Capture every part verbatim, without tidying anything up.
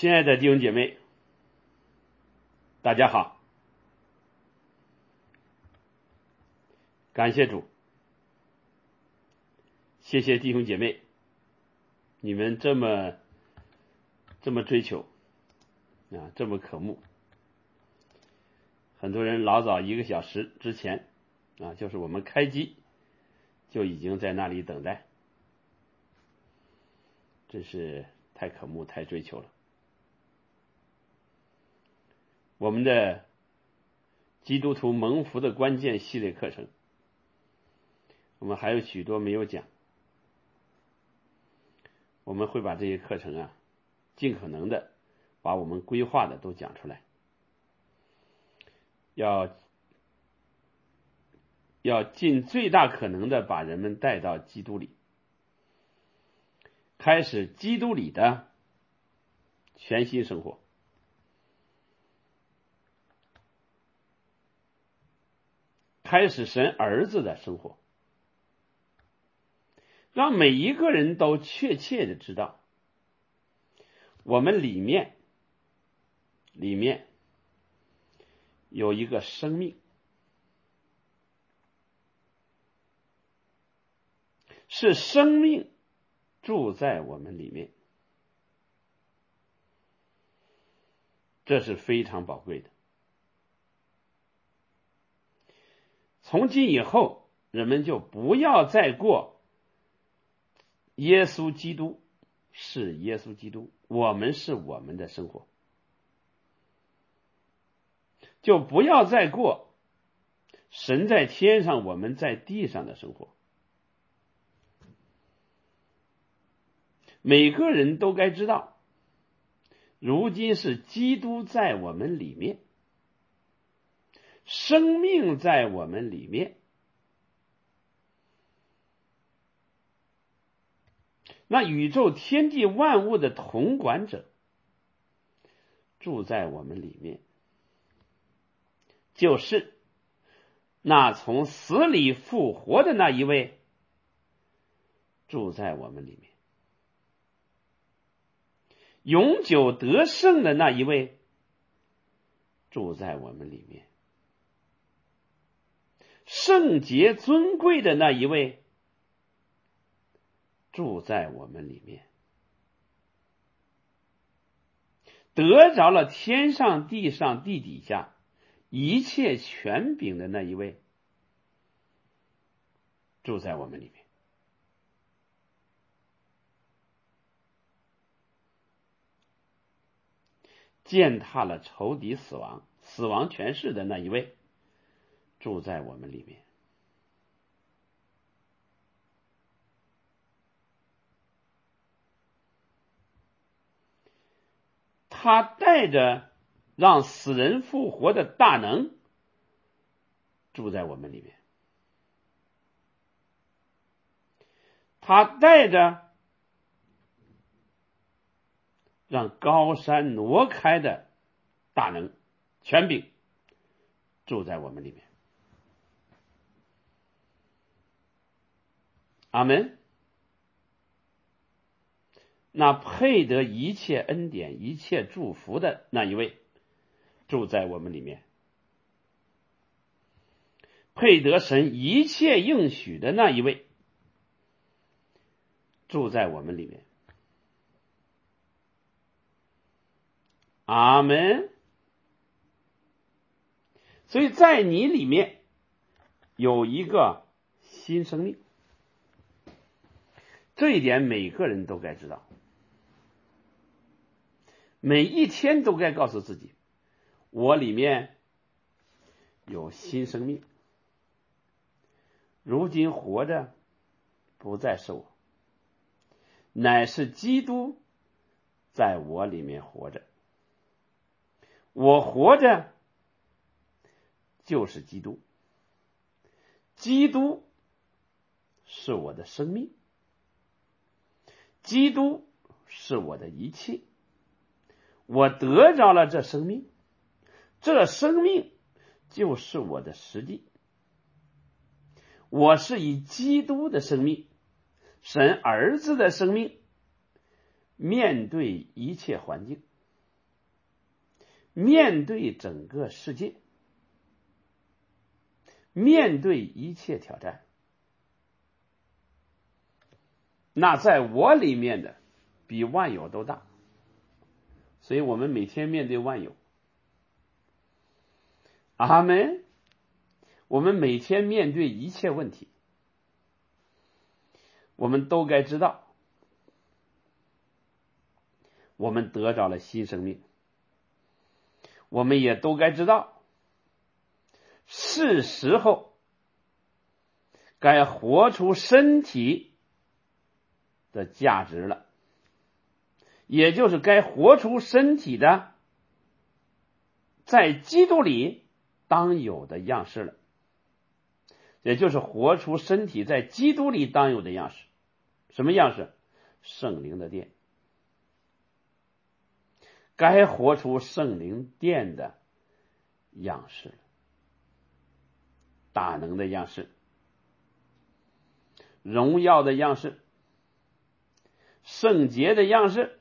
亲爱的弟兄姐妹，大家好，感谢主，谢谢弟兄姐妹，你们这么这么追求啊，这么渴慕。很多人老早一个小时之前啊，就是我们开机就已经在那里等待，真是太渴慕太追求了。我们的基督徒蒙福的关键系列课程，我们还有许多没有讲，我们会把这些课程啊尽可能的把我们规划的都讲出来，要要尽最大可能的把人们带到基督里，开始基督里的全新生活，开始神儿子的生活，让每一个人都确切的知道，我们里面里面有一个生命，是生命住在我们里面，这是非常宝贵的。从今以后，人们就不要再过耶稣基督是耶稣基督，我们是我们的生活，就不要再过神在天上我们在地上的生活。每个人都该知道，如今是基督在我们里面，生命在我们里面，那宇宙天地万物的统管者住在我们里面，就是那从死里复活的那一位住在我们里面，永久得胜的那一位住在我们里面，圣洁尊贵的那一位住在我们里面，得着了天上地上地底下一切权柄的那一位住在我们里面。践踏了仇敌死亡死亡权势的那一位住在我们里面。他带着让死人复活的大能住在我们里面，他带着让高山挪开的大能权柄住在我们里面。阿们。那配得一切恩典一切祝福的那一位住在我们里面，配得神一切应许的那一位住在我们里面。阿们。所以在你里面有一个新生命，这一点每个人都该知道，每一天都该告诉自己，我里面有新生命，如今活着不再是我，乃是基督在我里面活着，我活着就是基督，基督是我的生命，基督是我的一切，我得着了这生命，这生命就是我的实际，我是以基督的生命神儿子的生命面对一切环境， 面对整个世界，面对一切挑战，那在我里面的比万有都大，所以我们每天面对万有，阿们。我们每天面对一切问题，我们都该知道，我们得着了新生命，我们也都该知道，是时候该活出身体的价值了，也就是该活出身体的在基督里当有的样式了，也就是活出身体在基督里当有的样式。什么样式？圣灵的殿，该活出圣灵殿的样式，大能的样式，荣耀的样式，圣洁的样式，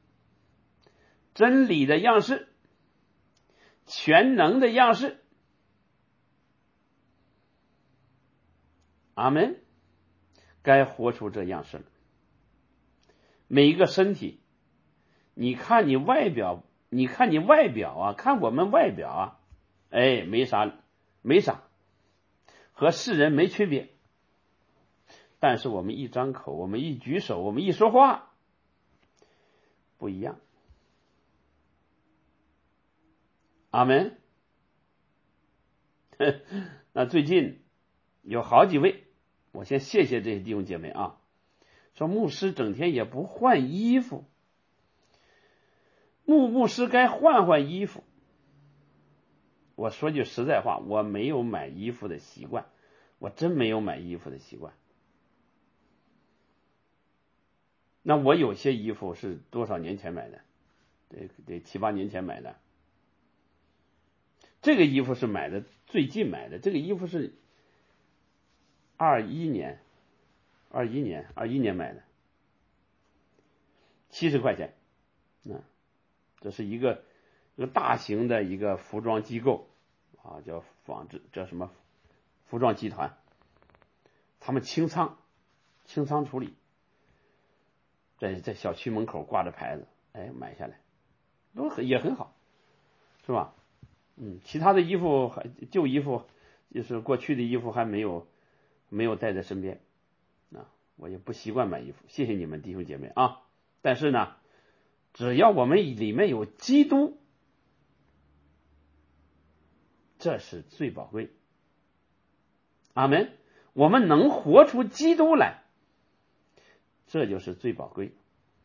真理的样式，全能的样式。阿们。该活出这样式了。每一个身体，你看你外表，你看你外表啊，看我们外表啊，哎，没啥，没啥，和世人没区别。但是我们一张口，我们一举手，我们一说话，不一样。阿们。那最近有好几位，我先谢谢这些弟兄姐妹啊，说牧师整天也不换衣服，牧牧师该换换衣服。我说句实在话，我没有买衣服的习惯，我真没有买衣服的习惯。那我有些衣服是多少年前买的？得得七八年前买的。这个衣服是买的最近买的，这个衣服是二一年，二一年，二一年买的，七十块钱。嗯，这是一个一个大型的一个服装机构啊，叫纺织，叫什么服装集团，他们清仓，清仓处理，在在小区门口挂着牌子，哎，买下来，都很也很好，是吧？嗯，其他的衣服还旧衣服，就是过去的衣服还没有没有带在身边啊，我也不习惯买衣服。谢谢你们弟兄姐妹啊！但是呢，只要我们里面有基督，这是最宝贵。阿们。我们能活出基督来，这就是最宝贵。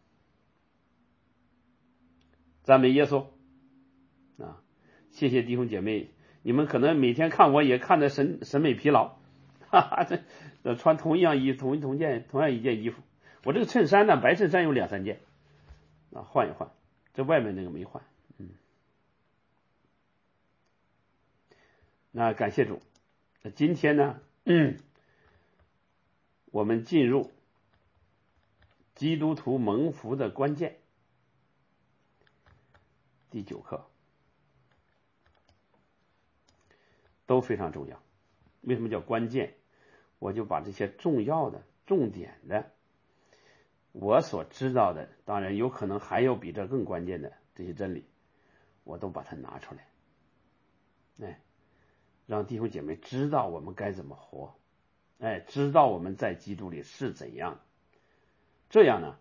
赞美耶稣啊！谢谢弟兄姐妹，你们可能每天看我也看得审审美疲劳，哈哈，这穿同样衣同同件同样一件衣服，我这个衬衫呢，白衬衫有两三件啊，换一换，这外面那个没换。嗯，那感谢主。那今天呢，嗯，我们进入基督徒蒙福的关键，第九课。都非常重要。为什么叫关键？我就把这些重要的、重点的，我所知道的，当然有可能还有比这更关键的这些真理，我都把它拿出来，哎，让弟兄姐妹知道我们该怎么活，哎，知道我们在基督里是怎样，这样呢，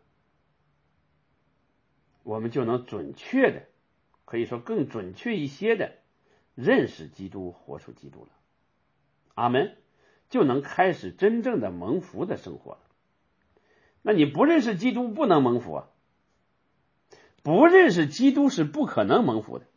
我们就能准确的，可以说更准确一些的认识基督，活出基督了。阿们。就能开始真正的蒙福的生活了。那你不认识基督不能蒙福啊，不认识基督是不可能蒙福的。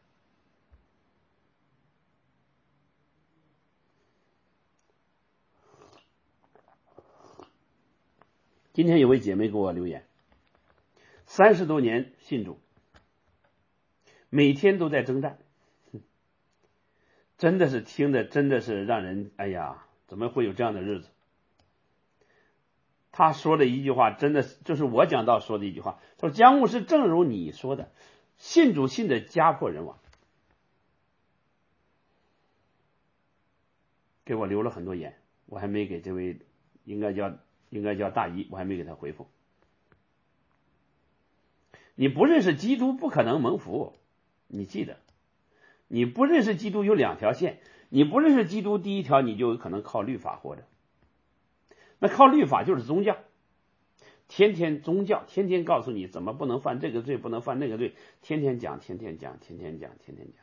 今天有位姐妹给我留言，三十多年信主，每天都在征战，真的是听的真的是让人哎呀，怎么会有这样的日子？他说的一句话，真的就是我讲到说的一句话，说江牧师，正如你说的，信主信的家破人亡。 给我留了很多言，我还没给这位应该叫应该叫大姨，我还没给他回复。你不认识基督不可能蒙福，你记得，你不认识基督有两条线，你不认识基督第一条你就有可能靠律法活着，那靠律法就是宗教，天天宗教天天告诉你怎么不能犯这个罪，不能犯那个罪，天天讲天天讲天天讲天天讲。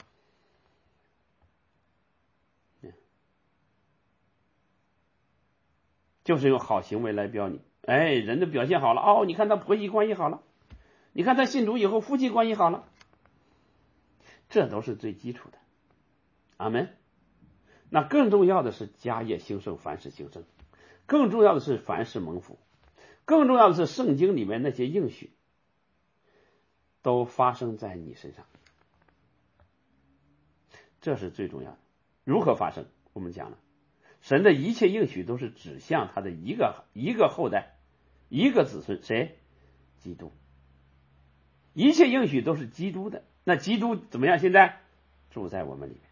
就是用好行为来标你，哎，人的表现好了，哦，你看他婆媳关系好了，你看他信主以后夫妻关系好了，这都是最基础的。阿门。那更重要的是家业兴盛，凡事兴盛，更重要的是凡事蒙福，更重要的是圣经里面那些应许都发生在你身上，这是最重要的。如何发生？我们讲了，神的一切应许都是指向他的一个一个后代，一个子孙，谁？基督。一切应许都是基督的，那基督怎么样？现在住在我们里面，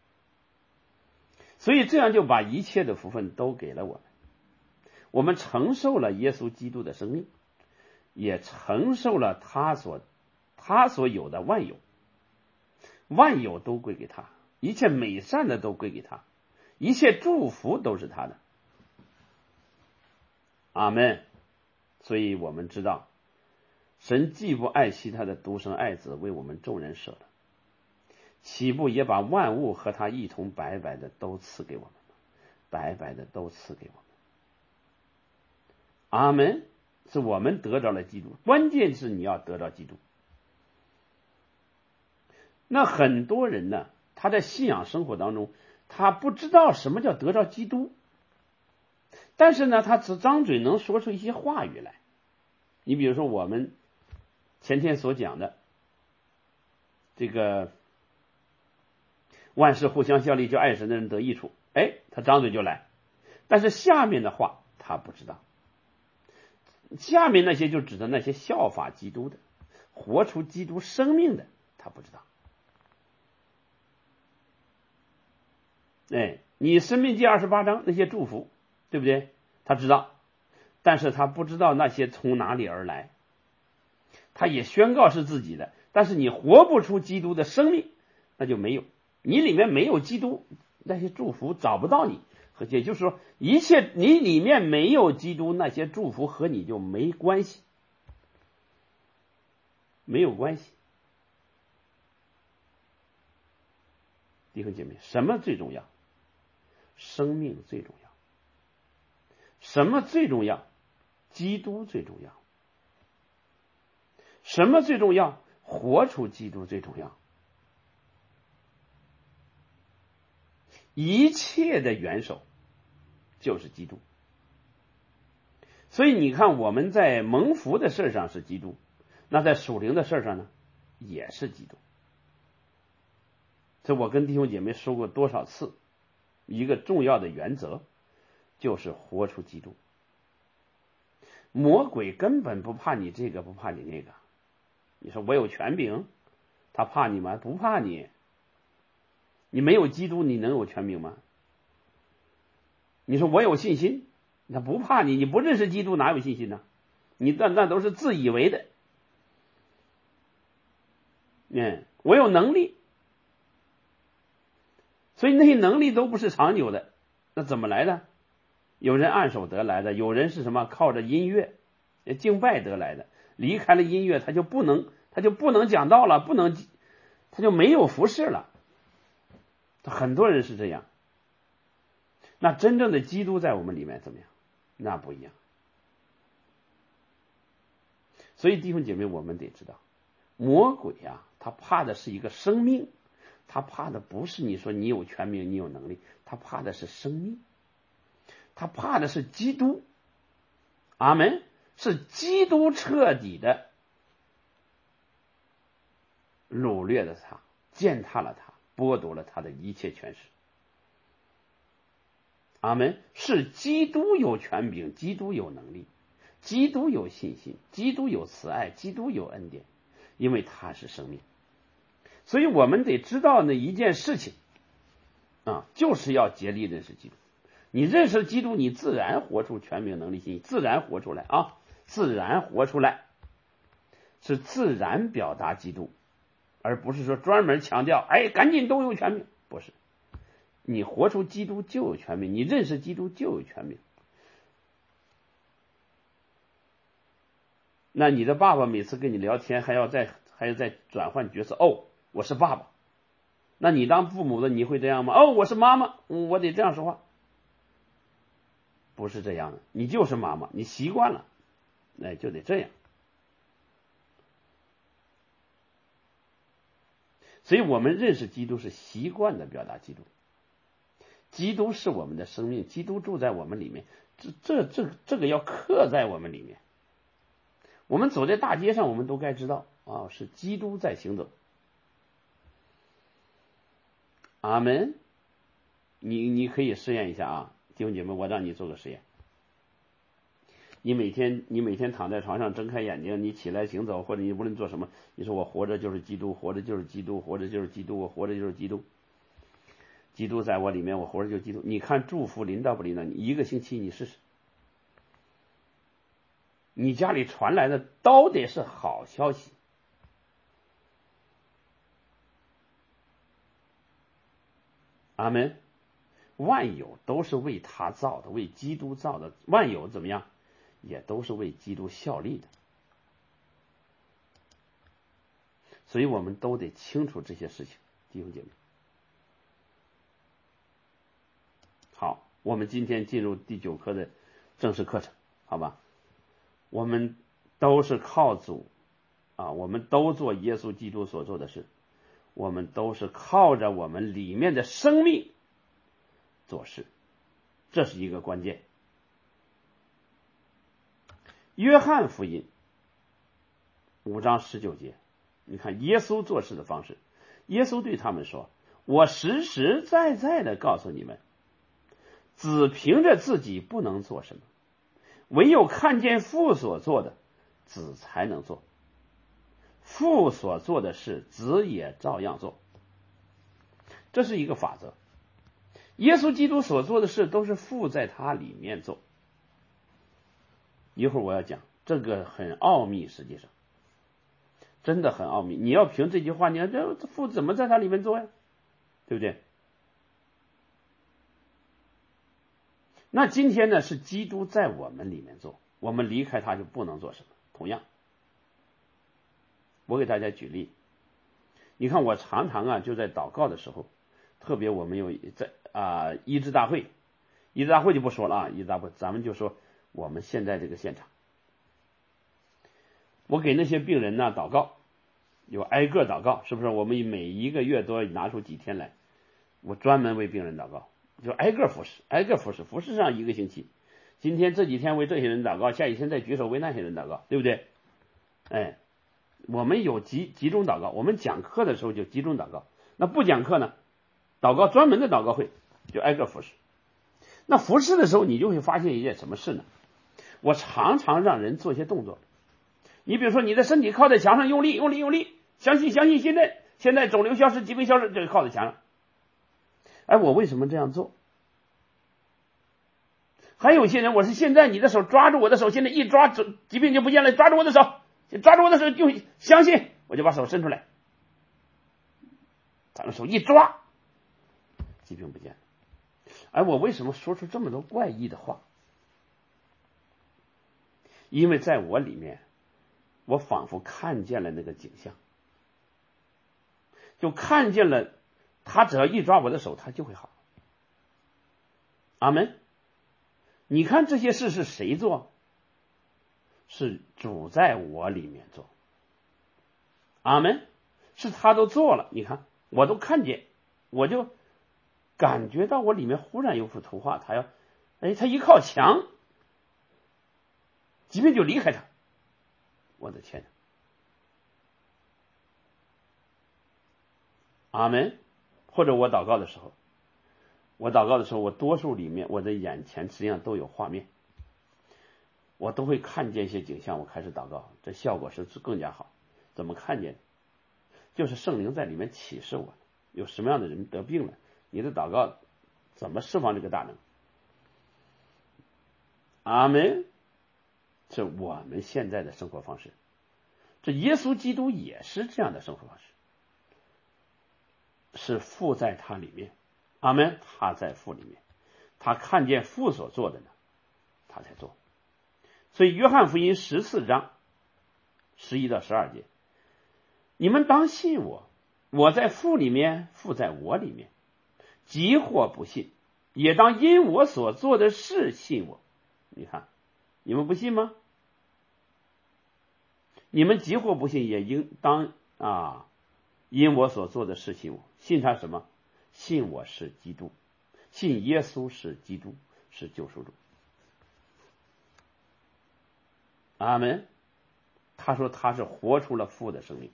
所以这样就把一切的福分都给了我们，我们承受了耶稣基督的生命，也承受了他所他所有的万有，万有都归给他，一切美善的都归给他，一切祝福都是他的。阿们。所以我们知道，神既不爱惜他的独生爱子为我们众人舍了，岂不也把万物和他一同白白的都赐给我们吗？白白的都赐给我们。阿们。是我们得着了基督，关键是你要得着基督。那很多人呢，他在信仰生活当中，他不知道什么叫得着基督，但是呢，他只张嘴能说出一些话语来。你比如说我们前天所讲的这个万事互相效力，就爱神的人得益处，哎，他张嘴就来，但是下面的话他不知道，下面那些就指的那些效法基督的，活出基督生命的，他不知道。哎，你申命记二十八章那些祝福，对不对？他知道，但是他不知道那些从哪里而来。他也宣告是自己的，但是你活不出基督的生命，那就没有，你里面没有基督，那些祝福找不到你。也就是说，一切你里面没有基督，那些祝福和你就没关系，没有关系。弟兄姐妹，什么最重要？生命最重要。什么最重要？基督最重要。什么最重要？活出基督最重要。一切的元首就是基督。所以你看，我们在蒙福的事上是基督，那在属灵的事上呢，也是基督。所以我跟弟兄姐妹说过多少次，一个重要的原则就是活出基督。魔鬼根本不怕你这个，不怕你那个。你说我有权柄，他怕你吗？不怕你。你没有基督，你能有权柄吗？你说我有信心，他不怕你，你不认识基督哪有信心呢？你那那都是自以为的。嗯，我有能力，所以那些能力都不是长久的，那怎么来的？有人按手得来的，有人是什么靠着音乐敬拜得来的，离开了音乐他就不能他就不能讲道了，不能他就没有服侍了。很多人是这样。那真正的基督在我们里面怎么样？那不一样。所以弟兄姐妹，我们得知道，魔鬼啊，他怕的是一个生命，他怕的不是你说你有权柄，你有能力，他怕的是生命，他怕的是基督。阿们。是基督彻底的掳掠了他，践踏了他，剥夺了他的一切权势。阿们。是基督有权柄，基督有能力，基督有信心，基督有慈爱，基督有恩典，因为他是生命。所以我们得知道那一件事情啊，就是要竭力认识基督。你认识基督，你自然活出全名能力信息，自然活出来啊，自然活出来，是自然表达基督，而不是说专门强调，哎，赶紧都有全名，不是。你活出基督就有全名，你认识基督就有全名。那你的爸爸每次跟你聊天，还要再还要再转换角色，哦，我是爸爸。那你当父母的你会这样吗？哦，我是妈妈，我得这样说话。不是这样的，你就是妈妈，你习惯了，哎，就得这样。所以我们认识基督是习惯的表达基督，基督是我们的生命，基督住在我们里面，这这这这个要刻在我们里面。我们走在大街上，我们都该知道啊，是基督在行走。阿门。你你可以试验一下啊，弟兄姐妹，我让你做个实验。你每天你每天躺在床上，睁开眼睛，你起来行走，或者你无论做什么，你说我活着就是基督，活着就是基督，活着就是基督，我活着就是基督，基督在我里面，我活着就是基督。你看祝福临到不临到？你一个星期你试试，你家里传来的都得是好消息。阿门。万有都是为他造的，为基督造的，万有怎么样，也都是为基督效力的。所以我们都得清楚这些事情，弟兄姐妹。好，我们今天进入第九课的正式课程，好吧？我们都是靠主啊，我们都做耶稣基督所做的事，我们都是靠着我们里面的生命做事，这是一个关键。约翰福音五章十九节，你看耶稣做事的方式。耶稣对他们说，我实实在在的告诉你们，子凭着自己不能做什么，唯有看见父所做的，子才能做。父所做的事，子也照样做。这是一个法则。耶稣基督所做的事都是父在他里面做。一会儿我要讲这个很奥秘，实际上真的很奥秘。你要凭这句话，你看这父怎么在他里面做呀？对不对？那今天呢，是基督在我们里面做，我们离开他就不能做什么。同样，我给大家举例，你看我常常啊就在祷告的时候，特别我们有在啊医治大会，医治大会就不说了啊，医治大会咱们就说我们现在这个现场，我给那些病人呢祷告，有挨个祷告，是不是？我们每一个月都要拿出几天来，我专门为病人祷告，就挨个服侍，挨个服侍，服侍上一个星期。今天这几天为这些人祷告，下几天再举手为那些人祷告，对不对？哎，我们有集集中祷告，我们讲课的时候就集中祷告，那不讲课呢，祷告专门的祷告会，就挨个服侍。那服侍的时候，你就会发现一件什么事呢？我常常让人做一些动作，你比如说你的身体靠在墙上，用力用力用力，相信相信，现在现在肿瘤消失，疾病消失，这个靠在墙上。哎，我为什么这样做？还有些人，我是现在你的手抓住我的手，现在一抓疾病就不见了，抓住我的手，抓住我的手就相信，我就把手伸出来，他的手一抓，疾病不见了。哎，我为什么说出这么多怪异的话？因为在我里面，我仿佛看见了那个景象，就看见了他只要一抓我的手，他就会好。阿门。你看这些事是谁做？是主在我里面做。阿门。是他都做了，你看我都看见，我就感觉到我里面忽然有幅图画，他要哎他一靠墙，疾病就离开他。我的天，阿门。或者我祷告的时候，我祷告的时候，我多数里面我的眼前实际上都有画面，我都会看见一些景象，我开始祷告，这效果是更加好。怎么看见？就是圣灵在里面启示我，有什么样的人得病了， 你的祷告怎么释放这个大能？阿们。这我们现在的生活方式，这耶稣基督也是这样的生活方式，是父在他里面，阿们，他在父里面，他看见父所做的呢，他才做。所以约翰福音十四章十一到十二节，你们当信我，我在父里面，父在我里面，即或不信，也当因我所做的事信我。你看，你们不信吗？你们即或不信，也应当啊，因我所做的事信我。信他什么？信我是基督，信耶稣是基督，是救赎主。阿们。他说他是活出了父的生命。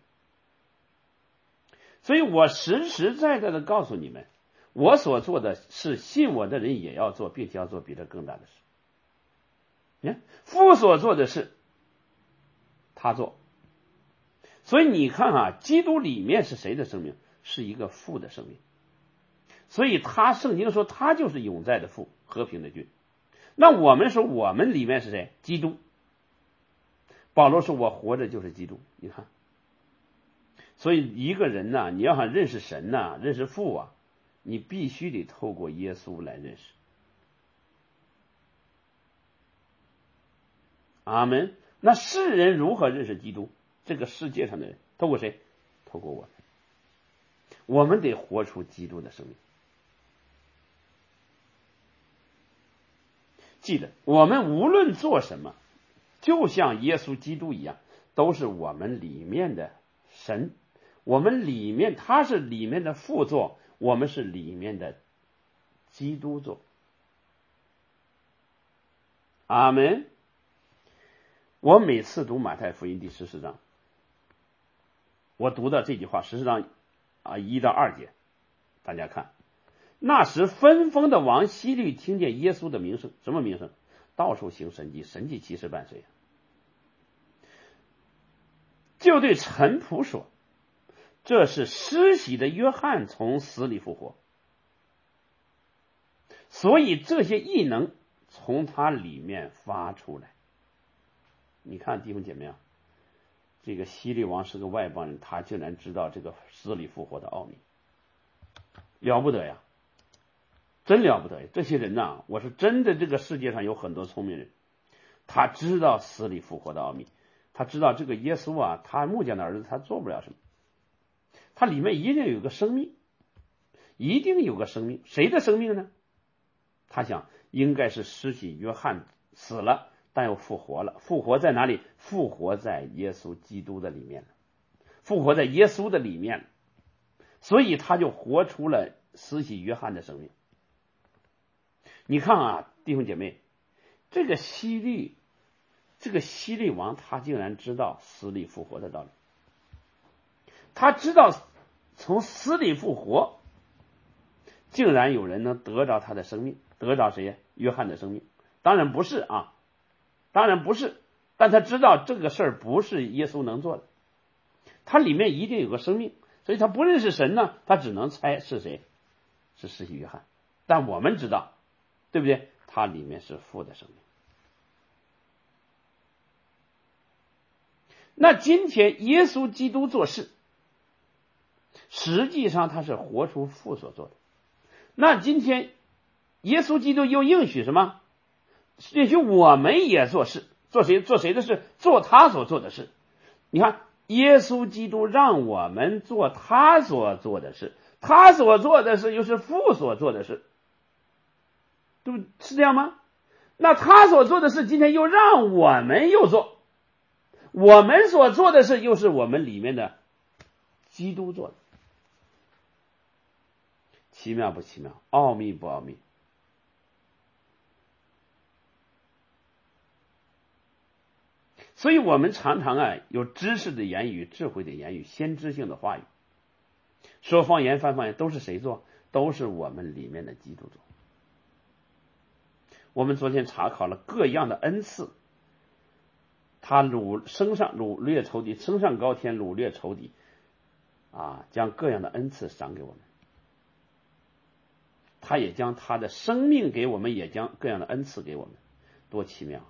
所以我实实在在的告诉你们，我所做的是信我的人也要做，并且要做比这更大的事。你看，父所做的事他做。所以你看啊，基督里面是谁的生命？是一个父的生命。所以他圣经说他就是永在的父，和平的君。那我们说我们里面是谁？基督。保罗说我活着就是基督。你看，所以一个人呢、啊，你要想认识神呐、啊，认识父啊，你必须得透过耶稣来认识。阿们。那世人如何认识基督？这个世界上的人透过谁？透过我们。我们得活出基督的生命。记得，我们无论做什么，就像耶稣基督一样，都是我们里面的神。我们里面，他是里面的父作，我们是里面的基督作。阿们。我每次读马太福音第十四章，我读到这句话，十四章啊一到二节，大家看，那时分封的王希律听见耶稣的名声，什么名声？到处行神迹，神迹奇事伴随，就对臣仆说，这是施洗的约翰从死里复活，所以这些异能从他里面发出来。你看弟兄姐妹啊，这个希律王是个外邦人，他竟然知道这个死里复活的奥秘，了不得呀，真了不得呀！这些人呐、啊，我是真的，这个世界上有很多聪明人，他知道死里复活的奥秘，他知道这个耶稣啊，他木匠的儿子，他做不了什么，他里面一定有个生命，一定有个生命，谁的生命呢？他想应该是施洗约翰死了，但又复活了。复活在哪里？复活在耶稣基督的里面了，复活在耶稣的里面了，所以他就活出了施洗约翰的生命。你看啊，弟兄姐妹，这个希律，这个希律王，他竟然知道死里复活的道理，他知道从死里复活，竟然有人能得着他的生命，得着谁？约翰的生命。当然不是啊，当然不是，但他知道这个事儿不是耶稣能做的，他里面一定有个生命，所以他不认识神呢，他只能猜是谁，是施洗约翰。但我们知道，对不对？他里面是父的生命。那今天耶稣基督做事，实际上他是活出父所做的。那今天耶稣基督又应许什么？允许我们也做事，做谁？做谁的事？做他所做的事。你看，耶稣基督让我们做他所做的事，他所做的事又是父所做的事，对不？是这样吗？那他所做的事，今天又让我们又做，我们所做的事又是我们里面的基督做的。奇妙不奇妙？奥秘不奥秘？所以我们常常啊有知识的言语、智慧的言语、先知性的话语，说方言、翻方言，都是谁做？都是我们里面的基督做。我们昨天查考了各样的恩赐，他掳升上掳掠仇敌，升上高天，掳掠仇敌，啊，将各样的恩赐赏给我们。 他也将他的生命给我们，也将各样的恩赐给我们，多奇妙！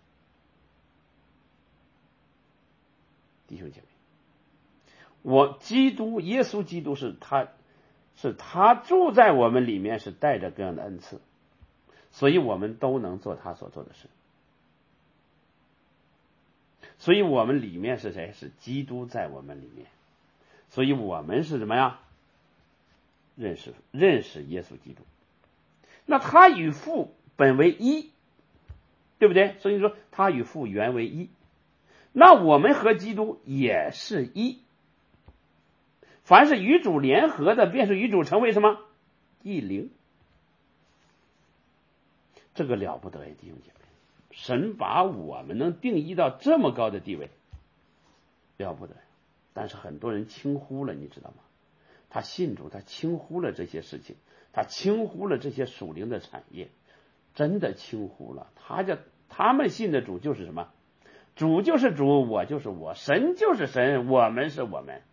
弟兄姐妹，我基督耶稣基督是他是他住在我们里面，是带着各样的恩赐，所以我们都能做他所做的事。所以我们里面是谁？是基督在我们里面，所以我们是什么呀？认识认识耶稣基督。那他与父本为一，对不对？所以说他与父原为一，那我们和基督也是一。凡是与主联合的，便是与主成为什么？一灵。这个了不得呀，弟兄姐妹！神把我们能定义到这么高的地位，了不得。但是很多人轻忽了，你知道吗？他信主，他轻忽了这些事情，他轻忽了这些属灵的产业，真的轻忽了。他叫他们信的主就是什么？主就是主，我就是我，神就是神，我们是我们。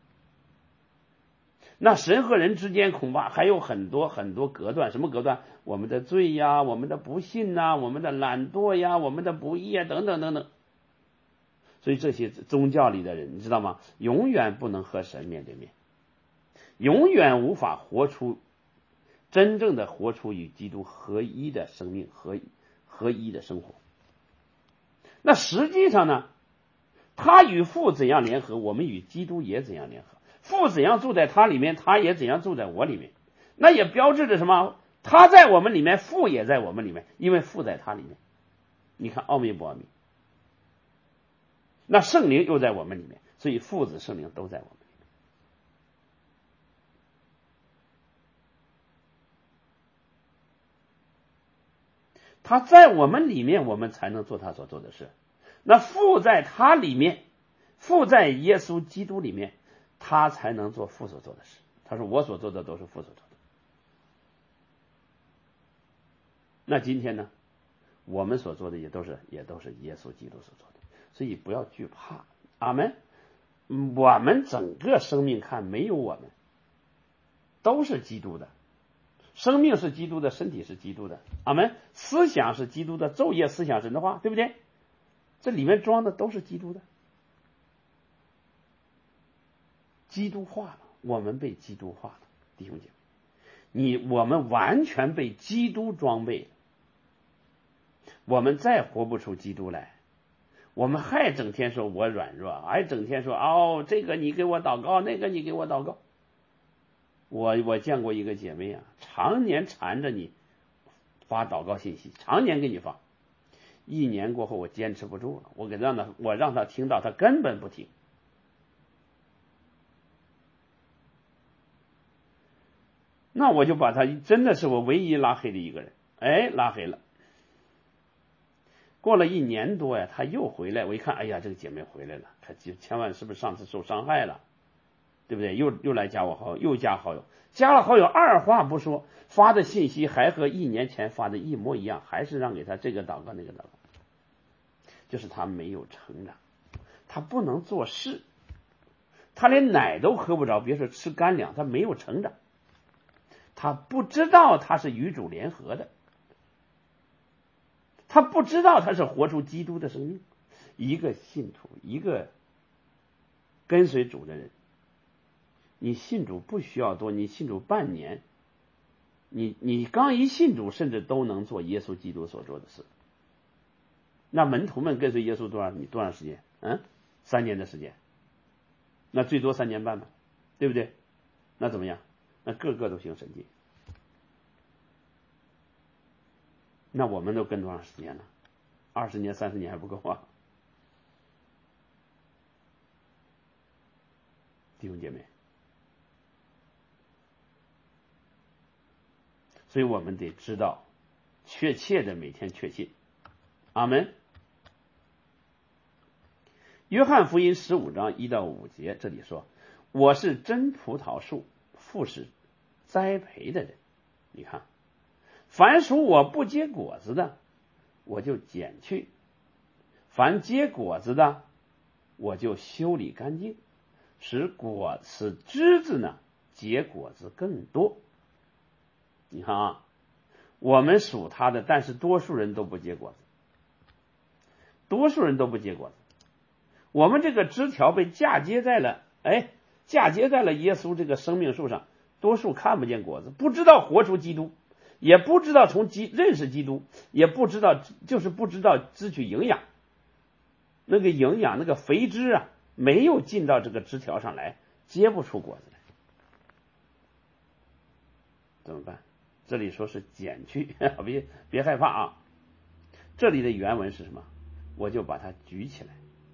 那神和人之间恐怕还有很多很多隔断，什么隔断？我们的罪呀，我们的不信呐，我们的懒惰呀，我们的不义啊，等等等等。所以这些宗教里的人，你知道吗？永远不能和神面对面，永远无法活出真正的活出与基督合一的生命，合合一的生活。那实际上呢，他与父怎样联合，我们与基督也怎样联合。父怎样住在他里面，他也怎样住在我里面。那也标志着什么？他在我们里面，父也在我们里面，因为父在他里面。你看奥秘不奥秘？那圣灵又在我们里面，所以父子圣灵都在我们里面。他在我们里面，我们才能做他所做的事。那父在他里面，父在耶稣基督里面，他才能做父所做的事。他说我所做的都是父所做的。那今天呢，我们所做的也都是也都是耶稣基督所做的，所以不要惧怕。阿们。我们整个生命看，没有我们，都是基督的。生命是基督的，身体是基督的。阿们。思想是基督的，昼夜思想神的话，对不对？这里面装的都是基督的，基督化了，我们被基督化了，弟兄姐妹，你我们完全被基督装备了，我们再活不出基督来，我们还整天说我软弱，还整天说哦，这个你给我祷告，那个你给我祷告。我我见过一个姐妹啊，常年缠着你发祷告信息，常年给你发，一年过后我坚持不住了，我给让他我让他听到，他根本不听。那我就把他真的是我唯一拉黑的一个人，哎，拉黑了。过了一年多呀，他又回来，我一看，哎呀，这个姐妹回来了，他千万是不是上次受伤害了，对不对？又又来加我好友，又加好友，加了好友，二话不说，发的信息还和一年前发的一模一样，还是让给他这个祷告那个祷告，就是他没有成长，他不能做事，他连奶都喝不着，别说吃干粮，他没有成长。他不知道他是与主联合的，他不知道他是活出基督的生命。一个信徒，一个跟随主的人，你信主不需要多，你信主半年，你你刚一信主，甚至都能做耶稣基督所做的事。那门徒们跟随耶稣多少？你多长时间？嗯，三年的时间，那最多三年半吧，对不对？那怎么样？那个个都行神迹。那我们都跟多长时间了？二十年、三十年还不够啊！弟兄姐妹，所以我们得知道，确切的每天确信。阿门。约翰福音十五章一到五节，这里说：“我是真葡萄树，父是栽培的人。”你看，凡属我不结果子的，我就剪去；凡结果子的，我就修理干净，使果使枝子呢结果子更多。 你看啊，我们属他的，但是多数人都不结果子，多数人都不结果子。我们这个枝条被嫁接在了，哎，嫁接在了耶稣这个生命树上，多数看不见果子，不知道活出基督，也不知道从基认识基督，也不知道就是不知道支取营养，那个营养那个肥汁啊，没有进到这个枝条上来，结不出果子来，怎么办？这里说是剪去，别别害怕啊。这里的原文是什么？我就把它举起来。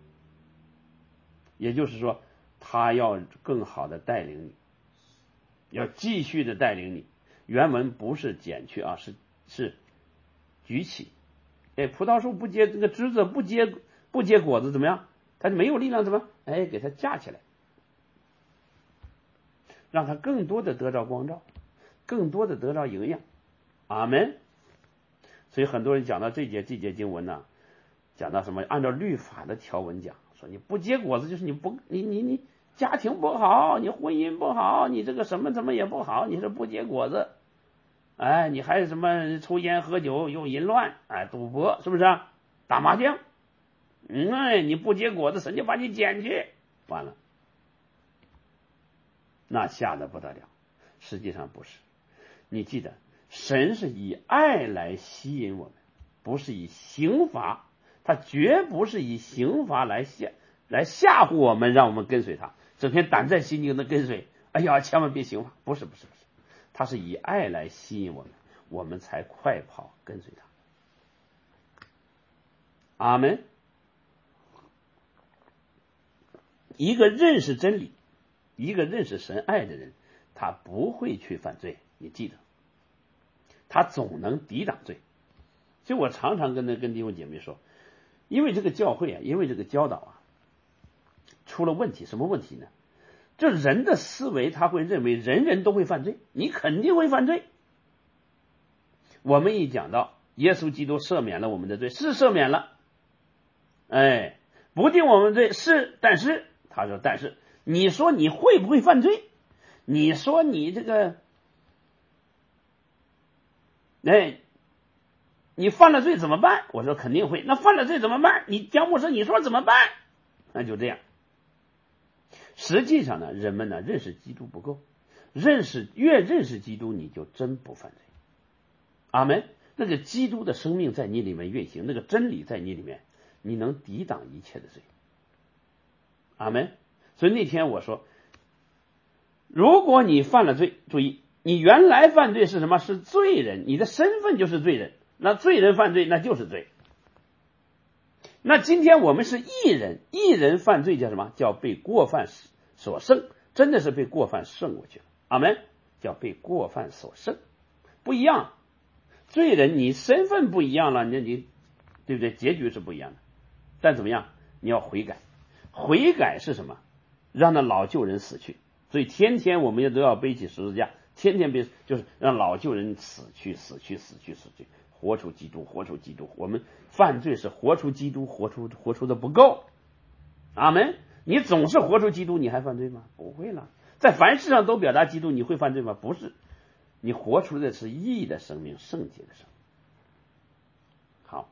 也就是说，他要更好的带领你，要继续的带领你。原文不是剪去啊，是是举起。哎，葡萄树不结这个枝子不结不结果子怎么样？它就没有力量怎么？哎，给它架起来，让它更多的得到光照，更多的得到营养。阿门。所以很多人讲到这节这节经文呢、啊，讲到什么？按照律法的条文讲。说你不结果子，就是你不你你你家庭不好，你婚姻不好，你这个什么怎么也不好，你是不结果子，哎，你还什么抽烟喝酒又淫乱，哎，赌博是不是、啊？打麻将，嗯，哎，你不结果子，神就把你捡去，完了，那吓得不得了。实际上不是，你记得，神是以爱来吸引我们，不是以刑罚。他绝不是以刑罚来吓来吓唬我们，让我们跟随他，整天胆战心惊的跟随。哎呀，千万别刑罚！不是不是不是，他是以爱来吸引我们，我们才快跑跟随他。阿门。一个认识真理，一个认识神爱的人，他不会去犯罪。你记得，他总能抵挡罪。所以我常常跟那跟弟兄姐妹说。因为这个教会啊，因为这个教导啊，出了问题。什么问题呢？这人的思维他会认为人人都会犯罪，你肯定会犯罪。我们一讲到耶稣基督赦免了我们的罪，是赦免了，哎，不定我们罪是，但是他说，但是你说你会不会犯罪？你说你这个，哎。你犯了罪怎么办？我说肯定会。那犯了罪怎么办？你姜牧师，你说怎么办？那就这样。实际上呢，人们呢认识基督不够，认识越认识基督，你就真不犯罪。阿门。那个基督的生命在你里面运行，那个真理在你里面，你能抵挡一切的罪。阿门。所以那天我说，如果你犯了罪，注意，你原来犯罪是什么？是罪人，你的身份就是罪人。那罪人犯罪那就是罪。那今天我们是义人，义人犯罪叫什么？叫被过犯所胜，真的是被过犯胜过去了。阿门。叫被过犯所胜，不一样。罪人你身份不一样了，那你对不对？结局是不一样的。但怎么样？你要悔改，悔改是什么？让那老旧人死去。所以天天我们也都要背起十字架，天天背，就是让老旧人死去，死去，死去，死去。活出基督，活出基督。我们犯罪是活出基督，活出活出的不够。阿门。你总是活出基督，你还犯罪吗？不会了。在凡事上都表达基督，你会犯罪吗？不是。你活出的是义的生命，圣洁的生命。好，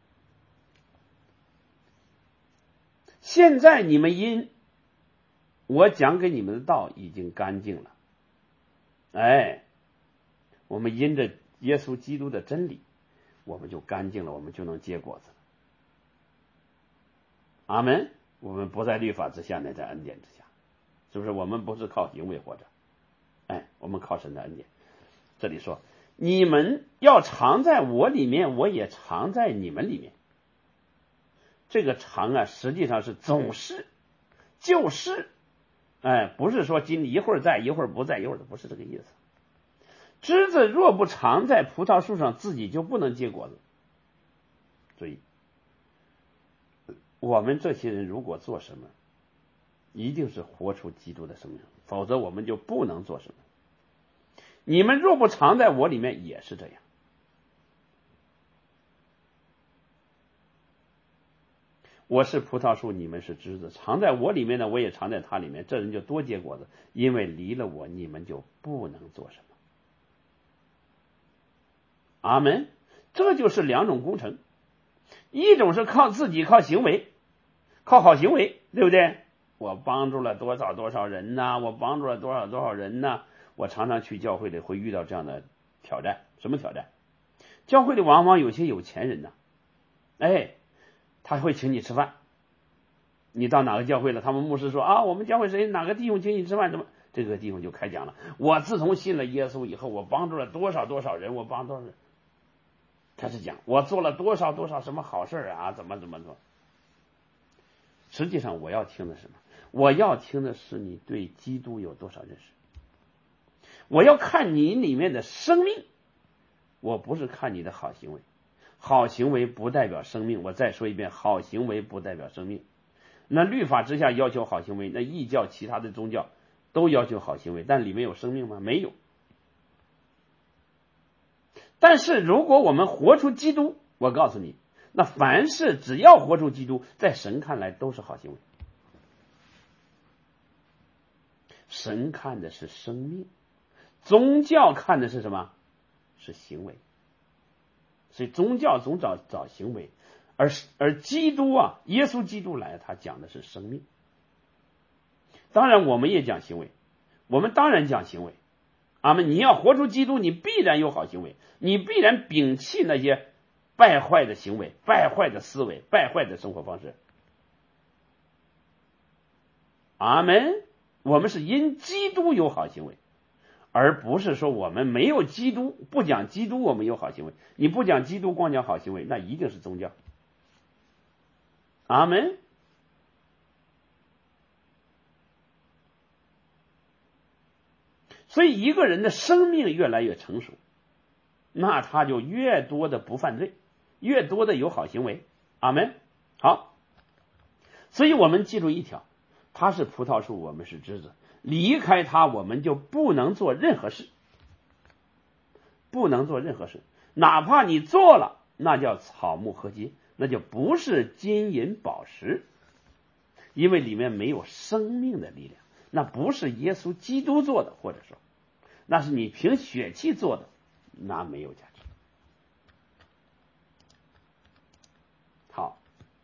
现在你们因我讲给你们的道已经干净了，哎，我们因着耶稣基督的真理，我们就干净了，我们就能结果子了。阿门。我们不在律法之下，乃在恩典之下，是不是？我们不是靠行为活着，哎，我们靠神的恩典。这里说，你们要常在我里面，我也常在你们里面。这个常啊，实际上是总是，就是，哎，不是说今一会儿在，一会儿不在，一会儿不是这个意思。枝子若不常在葡萄树上，自己就不能结果子。所以我们这些人如果做什么，一定是活出基督的生命，否则我们就不能做什么。你们若不常在我里面，也是这样。我是葡萄树，你们是枝子，常在我里面呢，我也常在他里面，这人就多结果子。因为离了我，你们就不能做什么。 阿门。这就是两种工程，一种是靠自己，靠行为，靠好行为，对不对？我帮助了多少多少人呢？我帮助了多少多少人呢？我常常去教会里会遇到这样的挑战。什么挑战？教会里往往有些有钱人呢，哎，他会请你吃饭。你到哪个教会了？他们牧师说啊，我们教会谁哪个弟兄请你吃饭，怎么？这个弟兄就开讲了。我自从信了耶稣以后，我帮助了多少多少人，我帮多少人。开始讲我做了多少多少什么好事啊，怎么怎么做。实际上我要听的是什么？我要听的是你对基督有多少认识。我要看你里面的生命，我不是看你的好行为。好行为不代表生命。我再说一遍，好行为不代表生命。那律法之下要求好行为，那异教其他的宗教都要求好行为，但里面有生命吗？没有。但是如果我们活出基督，我告诉你，那凡事只要活出基督，在神看来都是好行为。神看的是生命，宗教看的是什么？是行为。所以宗教总找找行为，而而基督啊，耶稣基督来，他讲的是生命。当然我们也讲行为，我们当然讲行为。阿们，你要活出基督，你必然有好行为，你必然摒弃那些败坏的行为、败坏的思维、败坏的生活方式。阿们，我们是因基督有好行为，而不是说我们没有基督，不讲基督我们有好行为。你不讲基督光讲好行为，那一定是宗教。阿们。所以一个人的生命越来越成熟，那他就越多的不犯罪，越多的有好行为。阿们。好，所以我们记住一条，他是葡萄树，我们是枝子，离开他我们就不能做任何事，不能做任何事。哪怕你做了，那叫草木禾秸，那就不是金银宝石，因为里面没有生命的力量。那不是耶稣基督做的，或者说那是你凭血气做的，那没有价值。好，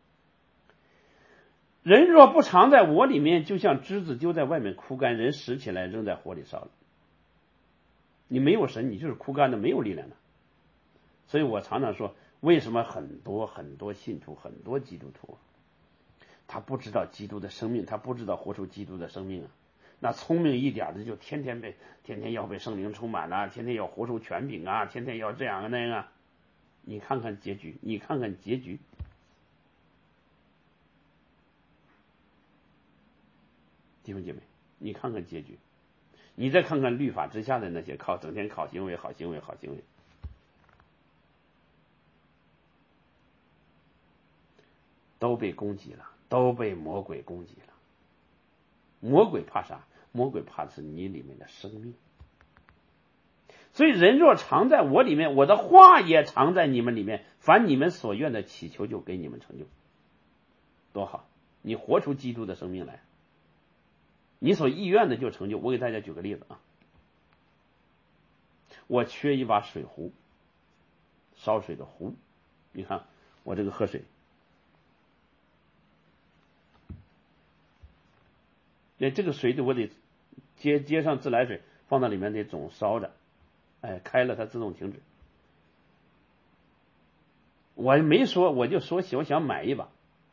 人若不常在我里面，就像枝子丢在外面枯干，人拾起来扔在火里烧了。你没有神，你就是枯干的，没有力量的。所以我常常说，为什么很多很多信徒，很多基督徒，他不知道基督的生命，他不知道活出基督的生命啊。那聪明一点的就天天被天天要被圣灵充满啊，天天要活出权柄啊，天天要这样那样。你看看结局，你看看结局。弟兄姐妹，你看看结局，你再看看律法之下的那些靠整天考行为、好行为、好行为，都被攻击了，都被魔鬼攻击了。魔鬼怕啥？魔鬼怕的是你里面的生命。所以人若常在我里面，我的话也常在你们里面，凡你们所愿的祈求就给你们成就。多好，你活出基督的生命来，你所意愿的就成就。我给大家举个例子啊，我缺一把水壶，烧水的壶，你看我这个喝水，那这个水我得接接上自来水，放到里面得总烧着，哎，开了它自动停止。我没说，我就说我想买一把，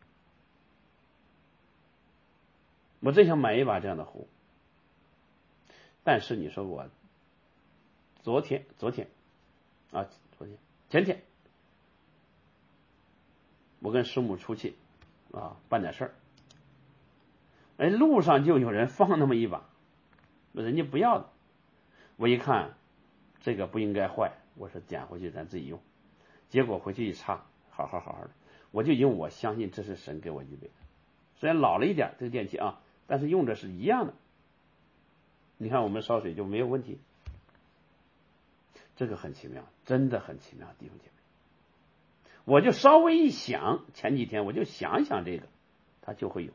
我真想买一把这样的壶。但是你说我昨天昨天啊昨天前天我跟师母出去啊办点事儿，哎，路上就有人放那么一把，人家不要的，我一看这个不应该坏，我说捡回去咱自己用。结果回去一插，好好好好的，我就因为我相信这是神给我预备的，虽然老了一点这个电器啊，但是用着是一样的。你看我们烧水就没有问题，这个很奇妙，真的很奇妙，弟兄姐妹。我就稍微一想，前几天我就想一想这个，它就会有，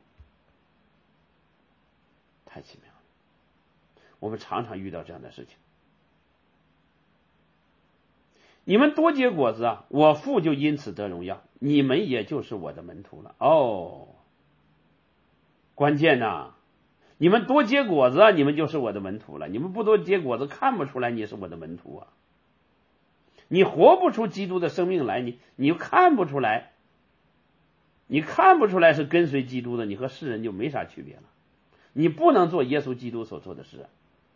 太奇妙了。我们常常遇到这样的事情。 你们多结果子啊，我父就因此得荣耀，你们也就是我的门徒了。哦，关键呐，你们多结果子，你们就是我的门徒了。你们不多结果子，看不出来你是我的门徒啊。你活不出基督的生命来，你你看不出来，你看不出来是跟随基督的，你和世人就没啥区别了。你不能做耶稣基督所做的事。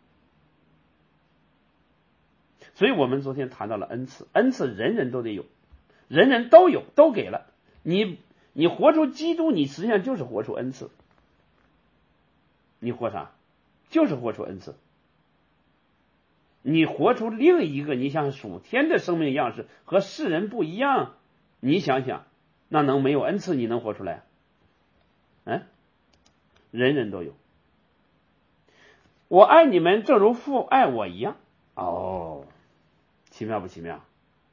所以我们昨天谈到了恩赐，恩赐人人都得有，人人都有，都给了你。你活出基督，你实际上就是活出恩赐。你活啥？就是活出恩赐。你活出另一个你像属天的生命样式，和世人不一样，你想想，那能没有恩赐你能活出来？嗯，人人都有。我爱你们正如父爱我一样。哦，奇妙不奇妙？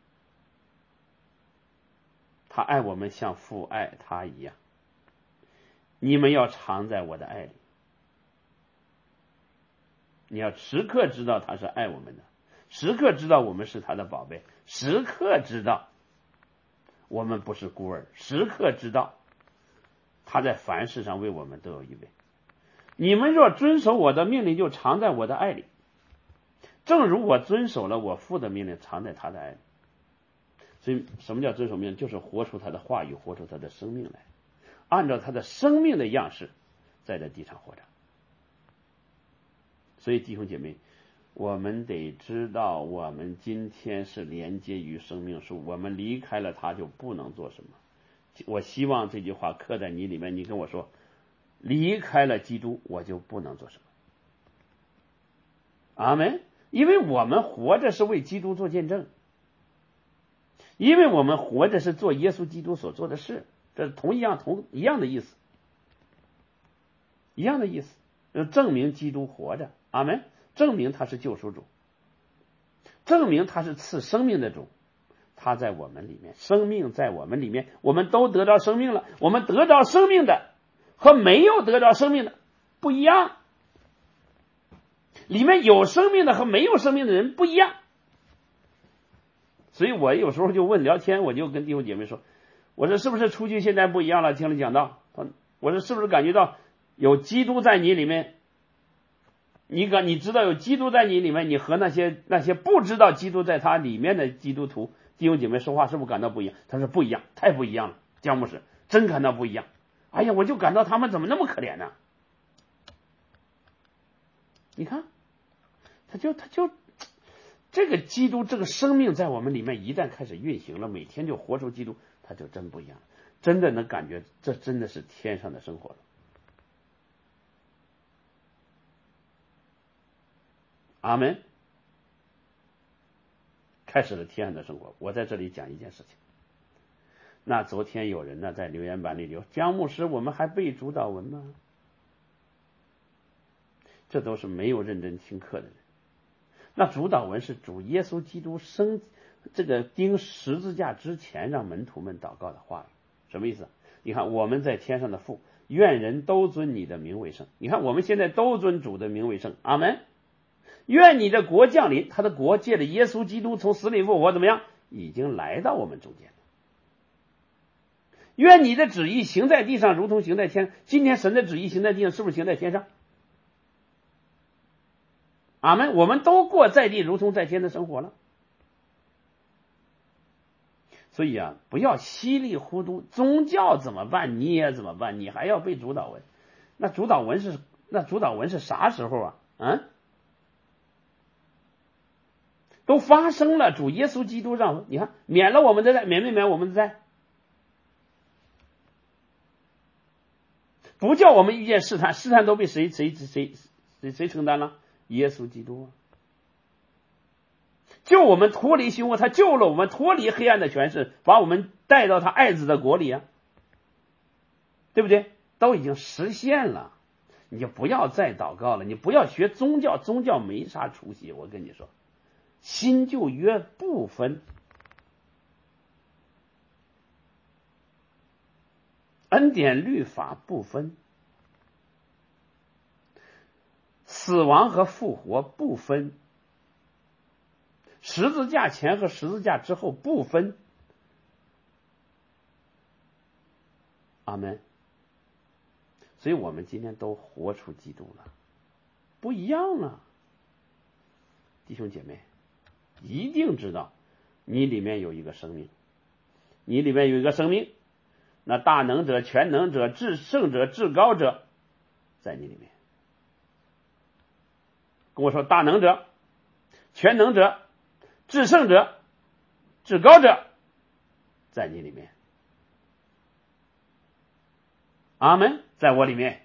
他爱我们像父爱他一样。你们要常在我的爱里，你要时刻知道他是爱我们的，时刻知道我们是他的宝贝，时刻知道我们不是孤儿，时刻知道他在凡事上为我们都有预备。你们若遵守我的命令，就常在我的爱里，正如我遵守了我父的命令，常在他的爱里。所以什么叫遵守命令？就是活出他的话语，活出他的生命来，按照他的生命的样式在这地上活着。所以弟兄姐妹，我们得知道我们今天是连接于生命树，我们离开了它就不能做什么。我希望这句话刻在你里面，你跟我说，离开了基督我就不能做什么。阿们。因为我们活着是为基督做见证，因为我们活着是做耶稣基督所做的事，这是同一样同一样的意思，一样的意思，证明基督活着。阿们。证明他是救赎主，证明他是赐生命的主，他在我们里面，生命在我们里面，我们都得到生命了。我们得到生命的和没有得到生命的不一样，里面有生命的和没有生命的人不一样。所以我有时候就问聊天，我就跟弟兄姐妹说，我说是不是出去现在不一样了？听了讲道，我说是不是感觉到有基督在你里面？你感你知道有基督在你里面，你和那些那些不知道基督在他里面的基督徒弟兄姐妹说话，是不是感到不一样？他说不一样，太不一样了，姜牧师真感到不一样。哎呀，我就感到他们怎么那么可怜呢？你看，他就他就这个基督这个生命在我们里面一旦开始运行了，每天就活出基督，他就真不一样，真的能感觉这真的是天上的生活了。阿们。开始了天上的生活。我在这里讲一件事情，那昨天有人呢在留言板里留，姜牧师我们还背主导文吗？这都是没有认真听课的人。那主导文是主耶稣基督生这个钉十字架之前让门徒们祷告的话语。什么意思？你看，我们在天上的父，愿人都尊你的名为圣。你看我们现在都尊主的名为圣。阿们。愿你的国降临，他的国借着耶稣基督从死里复活，怎么样？已经来到我们中间了。愿你的旨意行在地上，如同行在天上。今天神的旨意行在地上，是不是行在天上？阿们。我们都过在地如同在天的生活了。所以啊，不要稀里糊涂，宗教怎么办你也怎么办，你还要背主导文。那主导文是那主导文是啥时候啊？嗯，都发生了，主耶稣基督让你看免了我们的债，免没免我们的债？不叫我们遇见试探，试探都被谁谁谁谁谁承担了？耶稣基督啊！救我们脱离凶恶，他救了我们脱离黑暗的权势，把我们带到他爱子的国里啊，对不对？都已经实现了，你就不要再祷告了，你不要学宗教，宗教没啥出息。我跟你说，新旧约不分，恩典律法不分，死亡和复活不分， 十字架前和十字架之后不分。阿们。所以我们今天都活出基督了，不一样了。弟兄姐妹，一定知道你里面有一个生命，你里面有一个生命，那大能者、全能者、至圣者、至高者在你里面。跟我说，大能者、全能者、至圣者、至高者在你里面。阿们，在我里面。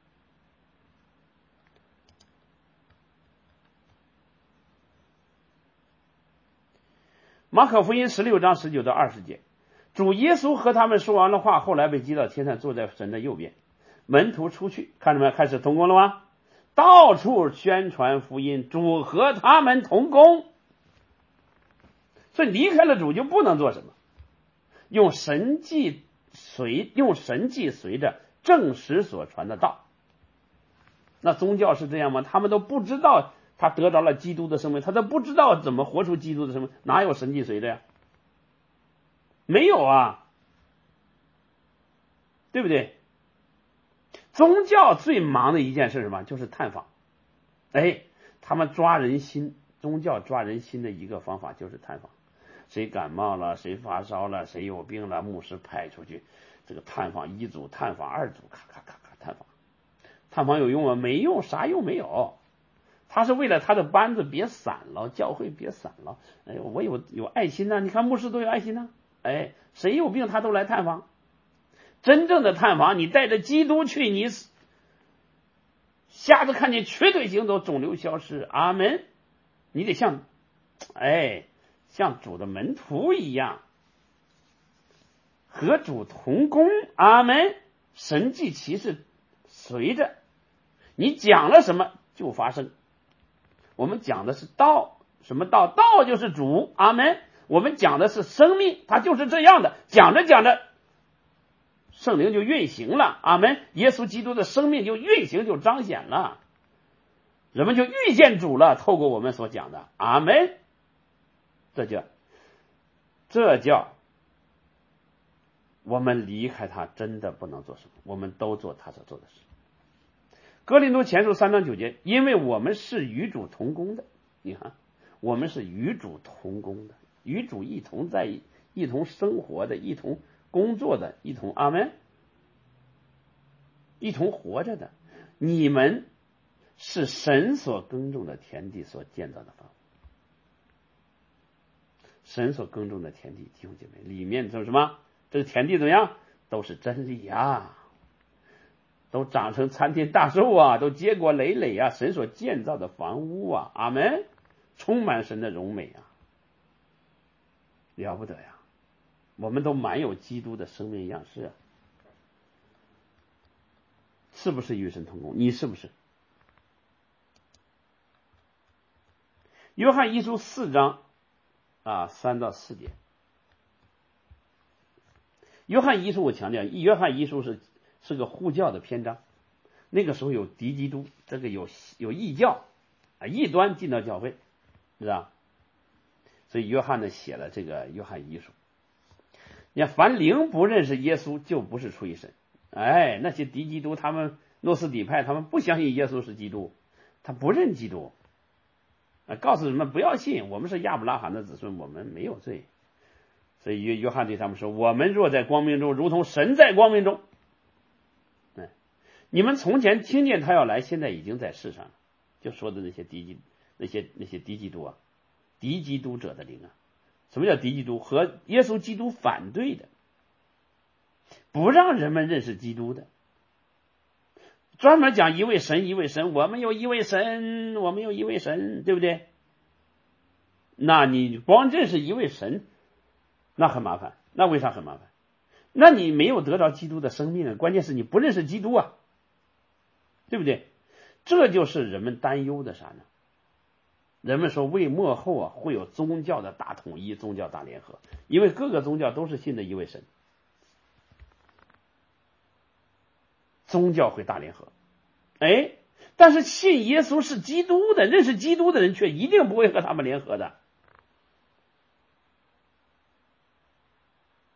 马可福音十六章十九到二十节，主耶稣和他们说完了话，后来被接到天上，坐在神的右边。门徒出去，看着没有？开始同工了吗？到处宣传福音，主和他们同工。所以离开了主就不能做什么，用神迹随用神迹随着证实所传的道。那宗教是这样吗？他们都不知道他得着了基督的生命，他都不知道怎么活出基督的生命，哪有神迹随着呀？没有啊，对不对？宗教最忙的一件事是什么？就是探访。哎，他们抓人心，宗教抓人心的一个方法就是探访。谁感冒了，谁发烧了，谁有病了，牧师派出去这个探访一组，探访二组，咔咔咔咔探访。探访有用吗？没用，啥用没有。他是为了他的班子别散了，教会别散了。哎，我有有爱心呢、啊，你看牧师都有爱心呢、啊。哎，谁有病他都来探访。真正的探访，你带着基督去，你瞎子看见，瘸腿行走，肿瘤消失。阿们。你得像，哎，像主的门徒一样，和主同工。阿们。神迹奇事随着你讲了什么就发生。我们讲的是道，什么道？道就是主。阿们。我们讲的是生命，它就是这样的，讲着讲着圣灵就运行了。阿们。耶稣基督的生命就运行，就彰显了，人们就遇见主了，透过我们所讲的。阿们。这叫这叫我们离开他真的不能做什么，我们都做他所做的事。哥林多前书三章九节，因为我们是与主同工的。你看，我们是与主同工的，与主一同在一一同生活的，一同工作的，一同阿们，一同活着的。你们是神所耕种的田地，所建造的房屋。神所耕种的田地，弟兄姐妹，里面就是什么？这个田地怎么样？都是真理啊，都长成参天大树啊，都结果累累啊，神所建造的房屋啊。阿们。充满神的荣美啊，了不得呀！我们都满有基督的生命样式啊，是不是与神同工？你是不是？约翰一书四章啊三到四节。约翰一书我强调，约翰一书是是个护教的篇章。那个时候有敌基督，这个有有异教啊，异端进到教会，是吧？所以约翰呢写了这个约翰一书。你看，凡灵不认识耶稣，就不是出于神。哎，那些敌基督，他们诺斯底派，他们不相信耶稣是基督，他不认基督。啊，告诉人们不要信，我们是亚伯拉罕的子孙，我们没有罪。所以约约翰对他们说：“我们若在光明中，如同神在光明中。”哎，你们从前听见他要来，现在已经在世上了。就说的那些敌基那些那些敌基督啊，敌基督者的灵啊。什么叫敌基督？和耶稣基督反对的，不让人们认识基督的，专门讲一位神一位神，我们有一位神，我们有一位神，对不对？那你光认识一位神，那很麻烦。那为啥很麻烦？那你没有得着基督的生命啊，关键是你不认识基督啊，对不对？这就是人们担忧的啥呢？人们说为末后啊会有宗教的大统一，宗教大联合，因为各个宗教都是信的一位神，宗教会大联合。哎，但是信耶稣是基督的，认识基督的人却一定不会和他们联合的。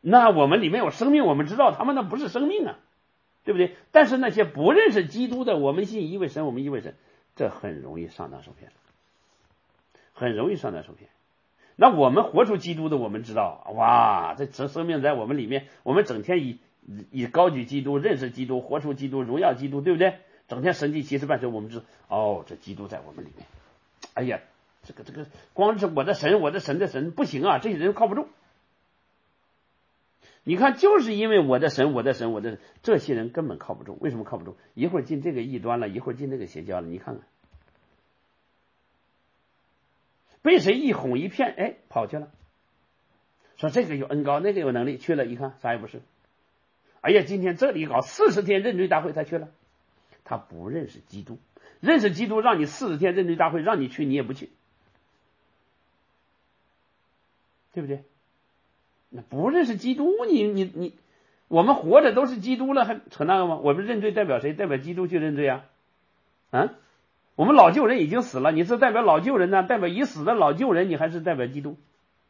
那我们里面有生命，我们知道他们那不是生命啊，对不对？但是那些不认识基督的，我们信一位神，我们一位神，这很容易上当受骗，很容易上当受骗。那我们活出基督的，我们知道，哇，这生命在我们里面，我们整天以以高举基督，认识基督，活出基督，荣耀基督，对不对？整天神迹奇事办成，我们知道，哦，这基督在我们里面。哎呀，这个这个，光是我的神，我的神的神不行啊，这些人靠不住。你看，就是因为我的神，我的神，我的神，这些人根本靠不住。为什么靠不住？一会儿进这个异端了，一会儿进那个邪教了，你看看。被谁一哄一骗，哎，跑去了，说这个有恩高，那个有能力，去了一看啥也不是。哎呀，今天这里搞四十天认罪大会，他去了，他不认识基督，认识基督让你四十天认罪大会，让你去你也不去，对不对？那不认识基督，你你你，我们活着都是基督了，还扯那个吗？我们认罪代表谁？代表基督去认罪啊？啊？我们老旧人已经死了，你是代表老旧人呢，代表已死的老旧人，你还是代表基督？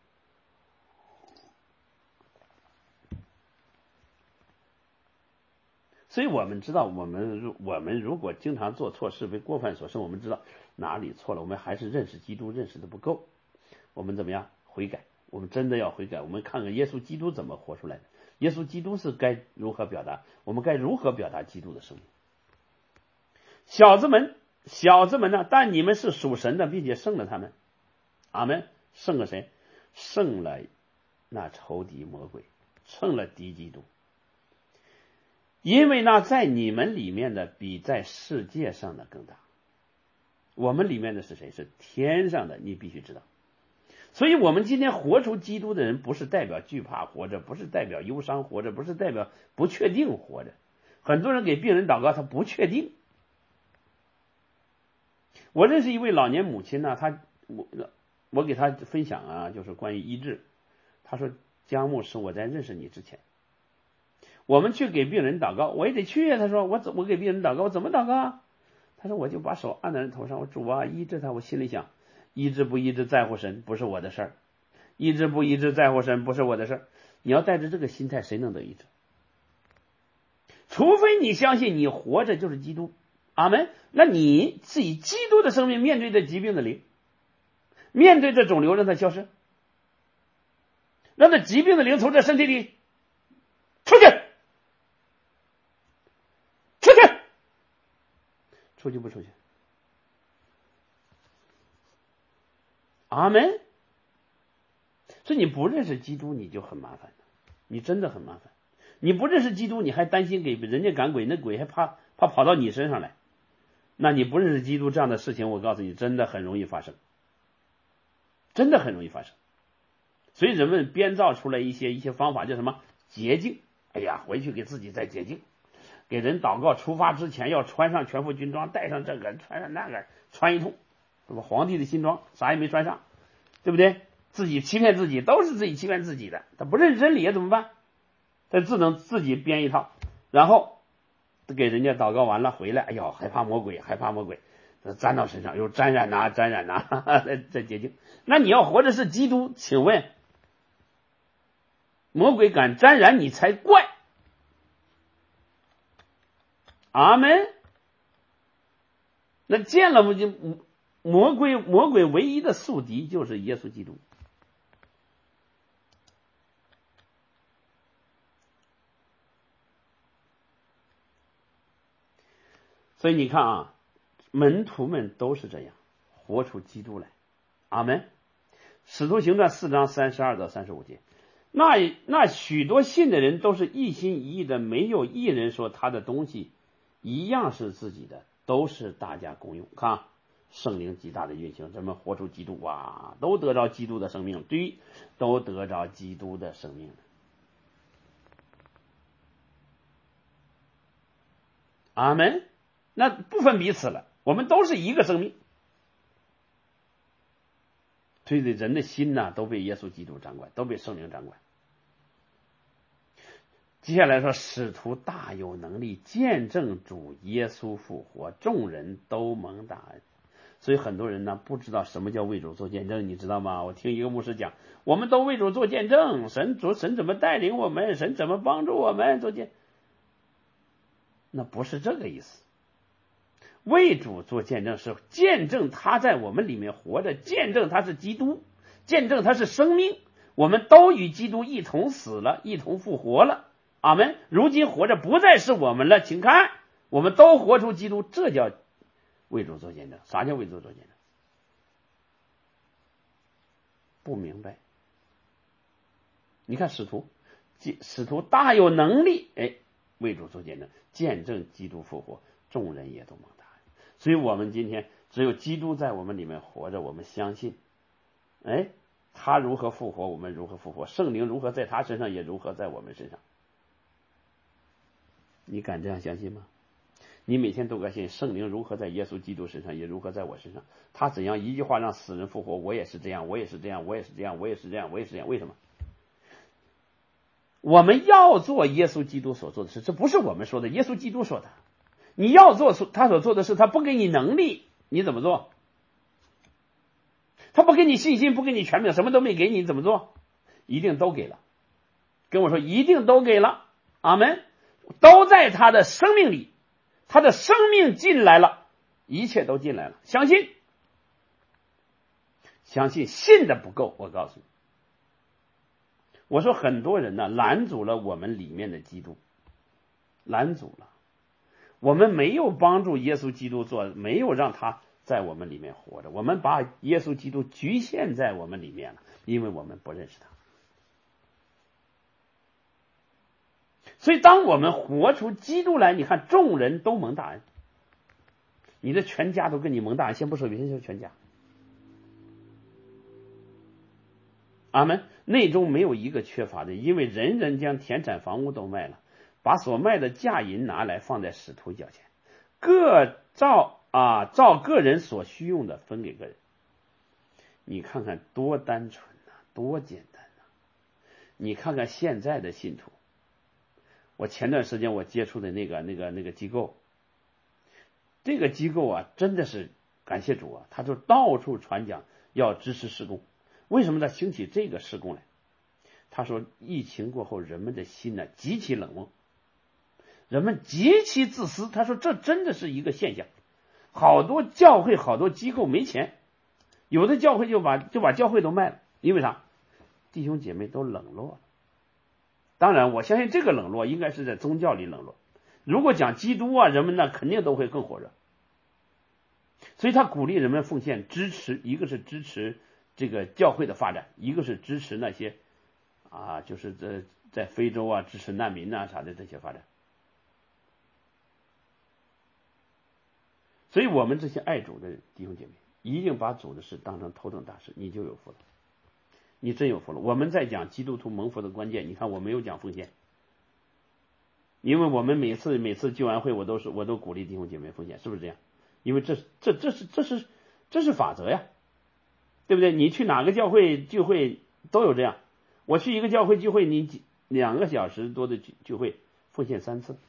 所以我们知道，我们我们如果经常做错事，为过犯所胜，我们知道哪里错了，我们还是认识基督认识的不够，我们怎么样悔改？我们真的要悔改，我们看看耶稣基督怎么活出来的，耶稣基督是该如何表达，我们该如何表达基督的生命。小子们。小子们呢？但你们是属神的，并且胜了他们。阿们。胜了谁？胜了那仇敌魔鬼，胜了敌基督。因为那在你们里面的比在世界上的更大。我们里面的是谁？是天上的，你必须知道。所以我们今天活出基督的人，不是代表惧怕活着，不是代表忧伤活着，不是代表不确定活着。很多人给病人祷告，他不确定。我认识一位老年母亲呢，她我我给她分享啊，就是关于医治。她说：“江牧师，我在认识你之前，我们去给病人祷告，我也得去啊。”她说：“我怎我给病人祷告，我怎么祷告啊？”她说：“我就把手按在人头上，我主啊，医治他。”我心里想，医治不医治在乎神，不是我的事儿；医治不医治在乎神，不是我的事儿。你要带着这个心态，谁能得医治？除非你相信你活着就是基督。阿们。那你是以基督的生命面对这疾病的灵，面对这肿瘤，让它消失，让这疾病的灵从这身体里出去，出去，出去不出去？阿们。所以你不认识基督，你就很麻烦，你真的很麻烦。你不认识基督，你还担心给人家赶鬼，那鬼还怕怕跑到你身上来。那你不认识基督，这样的事情我告诉你真的很容易发生，真的很容易发生。所以人们编造出来一些一些方法，叫什么洁净。哎呀，回去给自己再洁净，给人祷告出发之前要穿上全副军装，带上这个穿上那个，穿一通，是吧？皇帝的新装啥也没穿上，对不对？自己欺骗自己，都是自己欺骗自己的。他不认识真理怎么办？他只能自己编一套，然后给人家祷告完了回来，哎呦，害怕魔鬼，害怕魔鬼，沾到身上又沾染呐、啊，沾染呐、啊，再洁净。那你要活的是基督，请问魔鬼敢沾染你才怪。阿们。那见了就魔鬼，魔鬼唯一的宿敌就是耶稣基督。所以你看啊，门徒们都是这样活出基督来。阿们。使徒行传四章三十二到三十五节，那那许多信的人都是一心一意的，没有一人说他的东西一样是自己的，都是大家共用。看啊，圣灵极大的运行，咱们活出基督，哇，都得着基督的生命，对，都得着基督的生命。阿们。那不分彼此了，我们都是一个生命。对对，人的心呐、啊，都被耶稣基督掌管，都被圣灵掌管。接下来说，使徒大有能力见证主耶稣复活，众人都蒙大恩。 所以很多人呢不知道什么叫为主做见证，你知道吗？我听一个牧师讲，我们都为主做见证，神主神怎么带领我们，神怎么帮助我们做见，那不是这个意思。为主做见证是见证他在我们里面活着，见证他是基督，见证他是生命，我们都与基督一同死了，一同复活了。阿们。如今活着不再是我们了，请看，我们都活出基督，这叫为主做见证。啥叫为主做见证？不明白。你看使徒，使徒大有能力，哎，为主做见证，见证基督复活，众人也都蒙大恩。所以我们今天只有基督在我们里面活着，我们相信，哎，他如何复活，我们如何复活，圣灵如何在他身上，也如何在我们身上。你敢这样相信吗？你每天都该信圣灵如何在耶稣基督身上，也如何在我身上。他怎样一句话让死人复活，我也是这样，我也是这样，我也是这样，我也是这样，我也是这样。为什么？我们要做耶稣基督所做的事，这不是我们说的，耶稣基督说的。你要做他所做的事，他不给你能力，你怎么做？他不给你信心，不给你权柄，什么都没给你，怎么做？一定都给了。跟我说，一定都给了。阿们。都在他的生命里，他的生命进来了，一切都进来了。相信，相信，信的不够。我告诉你，我说很多人呢拦阻了我们里面的基督，拦阻了，我们没有帮助耶稣基督做，没有让他在我们里面活着，我们把耶稣基督局限在我们里面了，因为我们不认识他。所以当我们活出基督来，你看众人都蒙大恩，你的全家都跟你蒙大恩，先不说别人，说全家。阿们。内中没有一个缺乏的，因为人人将田产房屋都卖了，把所卖的价银拿来放在使徒脚前，各照啊照个人所需用的分给个人。你看看多单纯啊，多简单啊！你看看现在的信徒，我前段时间我接触的那个那个那个机构，这个机构啊，真的是感谢主啊，他就到处传讲要支持事工。为什么他兴起这个事工来？他说疫情过后人们的心呢极其冷漠，人们极其自私。他说这真的是一个现象，好多教会好多机构没钱，有的教会就把就把教会都卖了，因为啥？弟兄姐妹都冷落了。当然我相信这个冷落应该是在宗教里冷落，如果讲基督啊，人们呢肯定都会更火热。所以他鼓励人们奉献支持，一个是支持这个教会的发展，一个是支持那些啊就是在在非洲啊支持难民啊啥的这些发展。所以我们这些爱主的弟兄姐妹一定把主的事当成头等大事，你就有福了，你真有福了。我们在讲基督徒蒙福的关键，你看我没有讲奉献，因为我们每次每次聚完会我都是我都鼓励弟兄姐妹奉献，是不是这样？因为这这这是这是这是法则呀，对不对？你去哪个教会聚会都有这样，我去一个教会聚会，你两个小时多的聚聚会奉献三次，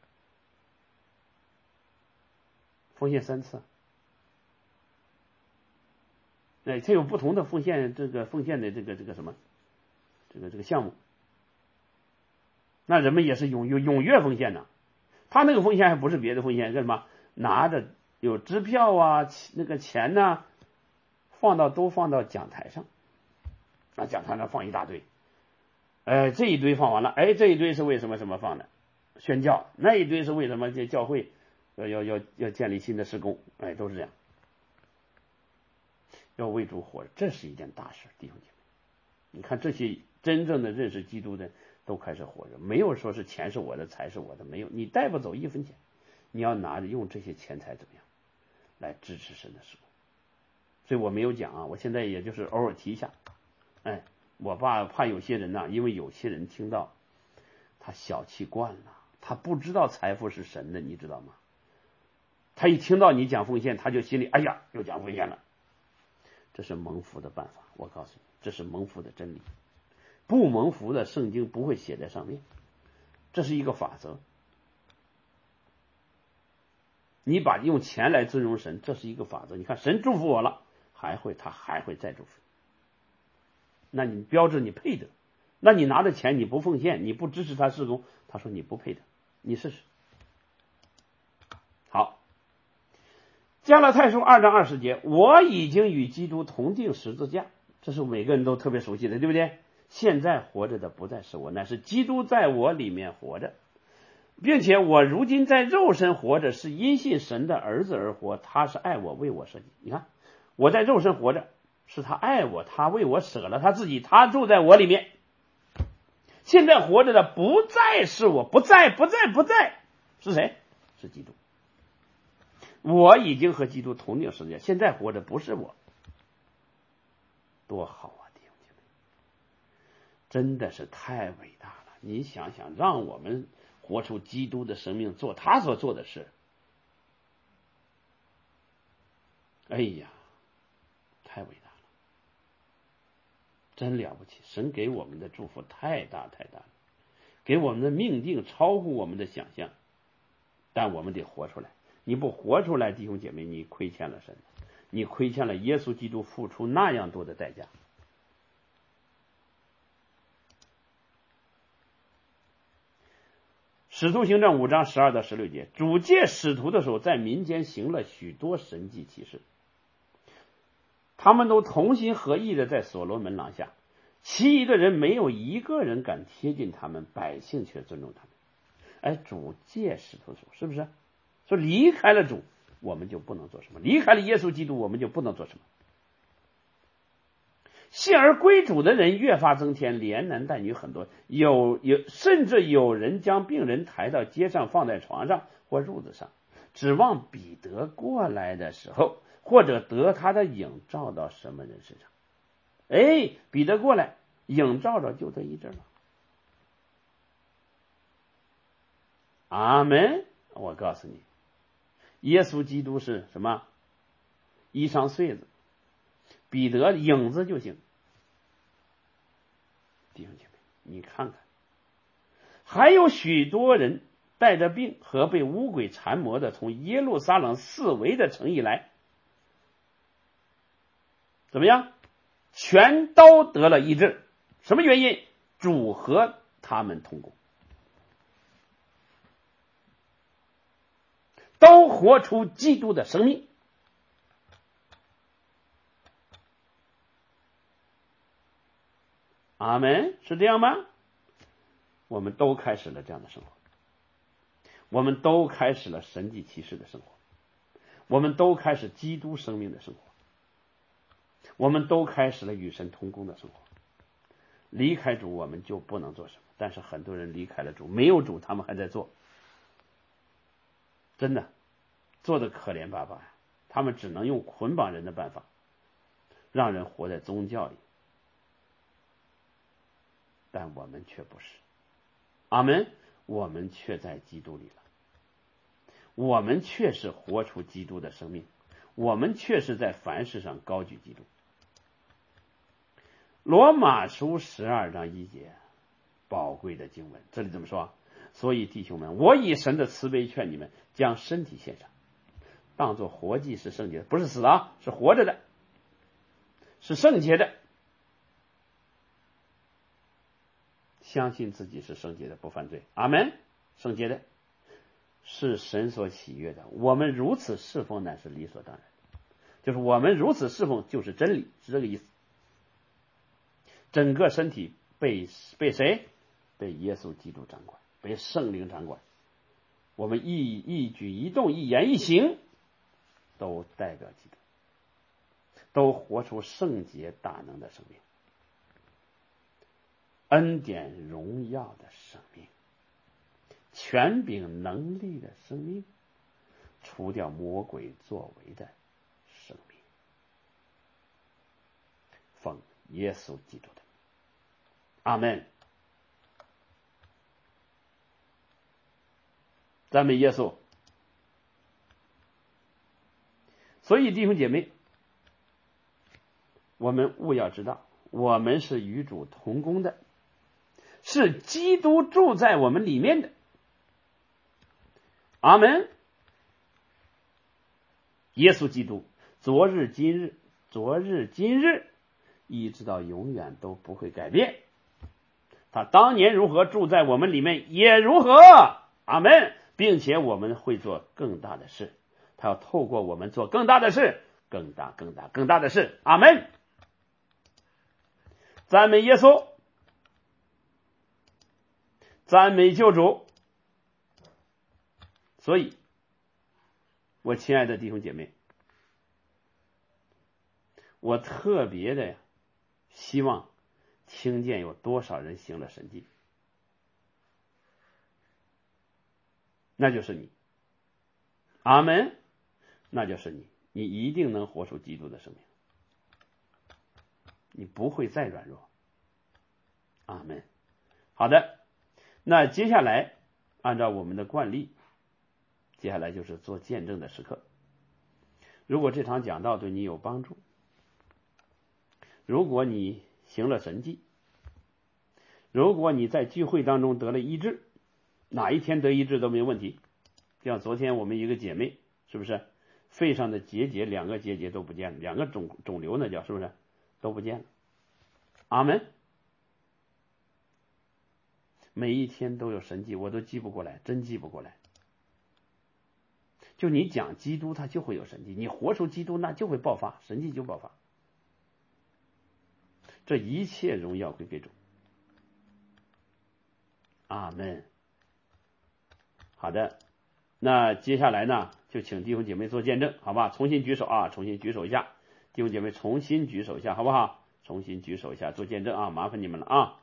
奉献三次。哎，它有不同的奉献，这个奉献的这个这个什么，这个这个项目，那人们也是踊跃踊跃奉献的。他那个奉献还不是别的奉献，干什么？拿着有支票啊，那个钱呢、啊，放到都放到讲台上，那讲台上放一大堆，哎，这一堆放完了，哎，这一堆是为什么什么放的？宣教，那一堆是为什么？这教会要要要要建立新的事工，哎，都是这样。要为主活着，这是一件大事，弟兄姐妹。你看这些真正的认识基督的都开始活着，没有说是钱是我的，财是我的，没有，你带不走一分钱，你要拿着用这些钱财怎么样来支持神的事工。所以我没有讲啊，我现在也就是偶尔提一下。哎，我怕怕有些人呐、啊，因为有些人听到他小气惯了，他不知道财富是神的，你知道吗？他一听到你讲奉献，他就心里哎呀又讲奉献了。这是蒙福的办法，我告诉你，这是蒙福的真理。不蒙福的圣经不会写在上面，这是一个法则。 你把用钱来尊荣神，这是一个法则。你看神祝福我了，还会他还会再祝福，那你标志你配得。那你拿着钱你不奉献，你不支持他事工，他说你不配得，你试试。好，加拉太书二章二十节，我已经与基督同定十字架，这是每个人都特别熟悉的，对不对？现在活着的不再是我，乃是基督在我里面活着，并且我如今在肉身活着，是因信神的儿子而活，他是爱我，为我舍己。你看我在肉身活着，是他爱我，他为我舍了他自己，他住在我里面。现在活着的不再是我，不再不再不再是谁？是基督。我已经和基督同定十字架，现在活着不是我，多好啊，弟兄姐妹，真的是太伟大了。你想想，让我们活出基督的生命，做他所做的事，哎呀，太伟大了，真了不起。神给我们的祝福太大太大了，给我们的命定超乎我们的想象，但我们得活出来。你不活出来，弟兄姐妹，你亏欠了神，你亏欠了耶稣基督付出那样多的代价。使徒行传五章十二到十六节，主借使徒的时候，在民间行了许多神迹奇事，他们都同心合意的在所罗门廊下，其余的人没有一个人敢贴近他们，百姓却尊重他们。哎，主借使徒的时候，是不是说离开了主我们就不能做什么，离开了耶稣基督我们就不能做什么？信而归主的人越发增添，连男带女很多，有有甚至有人将病人抬到街上，放在床上或褥子上，指望彼得过来的时候，或者得他的影照到什么人身上。哎，彼得过来，影照着就得医治了。阿门！我告诉你，耶稣基督是什么？衣裳穗子，彼得影子就行。弟兄姐妹，你看看，还有许多人带着病和被污鬼缠磨的，从耶路撒冷四围的城邑来，怎么样？全都得了医治。什么原因？主和他们同工，都活出基督的生命。阿们，是这样吗？我们都开始了这样的生活，我们都开始了神迹奇事的生活，我们都开始基督生命的生活，我们都开始了与神同工的生活。离开主我们就不能做什么，但是很多人离开了主，没有主他们还在做，真的做的可怜巴巴呀。他们只能用捆绑人的办法，让人活在宗教里，但我们却不是。阿们，我们却在基督里了，我们却是活出基督的生命，我们却是在凡事上高举基督。罗马书十二章一节，宝贵的经文，这里怎么说？所以弟兄们，我以神的慈悲劝你们，将身体献上，当作活祭，是圣洁的，不是死的啊，是活着的，是圣洁的。相信自己是圣洁的，不犯罪。阿们，圣洁的，是神所喜悦的。我们如此侍奉乃是理所当然，就是我们如此侍奉就是真理，是这个意思。整个身体被被谁？被耶稣基督掌管，被圣灵掌管。我们一一举一动，一言一行，都代表基督，都活出圣洁大能的生命，恩典荣耀的生命，权柄能力的生命，除掉魔鬼作为的生命。奉耶稣基督的名，阿们。赞美耶稣。所以弟兄姐妹，我们务要知道，我们是与主同工的，是基督住在我们里面的。阿们。 耶稣基督昨日今日昨日今日一直到永远都不会改变，他当年如何，住在我们里面也如何，阿们，并且我们会做更大的事，他要透过我们做更大的事，更大更大更大的事，阿们。赞美耶稣，赞美救主。所以我亲爱的弟兄姐妹，我特别的希望听见有多少人行了神迹，那就是你，阿们，那就是你，你一定能活出基督的生命，你不会再软弱，阿们。好的，那接下来按照我们的惯例，接下来就是做见证的时刻。如果这场讲道对你有帮助，如果你行了神迹，如果你在聚会当中得了医治，哪一天得医治都没有问题。像昨天我们一个姐妹，是不是肺上的结节，两个结节都不见了，两个肿肿瘤呢叫，是不是都不见了，阿们。每一天都有神迹，我都记不过来，真记不过来。就你讲基督，它就会有神迹，你活出基督，那就会爆发，神迹就爆发。这一切荣耀归给主，阿们。好的，那接下来呢，就请弟兄姐妹做见证，好吧？重新举手啊，重新举手一下，弟兄姐妹重新举手一下，好不好？重新举手一下做见证啊，麻烦你们了啊。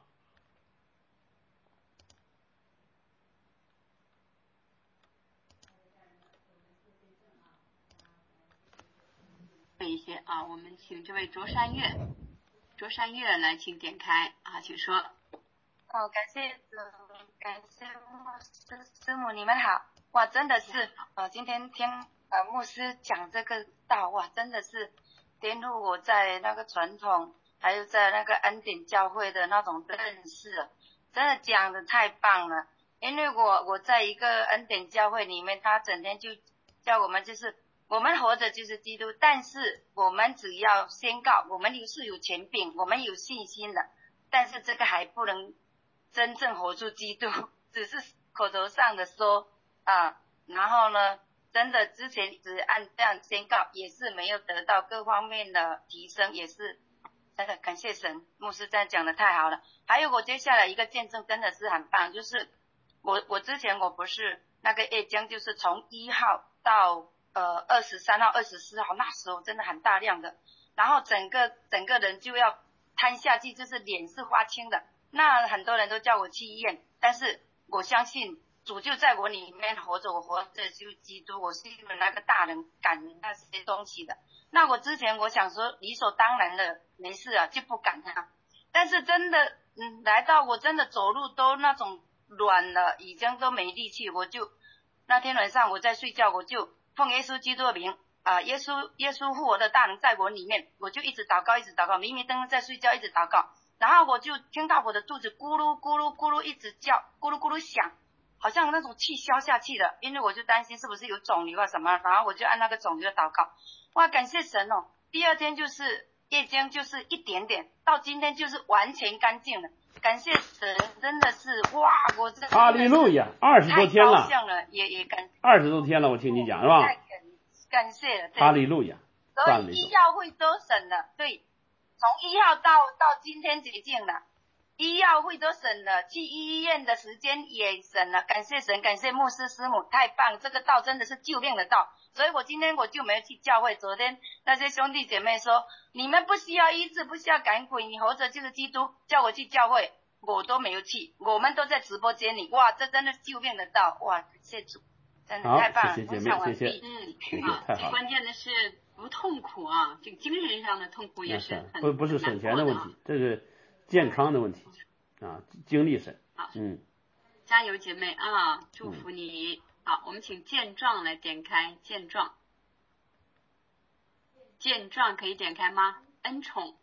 一些啊，我们请这位卓山月，卓山月来，请点开啊，请说。 哦，感谢主，感谢牧师师母，你们好。哇，真的是，呃，今天听呃牧师讲这个道，哇，真的是颠覆我在那个传统，还有在那个恩典教会的那种认识，真的讲的太棒了。因为我我在一个恩典教会里面，他整天就叫我们就是。我们活着就是基督，但是我们只要宣告，我们是有权柄，我们有信心的，但是这个还不能真正活出基督，只是口头上的说啊。然后呢，真的之前只按这样宣告，也是没有得到各方面的提升，也是真的感谢神，牧师这样讲的太好了。还有我接下来一个见证真的是很棒，就是我我之前我不是那个夜间，就是从一号到呃，二十三号、二十四号，那时候真的很大量的，然后整个整个人就要瘫下去，就是脸是发青的。那很多人都叫我去医院，但是我相信主就在我里面活着，我活着就基督，我是因为那个大人感那些东西的。那我之前我想说理所当然的，没事啊，就不敢啊。但是真的，嗯，来到我真的走路都那种软了，已经都没力气，我就那天晚上我在睡觉，我就。奉耶稣基督的名啊、呃，耶稣耶稣复活的大能在我里面，我就一直祷告，一直祷告，迷迷瞪瞪在睡觉，一直祷告，然后我就听到我的肚子咕噜咕噜咕噜一直叫，咕噜咕噜响，好像那种气消下去了，因为我就担心是不是有肿瘤啊什么，然后我就按那个肿瘤祷告，哇，感谢神哦！第二天就是夜间就是一点点，到今天就是完全干净了。感谢神，真的是哇！我真的哈利路亚，二十多天了， 太高兴了，也也感二十多天了，我听你讲是吧？ 太感感谢了， 哈利路亚， 所以医药费都省了，对，从一号到到今天解禁了，医药费都省了，去医院的时间也省了，感谢神，感谢牧师师母，太棒！这个道真的是救命的道，所以我今天我就没有去教会。昨天那些兄弟姐妹说，你们不需要医治，不需要赶鬼，你活着就是基督，叫我去教会，我都没有去，我们都在直播间里，哇，这真的是救命的道，哇，感谢主，真的太棒了， 谢谢姐妹，谢谢， 嗯， 谢谢，太好了。 关键的是不痛苦啊，这个精神上的痛苦也是很不不是省钱的问题，这是健康的问题啊，精力神。嗯， 加油姐妹啊，祝福你。嗯、好，我们请健壮来点开健壮，健壮可以点开吗？恩宠，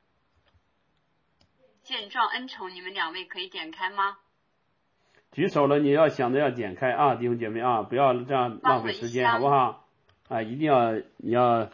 健壮恩宠，你们两位可以点开吗？ 举手了，你要想着要点开啊，弟兄姐妹啊，不要这样浪费时间，好不好？ 啊，一定要你要。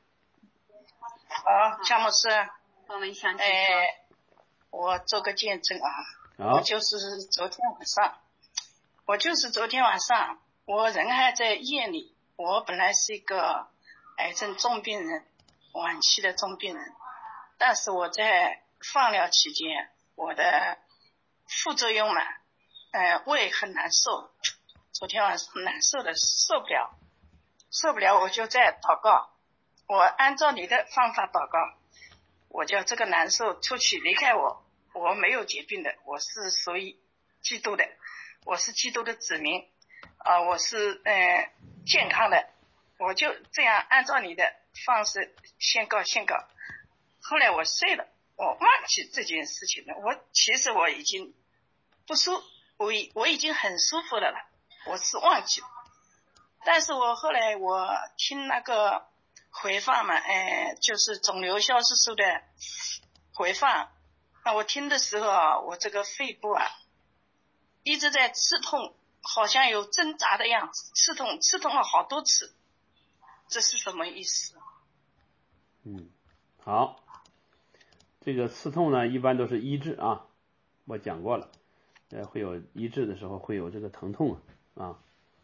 好，姜牧师， 我们想起哎，我做个见证啊， 好， 我就是昨天晚上，我就是昨天晚上，我人还在医院里，我本来是一个癌症重病人，晚期的重病人，但是我在放疗期间，我的副作用嘛，呃，胃很难受，昨天晚上难受的受不了，受不了我就在祷告。我按照你的方法祷告，我叫这个难受出去离开我，我没有疾病的，我是属于基督的，我是基督的子民啊、呃，我是呃健康的，我就这样按照你的方式宣告宣告。后来我睡了，我忘记这件事情了，我其实我已经不舒我已我已经很舒服了了，我是忘记了。但是我后来我听那个回放嘛，呃，就是肿瘤消失术的回放，那我听的时候啊，我这个肺部啊一直在刺痛，好像有挣扎的样子，刺痛刺痛了好多次，这是什么意思？ 嗯，好，这个刺痛呢，一般都是医治啊，我讲过了，呃，会有医治的时候会有这个疼痛啊。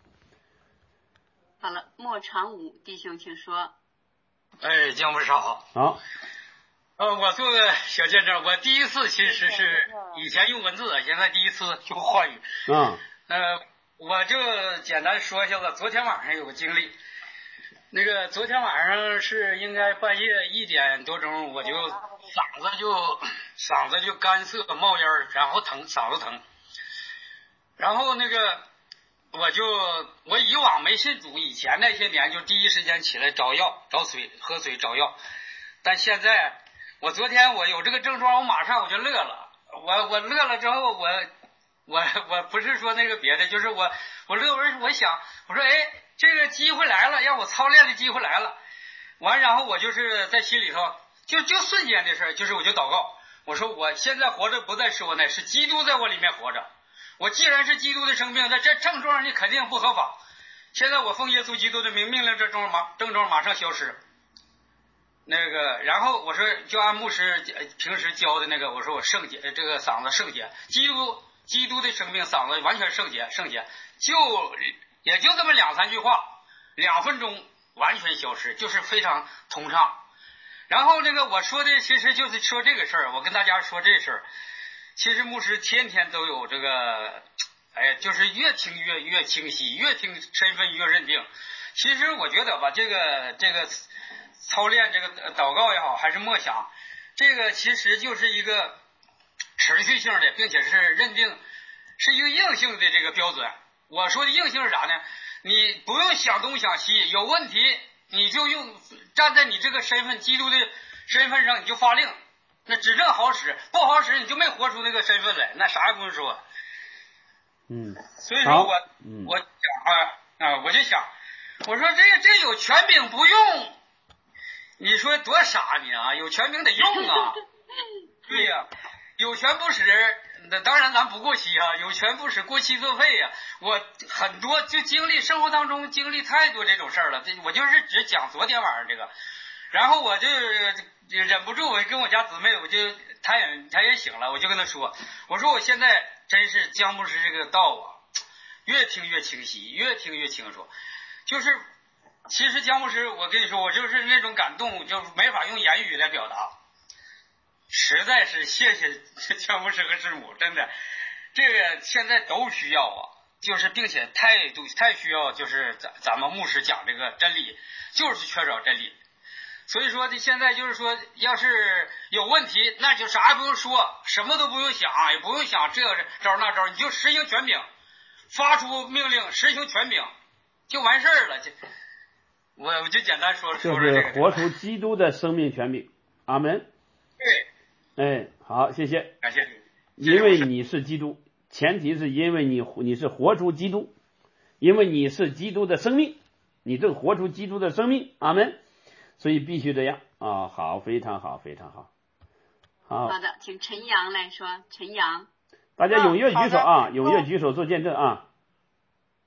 好了，莫长武弟兄请说。 哎，姜牧师好。 好。 呃，我做个小见证，我第一次其实是以前用文字，现在第一次用话语。 嗯。 呃，我就简单说一下子，昨天晚上有个经历。那个昨天晚上是应该半夜一点多钟，我就嗓子就嗓子就干涩冒烟，然后疼，嗓子疼。然后那个我就我以往没信主以前那些年，就第一时间起来找药找水喝水找药，但现在我昨天我有这个症状，我马上我就乐了，我我乐了之后我我我不是说那个别的，就是我我乐我我想我说哎这个机会来了，让我操练的机会来了，完然后我就是在心里头就就瞬间的事，就是我就祷告，我说我现在活着不再是我乃是基督在我里面活着。我既然是基督的生命，那这症状你肯定不合法。现在我奉耶稣基督的名命令，这症状马症状马上消失。那个，然后我说就按牧师平时教的那个，我说我圣洁，这个嗓子圣洁，基督基督的生命嗓子完全圣洁圣洁，就也就这么两三句话，两分钟完全消失，就是非常通畅。然后那个我说的其实就是说这个事儿，我跟大家说这事儿。其实牧师天天都有这个，哎呀，就是越听越越清晰，越听身份越认定。其实我觉得吧，这个这个操练这个祷告也好，还是默想，这个其实就是一个持续性的，并且是认定是一个硬性的这个标准。我说的硬性是啥呢？你不用想东想西，有问题你就用站在你这个身份基督的身份上，你就发令。那指正好使，不好使你就没活出那个身份来，那啥也不用说。 嗯， 所以说我嗯、 我想啊啊，我就想，我说这这有权柄不用，你说多傻你啊！有权柄得用啊，对呀、啊，有权不使，那当然咱不过期啊，有权不使过期作废呀、啊。我很多就经历生活当中经历太多这种事儿了，这我就是只讲昨天晚上这个。然后我就忍不住，我跟我家姊妹，我就她也她也醒了，我就跟她说，我说我现在真是姜牧师这个道啊，越听越清晰，越听越清楚。就是其实姜牧师，我跟你说，我就是那种感动，就没法用言语来表达。实在是谢谢姜牧师和师母，真的，这个现在都需要啊，就是并且太太需要，就是咱咱们牧师讲这个真理，就是缺少真理。所以说，现在就是说，要是有问题，那就啥也不用说，什么都不用想，也不用想这招那招，你就实行权柄，发出命令，实行权柄，就完事儿了。就我我就简单说说说这个， 就是活出基督的生命权柄。阿门。 对， 哎，好，谢谢， 感谢你。 因为你是基督，前提是因为你你是活出基督，因为你是基督的生命，你正活出基督的生命。阿门。所以必须这样啊！好，非常好，非常好。好好的，请陈阳来说。陈阳， 大家踊跃举手啊！踊跃举手做见证啊！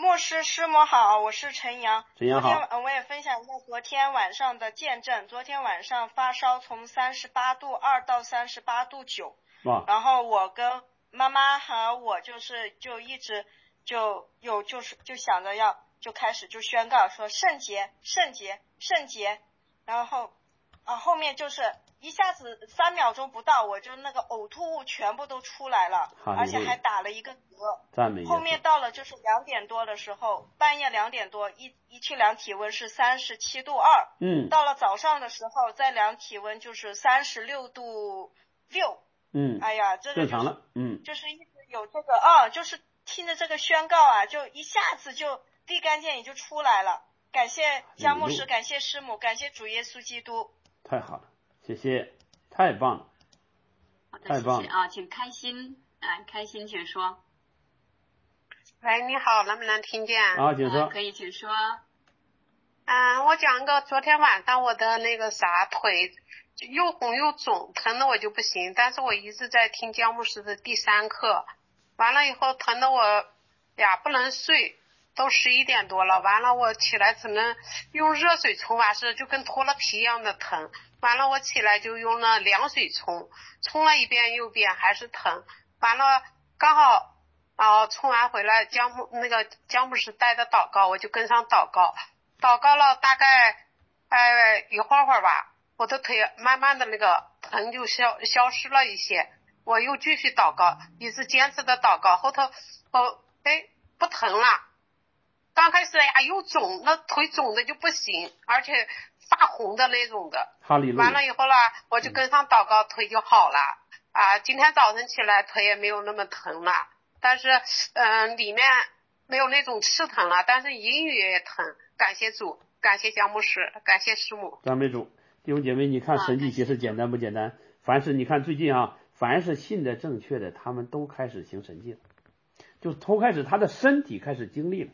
牧师师母好，我是陈阳。 陈阳好。 昨天我也分享一下昨天晚上的见证。昨天晚上发烧从三十八度二到三十八度九。 哇。 然后我跟妈妈和我就是就一直就有就是就想着要就开始就宣告说圣洁圣洁圣洁，然后啊后面就是一下子三秒钟不到，我就那个呕吐物全部都出来了，而且还打了一个嗝。 赞美。 后面到了就是两点多的时候，半夜两点多一一去量体温是三十七度二。 嗯。 到了早上的时候再量体温就是三十六度六。 嗯。 哎呀，这个、就是、 正常了。嗯。 就是一直有这个啊，就是听着这个宣告啊，就一下子就立竿见影就出来了。感谢江牧师，感谢师母，感谢主耶稣基督。 太好了。谢谢，太棒了， 好的， 太棒了谢谢啊！请开心，啊，开心，请说。 喂，你好，能不能听见？ 啊，请说。 可以，请说。 嗯，我讲个，昨天晚上我的那个啥腿又红又肿，疼的我就不行，但是我一直在听江牧师的第三课，完了以后疼的我呀不能睡。都十一点多了，完了我起来只能用热水冲完事，就跟脱了皮一样的疼。完了我起来就用了凉水冲，冲了一遍又一遍还是疼。完了刚好啊、呃、冲完回来，江牧那个江牧师带的祷告，我就跟上祷告，祷告了大概哎一会儿会儿吧，我的腿慢慢的那个疼就消消失了一些，我又继续祷告，一直坚持的祷告，后头哦哎不疼了。刚开始呀又肿，那腿肿的就不行，而且发红的那种的。完了以后了，我就跟上祷告，腿就好了。啊，今天早晨起来腿也没有那么疼了，但是嗯、呃、里面没有那种刺疼了，但是隐语也疼。感谢主，感谢江牧师，感谢师母。 赞美主，弟兄姐妹，你看神迹奇事简单不简单？凡是你看最近啊，凡是信的正确的，他们都开始行神迹了，就头开始他的身体开始经历了。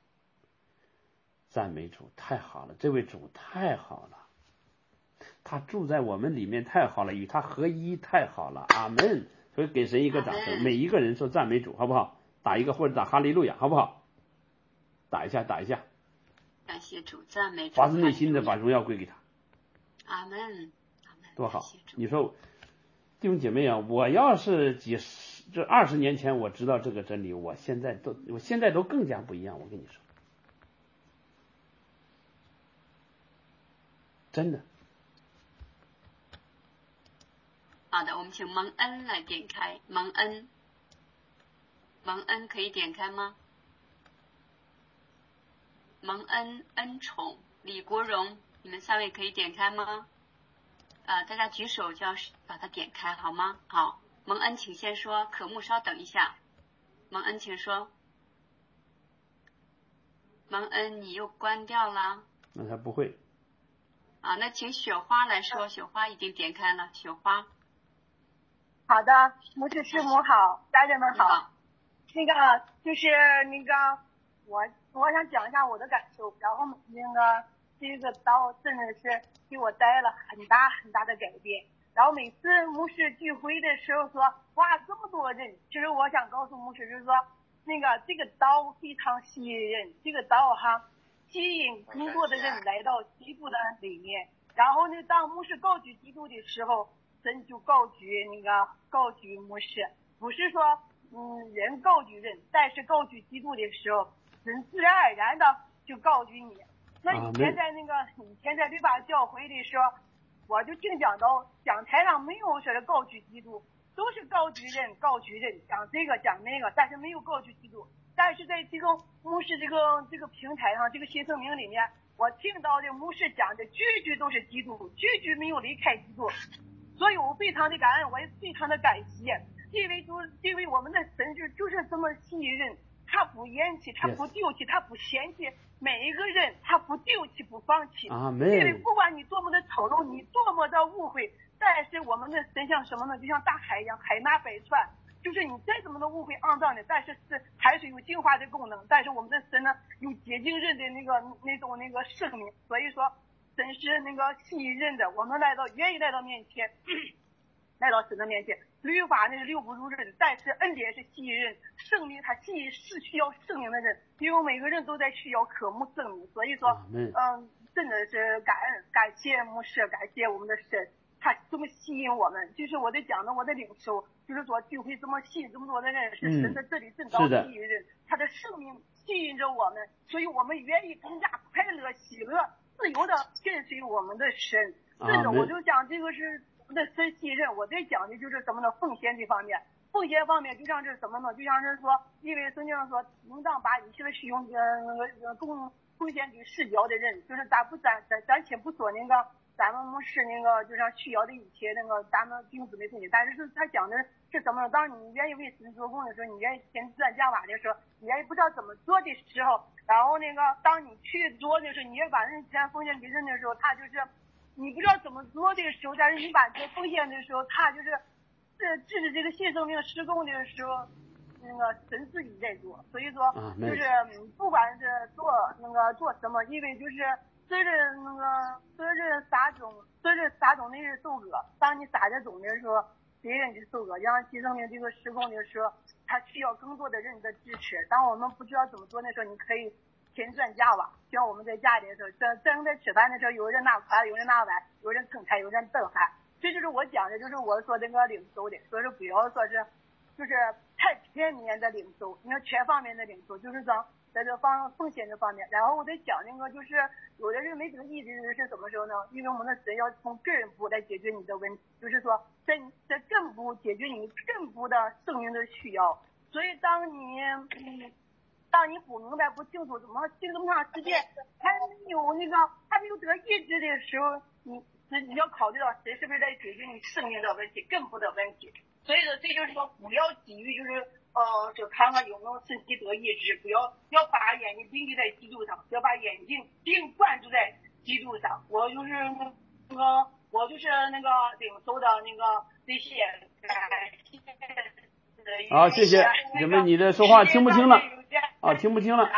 赞美主，太好了，这位主太好了，他住在我们里面太好了，与他合一太好了，阿门。所以给神一个掌声，每一个人说赞美主，好不好？打一个或者打哈利路亚，好不好？打一下，打一下。 感谢主，赞美主， 发自内心的把荣耀归给他。 阿门，阿门。 多好！你说，弟兄姐妹啊，我要是几十这二十年前我知道这个真理，我现在都我现在都更加不一样，我跟你说。真的。 好的，我们请蒙恩来点开。蒙恩，蒙恩可以点开吗？蒙恩、恩宠、李国荣，你们三位可以点开吗？呃，大家举手就要把它点开，好吗？好，蒙恩请先说，可木稍等一下。蒙恩请说。蒙恩，你又关掉了。 那他不会。 啊，那请雪花来说，雪花已经点开了，雪花。 好的，牧师师母好，家人们好。 好那个就是那个我我想讲一下我的感受，然后那个这个刀真的是给我带来了很大很大的改变。然后每次牧师聚会的时候说，哇，这么多人，其实我想告诉牧师就是说，那个这个刀非常吸引人，这个刀哈。吸引更多的人来到基督的里面，然后呢，当牧师高举基督的时候，神就高举那个高举牧师，不是说嗯人高举人，但是高举基督的时候，神自然而然的就高举你。那以前在那个以前在律法教会的时候，我就听讲到讲台上没有说是高举基督，都是高举人高举人，讲这个讲那个，但是没有高举基督。但是在这个牧师这个这个平台上，这个新生命里面，我听到的牧师讲的句句都是基督，句句没有离开基督，所以我非常的感恩，我也非常的感谢，因为就因为我们的神就就是这么吸引人，他不厌弃，他不丢弃，他不嫌弃每一个人，他不丢弃不放弃。 阿门。 因为不管你多么的丑陋，你多么的误会，但是我们的神像什么呢？就像大海一样，海纳百川。就是你再怎么的污秽肮脏的，但是是海水有净化的功能，但是我们的神呢有洁净人的那个那种那个生命，所以说神是那个吸引人的，我们来到愿意来到面前， 来到神的面前。律法那是六不如人，但是恩典是吸引人，圣灵他吸引是需要圣灵的人，因为每个人都在需要渴慕圣灵，所以说，嗯、呃，真的是感恩感谢牧师，感谢我们的神，他这么吸引我们。就是我在讲的我的领受，就是说聚会这么吸引这么多的人，是神在这里正道吸引人，他的生命吸引着我们，所以我们愿意更加快乐、喜乐、自由的跟随我们的神。真的，我就讲这个是我们的神信任。我在讲的就是什么呢？奉献这方面，奉献方面就像是什么呢？就像是说，因为圣经上说，应当把一切的使用呃那个贡奉献给世交的人，就是咱不咱咱咱且不说那个咱们是那个就像需要的一切那个咱们弟兄姊妹东西，但是是他讲的是什么呢？当你愿意为神做工的时候，你愿意填自然加瓦的时候，你愿意不知道怎么做的时候，然后那个当你去做的时候，你也把人钱奉献给人的时候，他就是你不知道怎么做的时候，但是你把这奉献的时候，他就是这支持这个新生命施工的时候，那个神自己在做，所以说就是不管是做那个做什么，因为就是随着那个随着撒种，随着撒种的是收割，当你撒着种的时候，别人就收割，让新生命这个施工的时候，他需要更多的人的支持。当我们不知道怎么做的时候，你可以添砖加瓦，像我们在家里的时候，正正在吃饭的时候，有人拿筷，有人拿碗，有人盛菜，有人炖饭。这就是我讲的，就是我说这个领受的，所以说不要说是就是太全面的领受，你看全方面的领受，就是说在这方奉献这方面。然后我在讲那个，就是有的人没这个意识是什么时候呢？因为我们的神要从根部来解决你的问题，就是说在在根部解决你根部的生命的需要。所以当你嗯。当你不明白不清楚怎么经这么长时间还没有那个还没有得医治的时候，你你要考虑到谁是不是在解决你生命的问题、根部的问题。所以说这就是说不要急于就是呃就看看有没有身体得医治，不要要把眼睛定睛在基督上，要把眼睛定关注在基督上。我就是那个我就是那个领受的那个这些好，谢谢姐妹，你的说话听不清了啊，听不清了。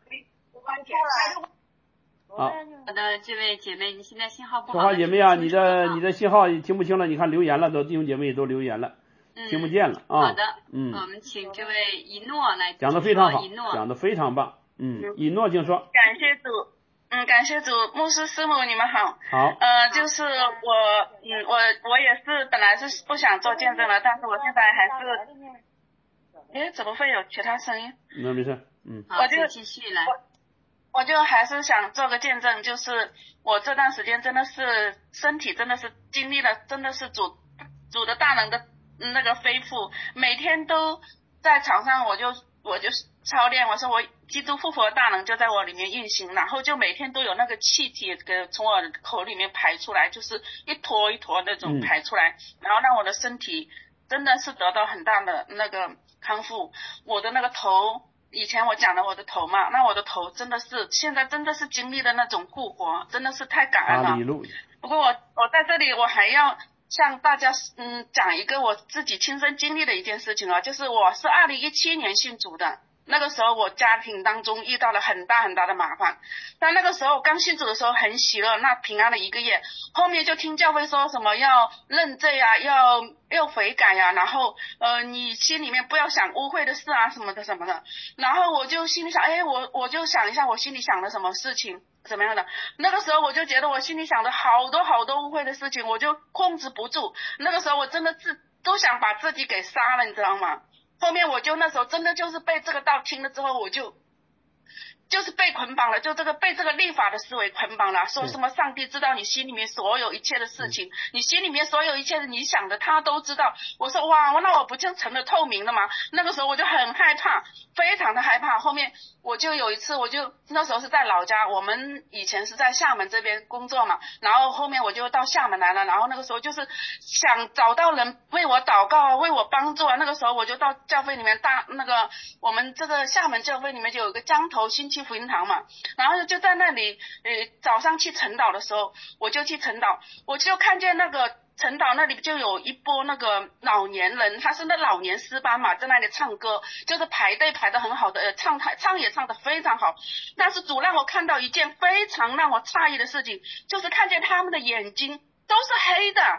好， 好的，这位姐妹，你现在信号不好。 说话姐妹啊，你的你的信号听不清了，你看留言了，都弟兄姐妹都留言了， 嗯、 听不见了啊。 好的， 嗯， 我们请这位一诺来讲的非常好，讲的非常棒，嗯，一诺请说。 感谢主。嗯，感谢主，牧师师母你们好。 好。 呃，就是我，嗯，我我也是本来是不想做见证了，但是我现在还是，诶，怎么会有其他声音？ 那没事，嗯。 我就继续来。 我我就还是想做个见证，就是我这段时间真的是身体真的是经历了，真的是主主的大能的那个恢复，每天都在场上我就我就操练，我说我基督复活大能就在我里面运行，然后就每天都有那个气体给从我的口里面排出来，就是一坨一坨那种排出来，嗯、然后让我的身体真的是得到很大的那个康复。我的那个头，以前我讲了我的头嘛，那我的头真的是现在真的是经历了那种复活，真的是太感恩了。不过我我在这里我还要向大家嗯讲一个我自己亲身经历的一件事情啊，就是我是二零一七年信主的。那个时候我家庭当中遇到了很大很大的麻烦，但那个时候刚信主的时候很喜乐，那平安了一个月，后面就听教会说什么要认罪啊，要要悔改呀、啊，然后呃你心里面不要想污秽的事啊什么的什么的，然后我就心里想，哎我我就想一下我心里想的什么事情怎么样的，那个时候我就觉得我心里想的好多好多污秽的事情，我就控制不住，那个时候我真的自都想把自己给杀了，你知道吗？后面我就那时候真的就是被这个道听了之后，我就就是被捆绑了，就这个被这个律法的思维捆绑了，说什么上帝知道你心里面所有一切的事情，你心里面所有一切的你想的他都知道。我说哇，那我不就成了透明了吗？那个时候我就很害怕，非常的害怕。后面我就有一次，我就那时候是在老家，我们以前是在厦门这边工作嘛，然后后面我就到厦门来了，然后那个时候就是想找到人为我祷告啊，为我帮助啊。那个时候我就到教会里面大那个我们这个厦门教会里面就有一个江头新期福音堂嘛，然后就在那里呃早上去晨祷的时候，我就去晨祷，我就看见那个晨祷那里就有一波那个老年人，他是那老年诗班嘛，在那里唱歌，就是排队排得很好的，呃、唱唱也唱得非常好。但是主让我看到一件非常让我诧异的事情，就是看见他们的眼睛都是黑的，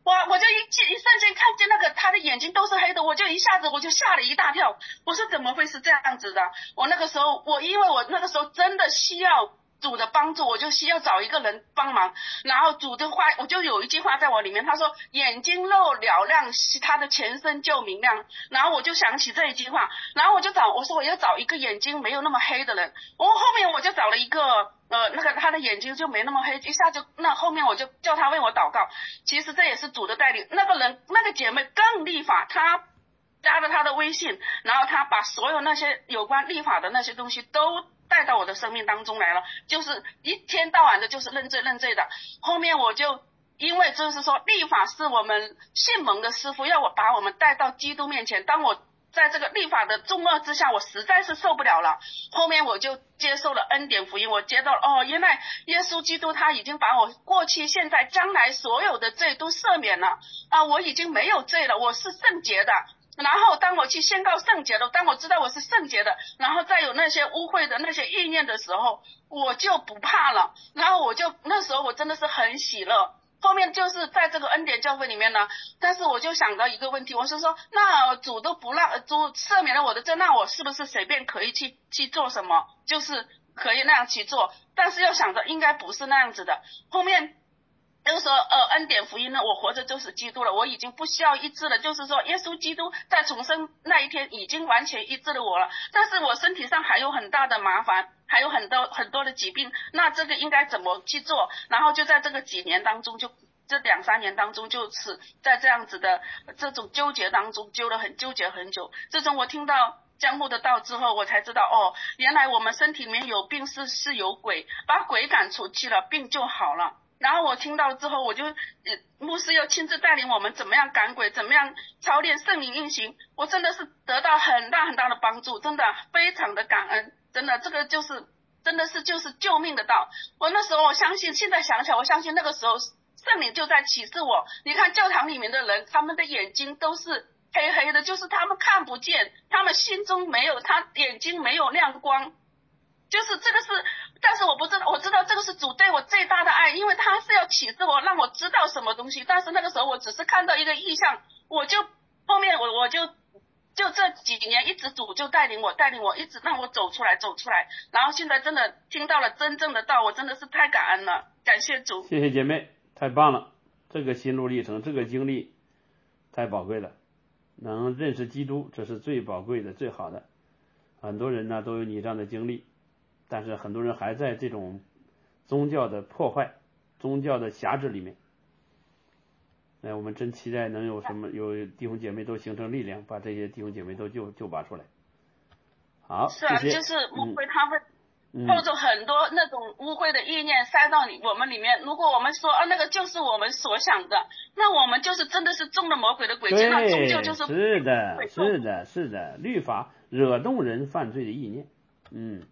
我我就一一瞬间看见那个他的眼睛都是黑的，我就一下子我就吓了一大跳，我说怎么会是这样子的？我那个时候我因为我那个时候真的需要主的帮助，我就需要找一个人帮忙，然后主的话我就有一句话在我里面，他说眼睛漏了亮，他的全身就明亮，然后我就想起这一句话，然后我就找我说我要找一个眼睛没有那么黑的人，我后面我就找了一个呃那个他的眼睛就没那么黑，一下就那后面我就叫他为我祷告，其实这也是主的带领，那个人那个姐妹更立法，她加了他的微信，然后他把所有那些有关立法的那些东西都带到我的生命当中来了，就是一天到晚的就是认罪认罪的。后面我就因为就是说立法是我们信蒙的师傅要我把我们带到基督面前，当我在这个立法的重压之下，我实在是受不了了，后面我就接受了恩典福音，我接到了哦，原来耶稣基督他已经把我过去现在将来所有的罪都赦免了啊，我已经没有罪了，我是圣洁的。然后当我去宣告圣洁的，当我知道我是圣洁的，然后再有那些污秽的那些意念的时候，我就不怕了，然后我就那时候我真的是很喜乐。后面就是在这个恩典教会里面呢，但是我就想到一个问题，我是说那主都不让主赦免了我的罪，那我是不是随便可以去去做什么，就是可以那样去做，但是又想着应该不是那样子的。后面就是说呃恩典福音呢，我活着就是基督了，我已经不需要医治了，就是说耶稣基督在重生那一天已经完全医治了我了，但是我身体上还有很大的麻烦，还有很多很多的疾病，那这个应该怎么去做？然后就在这个几年当中，就这两三年当中，就是在这样子的这种纠结当中纠了很纠结很久。自从我听到江牧的道之后，我才知道哦，原来我们身体里面有病是是有鬼，把鬼赶出去了，病就好了。然后我听到之后，我就呃牧师又亲自带领我们怎么样赶鬼，怎么样操练圣灵运行，我真的是得到很大很大的帮助，真的非常的感恩，真的这个就是真的是就是救命的道。我那时候我相信，现在想起来我相信那个时候圣灵就在启示我，你看教堂里面的人，他们的眼睛都是黑黑的，就是他们看不见，他们心中没有，他眼睛没有亮光，就是这个是，但是我不知道，我知道这个是主对我最大的爱，因为他是要启示我，让我知道什么东西，但是那个时候我只是看到一个意象，我就后面我我就就这几年一直主就带领我带领我一直让我走出来走出来，然后现在真的听到了真正的道，我真的是太感恩了，感谢主。 谢谢姐妹，太棒了，这个心路历程，这个经历太宝贵了，能认识基督，这是最宝贵的最好的。很多人呢都有你这样的经历，但是很多人还在这种宗教的破坏、宗教的辖制里面。哎，我们真期待能有什么有弟兄姐妹都形成力量，把这些弟兄姐妹都救救拔出来。好， 是啊， 谢谢就是污秽，他会嗯或者很多那种污秽的意念塞到你我们里面。如果我们说啊那个就是我们所想的，那我们就是真的是中了魔鬼的诡计，那终究就是是的，是的，是的，律法惹动人犯罪的意念。嗯。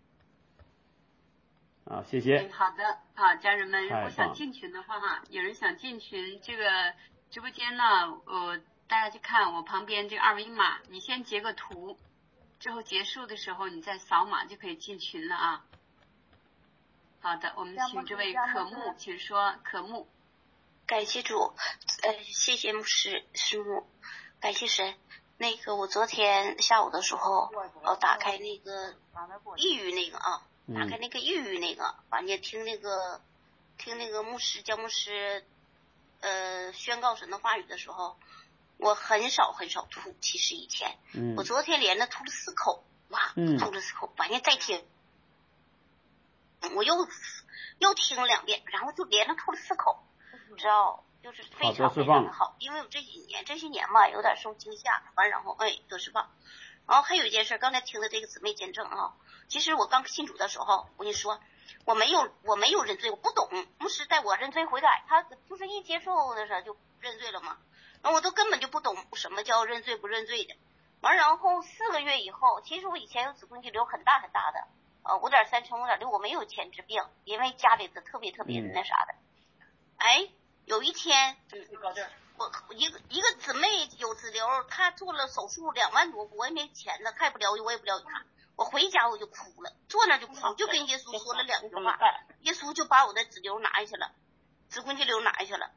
好，谢谢。 嗯，好的，好，家人们，如太棒果想进群的话哈，有人想进群，这个直播间呢，呃，大家去看我旁边这个二维码，你先截个图，之后结束的时候你再扫码就可以进群了啊。好的，我们请这位可木，请说可木。 感谢主，呃，谢谢牧师师母，感谢神。那个我昨天下午的时候，我打开那个抑郁那个啊，打开那个抑郁那个，完了听那个听那个牧师教牧师呃宣告神的话语的时候，我很少很少吐，其实以前， 嗯， 我昨天连着吐了四口，哇， 嗯， 吐了四口，完了再听，我又又听了两遍，然后就连着吐了四口，知道。就是非常非常的好，因为我这几年这些年吧，有点受惊吓，完然后哎得释放。然后还有一件事，刚才听的这个姊妹见证啊，其实我刚信主的时候，我跟你说，我没有我没有认罪，我不懂，牧师带我认罪悔改，他就是一接受的时候就认罪了嘛，然后我都根本就不懂什么叫认罪不认罪的。完然后四个月以后，其实我以前有子宫肌瘤很大很大的，呃五点三乘五点六，我没有前置病，因为家里的特别特别那啥的，哎。有一天，我一个一个姊妹有子瘤，她做了手术两万多，我也没钱呢，看不了我也不了解她。我回家我就哭了，坐那就哭，就跟耶稣说了两句话，耶稣就把我的子瘤拿下去了，子宫肌瘤拿下去了。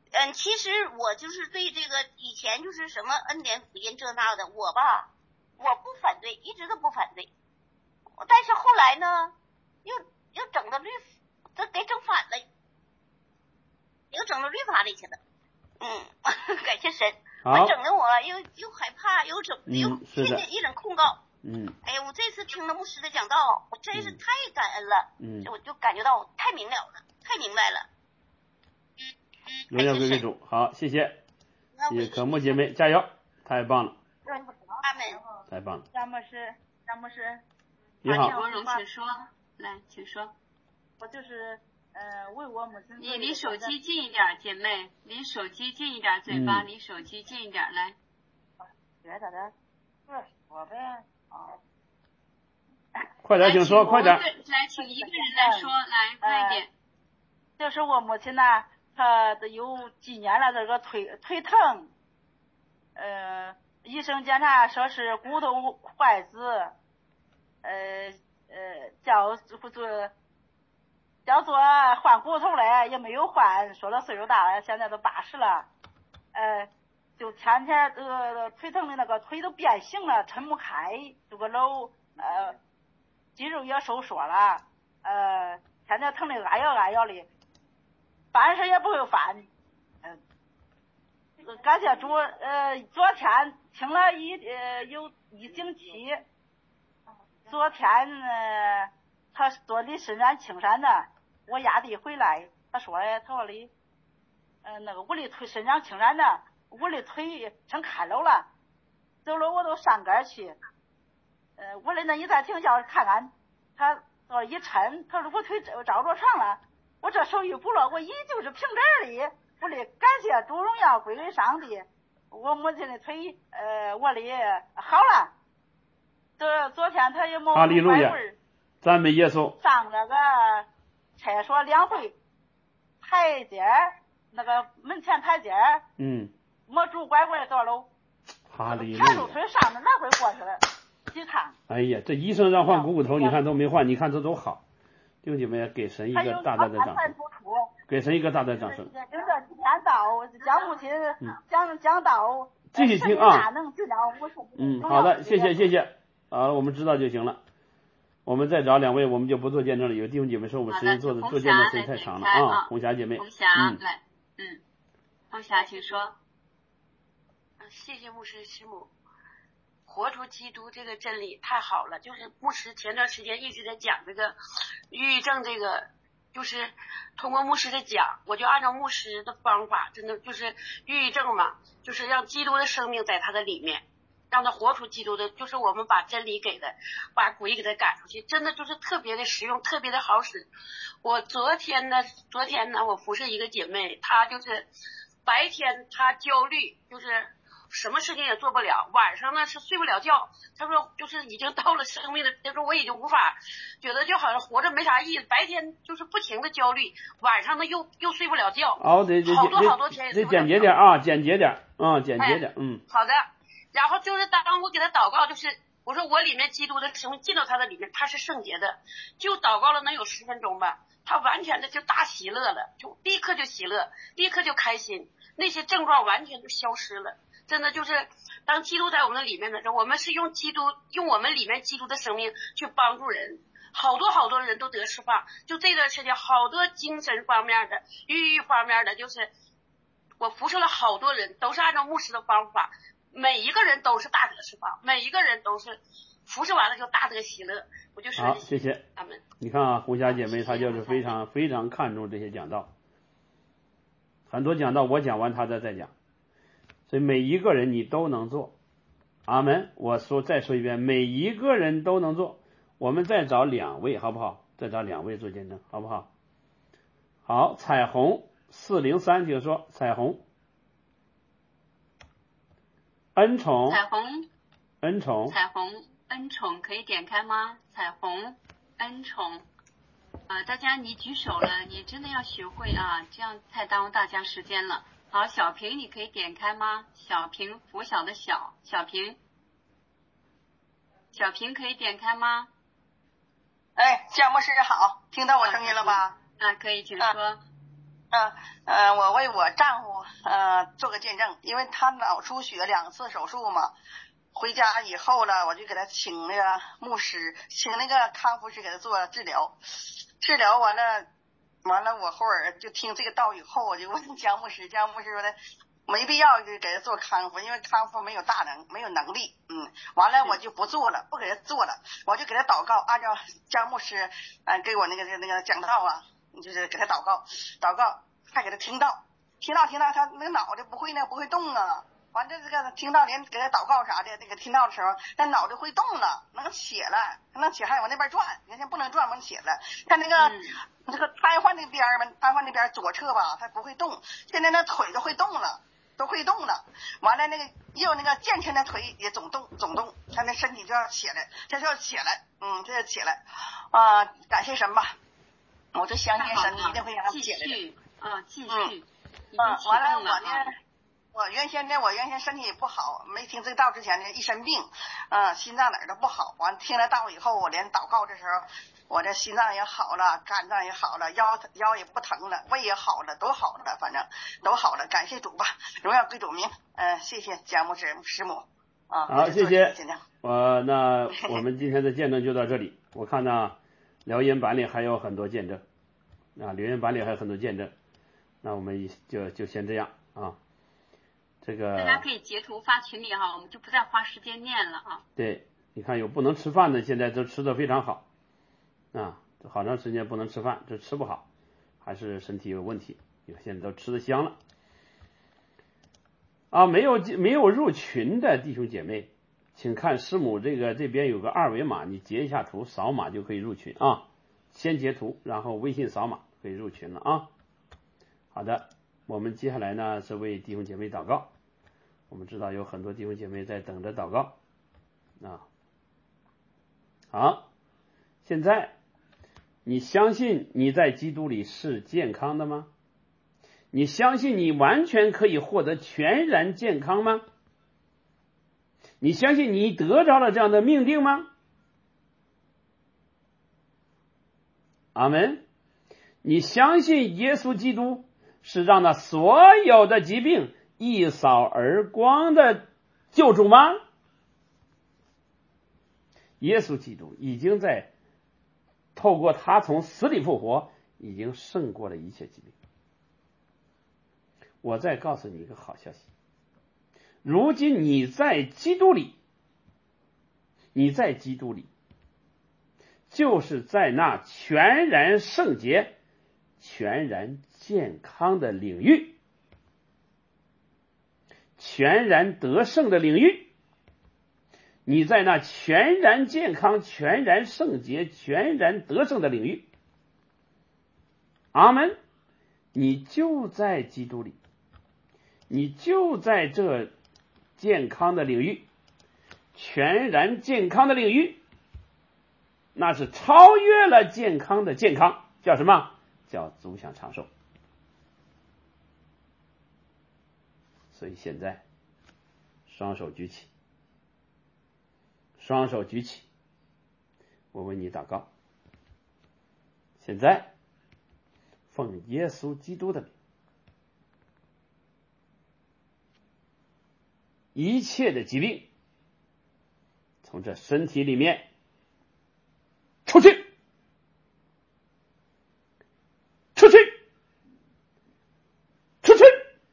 嗯，其实我就是对这个以前就是什么恩典福音这那的，我吧，我不反对，一直都不反对。但是后来呢，又又整到律，这给整反了，又整到律法里去了。嗯，感谢神，我整的我又又害怕，又整、嗯、又天天一人控告。 嗯， 哎呀，我这次听了牧师的讲道，我真是太感恩了。 嗯， 我就感觉到太明了了，太明白了。 荣耀归给主，好，谢谢，谢谢可慕姐妹，加油，太棒了。 阿门。 太棒了。 张牧师，张牧师， 你好。 国荣，请说，来，请说。 我就是呃为我母亲。 你离手机近一点，姐妹，离手机近一点，嘴巴离手机近一点，来。 别咋的？不是我呗。哦。 快点，请说，快点。 来，请一个人来说，来，快一点。 就是我母亲呢，她都有几年了，这个腿腿疼，呃，医生检查说是骨头坏死，呃呃，叫做叫做换骨头嘞，也没有换，说了岁数大了，现在都八十了，呃，就天天这个腿疼的那个腿都变形了，抻不开，这个老呃肌肉也收缩了，呃，天天疼的哎呀哎呀的。办事也不会烦，嗯、呃，感谢主，呃，昨天请了一呃有一星期，昨天呃他做的深山青山的，我压地回来，他说的，他说的，呃那个我的腿深山青山的，我的腿成看楼了，走了我都上杆去，呃，我的那你再停下看看，他说一抻，他说我腿着着床了。我这手一不落，我依旧是平整的。我的感谢主，荣耀归给上帝。我母亲的腿，呃，我的好了。昨昨天他也没哈利路亚，赞美耶稣。 上那个厕所两回，台阶那个门前台阶， 嗯， 没拄乖乖走楼。 哈利路亚。 抬住腿上着哪回过去了？几趟。 哎呀，这医生让换股骨头，你看都没换，你看这都好。弟兄姐妹，给神一个大大的掌声，给神一个大大的掌声。 就这几天到讲母亲讲讲道， 继续听啊。 嗯， 好的，谢谢谢谢，好了，我们知道就行了。我们再找两位，我们就不做见证了。有弟兄姐妹说我们时间做的做见证时间太长了啊。红霞姐妹， 红霞来，嗯，红霞请说。 谢谢牧师师母。活出基督这个真理太好了，就是牧师前段时间一直在讲这个抑郁症，这个就是通过牧师的讲，我就按照牧师的方法，真的就是抑郁症嘛，就是让基督的生命在他的里面，让他活出基督的，就是我们把真理给他，把鬼给他赶出去，真的就是特别的实用，特别的好使。我昨天呢，昨天呢，我服侍一个姐妹，她就是白天她焦虑，就是什么事情也做不了，晚上呢是睡不了觉。他说就是已经到了生命的，他说我已经无法，觉得就好像活着没啥意思，白天就是不停的焦虑，晚上呢又又睡不了觉。 哦，得得好多好多天也得简洁点啊，简洁点啊，简洁点，嗯。 好的。然后就是当我给他祷告，就是我说我里面基督的生命进到他的里面，他是圣洁的，就祷告了能有十分钟吧，他完全的就大喜乐了，就立刻就喜乐，立刻就开心，那些症状完全就消失了。真的就是当基督在我们的里面的时候，我们是用基督用我们里面基督的生命去帮助人，好多好多人都得释放。就这段时间好多精神方面的抑郁方面的，就是我服侍了好多人，都是按照牧师的方法，每一个人都是大得释放，每一个人都是服侍完了就大得喜乐。我就说好，谢谢他们。 你看啊，红霞姐妹她就是非常非常看重这些讲道，很多讲道我讲完她再再讲，所以每一个人你都能做。阿门。我说再说一遍，每一个人都能做。我们再找两位好不好？再找两位做见证好不好？好，彩虹四零三请说。彩虹恩宠彩虹恩宠彩虹恩宠可以点开吗？彩虹恩宠啊、呃，大家你举手了，你真的要学会啊，这样太耽误大家时间了。好，小平你可以点开吗？小平，拂晓的小，小平，小平可以点开吗？ 哎，姜牧师好，听到我声音了吧？ 啊，可以，请说。 嗯呃，我为我丈夫呃做个见证，因为他脑出血两次手术嘛，回家以后呢，我就给他请那个牧师，请那个康复师给他做治疗，治疗完了，完了我后儿就听这个道以后，我就问江牧师，江牧师说的没必要给他做康复，因为康复没有大能，没有能力，嗯，完了我就不做了，不给他做了，我就给他祷告，按照江牧师嗯、呃、给我那个那个讲道啊，就是给他祷告，祷告。还给他听到，听到听到他那个脑袋不会那不会动啊，完这这个听到连给他祷告啥的，那个听到的时候，那脑袋会动了，能起来，能起还往那边转，原先不能转，能起来。他那个、嗯、这个瘫痪那边嘛，瘫痪那边左侧吧，他不会动，现在那腿都会动了，都会动了。完了那个也有那个健全的腿也总动总动，他那身体就要起来，他就要起来，嗯，这要起来啊、呃！感谢神吧，我就相信神一定会让他起来的。 啊，继续。 嗯，嗯，完了我呢，我原先呢，我原先身体也不好，没听这个道之前呢，一身病，嗯，心脏哪儿都不好。完听了道以后，我连祷告的时候，我这心脏也好了，肝脏也好了，腰腰也不疼了，胃也好了，都好了，反正都好了，感谢主吧，荣耀归主名。嗯、呃，谢谢江牧师师母啊。 好，谢谢。呃，那我们今天的见证就到这里。我看呢，留言板里还有很多见证啊，留言板里还有很多见证。那我们就就先这样啊，这个大家可以截图发群里哈，我们就不再花时间念了啊。 对，你看有不能吃饭的，现在都吃得非常好啊，好长时间不能吃饭，这吃不好，还是身体有问题，现在都吃得香了啊。没有没有入群的弟兄姐妹，请看师母这个这边有个二维码，你截一下图，扫码就可以入群啊。先截图，然后微信扫码可以入群了啊。好的，我们接下来呢是为弟兄姐妹祷告。我们知道有很多弟兄姐妹在等着祷告啊。好，现在你相信你在基督里是健康的吗？你相信你完全可以获得全然健康吗？你相信你得着了这样的命定吗？阿们。你相信耶稣基督是让那所有的疾病一扫而光的救主吗？耶稣基督已经在透过他从死里复活，已经胜过了一切疾病。我再告诉你一个好消息，如今你在基督里，你在基督里，就是在那全然圣洁、全然健康的领域，全然得胜的领域，你在那全然健康、全然圣洁、全然得胜的领域，阿们，你就在基督里，你就在这健康的领域，全然健康的领域，那是超越了健康的健康，叫什么？叫足享长寿。所以现在双手举起，双手举起，我为你祷告。现在奉耶稣基督的名，一切的疾病从这身体里面出去，出去，出去，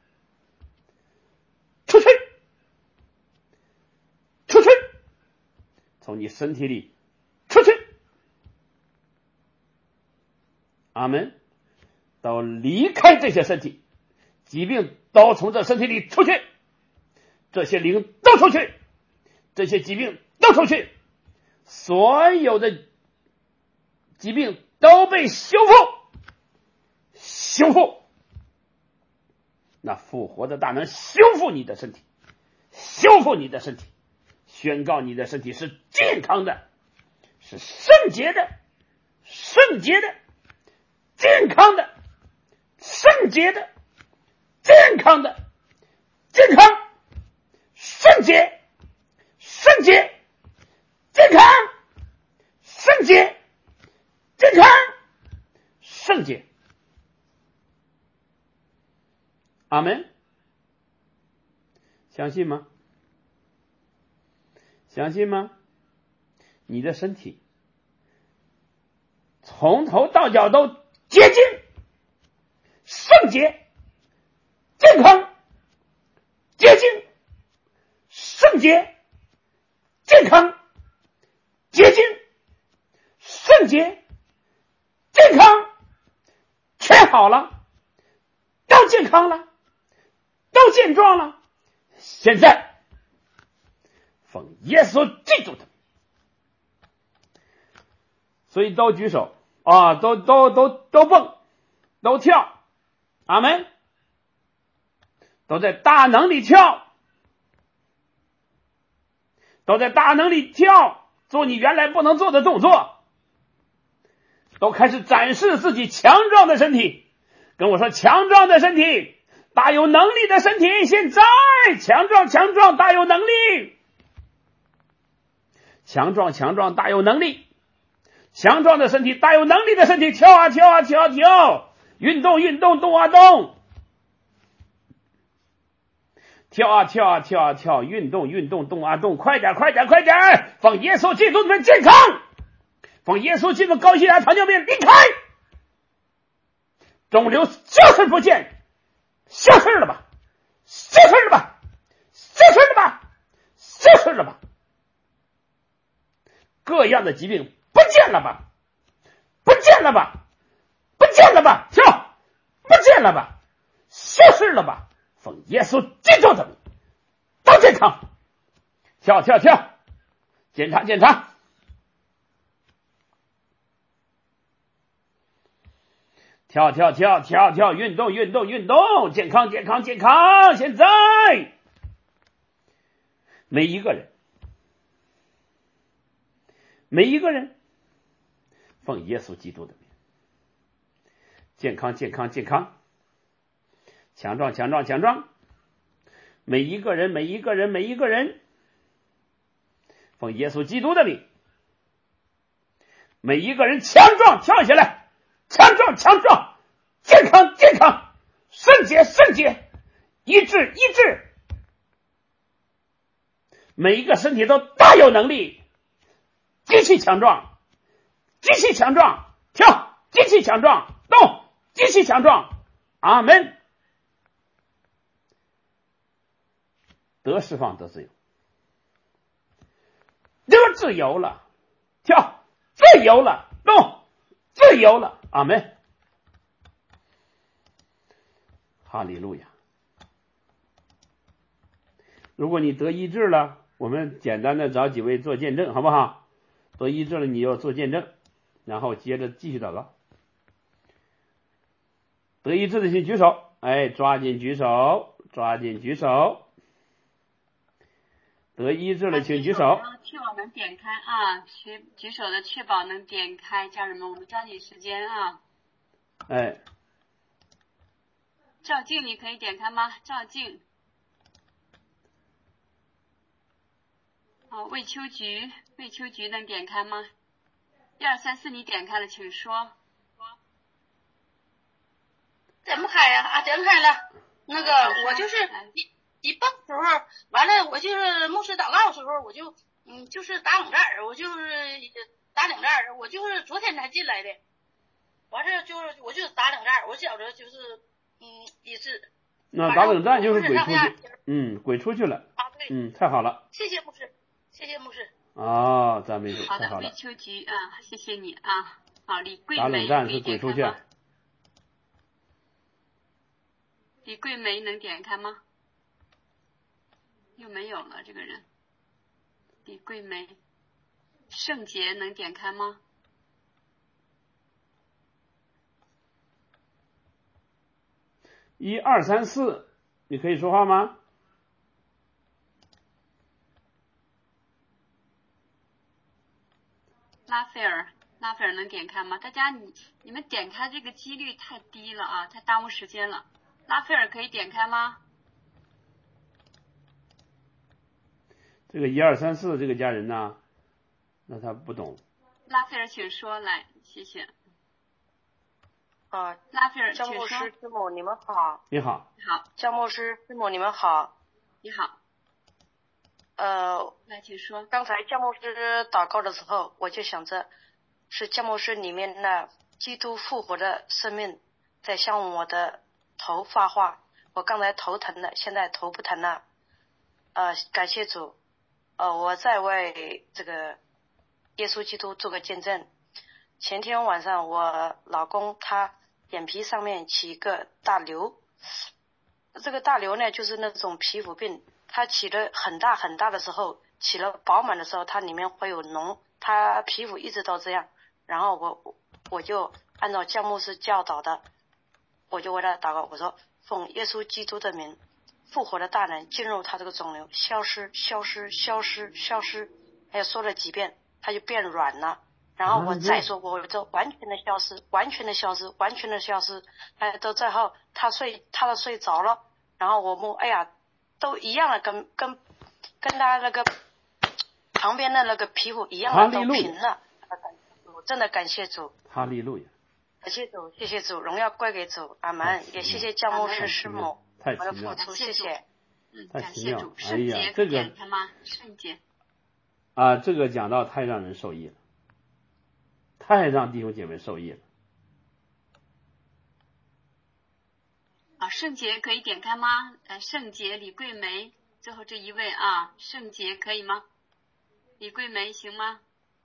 出去，出去，从你身体里出去。阿们，都离开这些身体，疾病都从这身体里出去，这些灵都出去，这些疾病都出去，所有的疾病都被修复，修复，那复活的大能修复你的身体，修复你的身体，宣告你的身体是健康的，是圣洁的，圣洁的，健康的，圣洁的，健康的，健康，圣洁，圣洁，健康，圣洁，健康，圣洁。 阿门。相信吗？相信吗？你的身体从头到脚都洁净、圣洁、健康、洁净、圣洁、健康、洁净、圣洁、健康，全好了，都健康了，都健壮了。现在奉耶稣基督的，所以都举手啊，都都都都蹦，都跳，阿们，都在大能里跳，都在大能里跳，做你原来不能做的动作，都开始展示自己强壮的身体。跟我说，强壮的身体，大有能力的身体，现在强壮强壮大有能力，强壮强壮大有能力，强壮的身体，大有能力的身体，跳啊跳啊跳啊跳，运动运动动啊动，跳啊跳啊跳啊跳，运动运动动啊动，快点快点快点，奉耶稣基督的名健康，奉耶稣基督高血压糖尿病离开，肿瘤消失不见，消失了吧，消失了吧，消失了吧，消失了吧，各样的疾病不见了吧，不见了吧，不见了吧，跳，不见了吧，消失了吧，奉耶稣基督的名都健康，跳跳跳，检查检查，跳跳跳跳跳，运动运动运动，健康健康健康。现在每一个人每一个人奉耶稣基督的名，健康健康健康，强壮强壮强壮，每一个人每一个人每一个人奉耶稣基督的名，每一个人强壮跳起来，强壮强壮，健康健康，圣洁圣洁，医治医治，每一个身体都大有能力，极其强壮，极其强壮，跳，极其强壮，动，极其强壮，阿门。得释放得自由，得自由了，跳，自由了，动，自由了，阿门。哈利路亚。如果你得医治了，我们简单的找几位做见证好不好？得医治了你要做见证，然后接着继续祷告。得医治的请举手，哎，抓紧举手，抓紧举手。得医治了请举手。 确保能点开啊，举举手的确保能点开，家人们，我们抓紧时间啊。 哎， 赵静，你可以点开吗？赵静。哦，魏秋菊，魏秋菊能点开吗？一二三四，你点开了，请说。 点不开呀？啊，点开了。那个，我就是一一蹦时候，完了，我就是牧师祷告的时候，我就嗯，就是打冷战，我就是打冷战，我就是昨天才进来的。完事就是我就是打冷战，我觉着就是嗯，一致。 那打冷战就是鬼出去，嗯，鬼出去了。 啊，对。 嗯，太好了。 谢谢牧师。谢谢牧师。 哦，赞美主， 好的， 太好了。 魏秋菊啊，谢谢你啊。好，李桂梅， 打冷战是鬼出去。 李桂梅能点开吗？又没有了这个人。李桂梅，圣洁能点开吗？ 一二三四，你可以说话吗？ 拉斐尔，拉斐尔能点开吗？大家你你们点开这个几率太低了啊，太耽误时间了。拉斐尔可以点开吗？ 这个一二三四这个家人呢，那他不懂。 拉斐尔请说来，谢谢。 啊， 拉斐尔， 姜牧请说。 师师母，你们好。 你好。 好。 姜牧师师母，你们好。 你好。 呃， 来，请说。 刚才姜牧师祷告的时候，我就想着，是姜牧师里面的基督复活的生命在向我的头发话。我刚才头疼了，现在头不疼了。呃，感谢主。呃，我在为这个耶稣基督做个见证。前天晚上，我老公他眼皮上面起一个大瘤，这个大瘤呢，就是那种皮肤病。它起得很大很大的时候，起了饱满的时候，它里面会有脓，它皮肤一直都这样。然后我我就按照教牧师教导的，我就为他祷告，我说奉耶稣基督的名，复活的大能进入他这个肿瘤，消失消失消失消失，还有说了几遍，它就变软了。然后我再说过，我就完全的消失，完全的消失，完全的消失。哎，到最后他睡，他都睡着了，然后我摸，哎呀，都一样的，跟跟跟他那个旁边的那个皮肤一样的都平了。我真的感谢主。 哈利路亚。 感谢主，谢谢主，荣耀归给主，阿门。也谢谢教牧师师母我的付出，谢谢。 嗯，感谢主。圣洁这个点开吗？圣洁。 啊，这个讲道太让人受益了。太让弟兄姐妹受益了。 啊，圣洁可以点开吗？呃，圣洁李桂梅，最后这一位啊，圣洁可以吗？李桂梅行吗？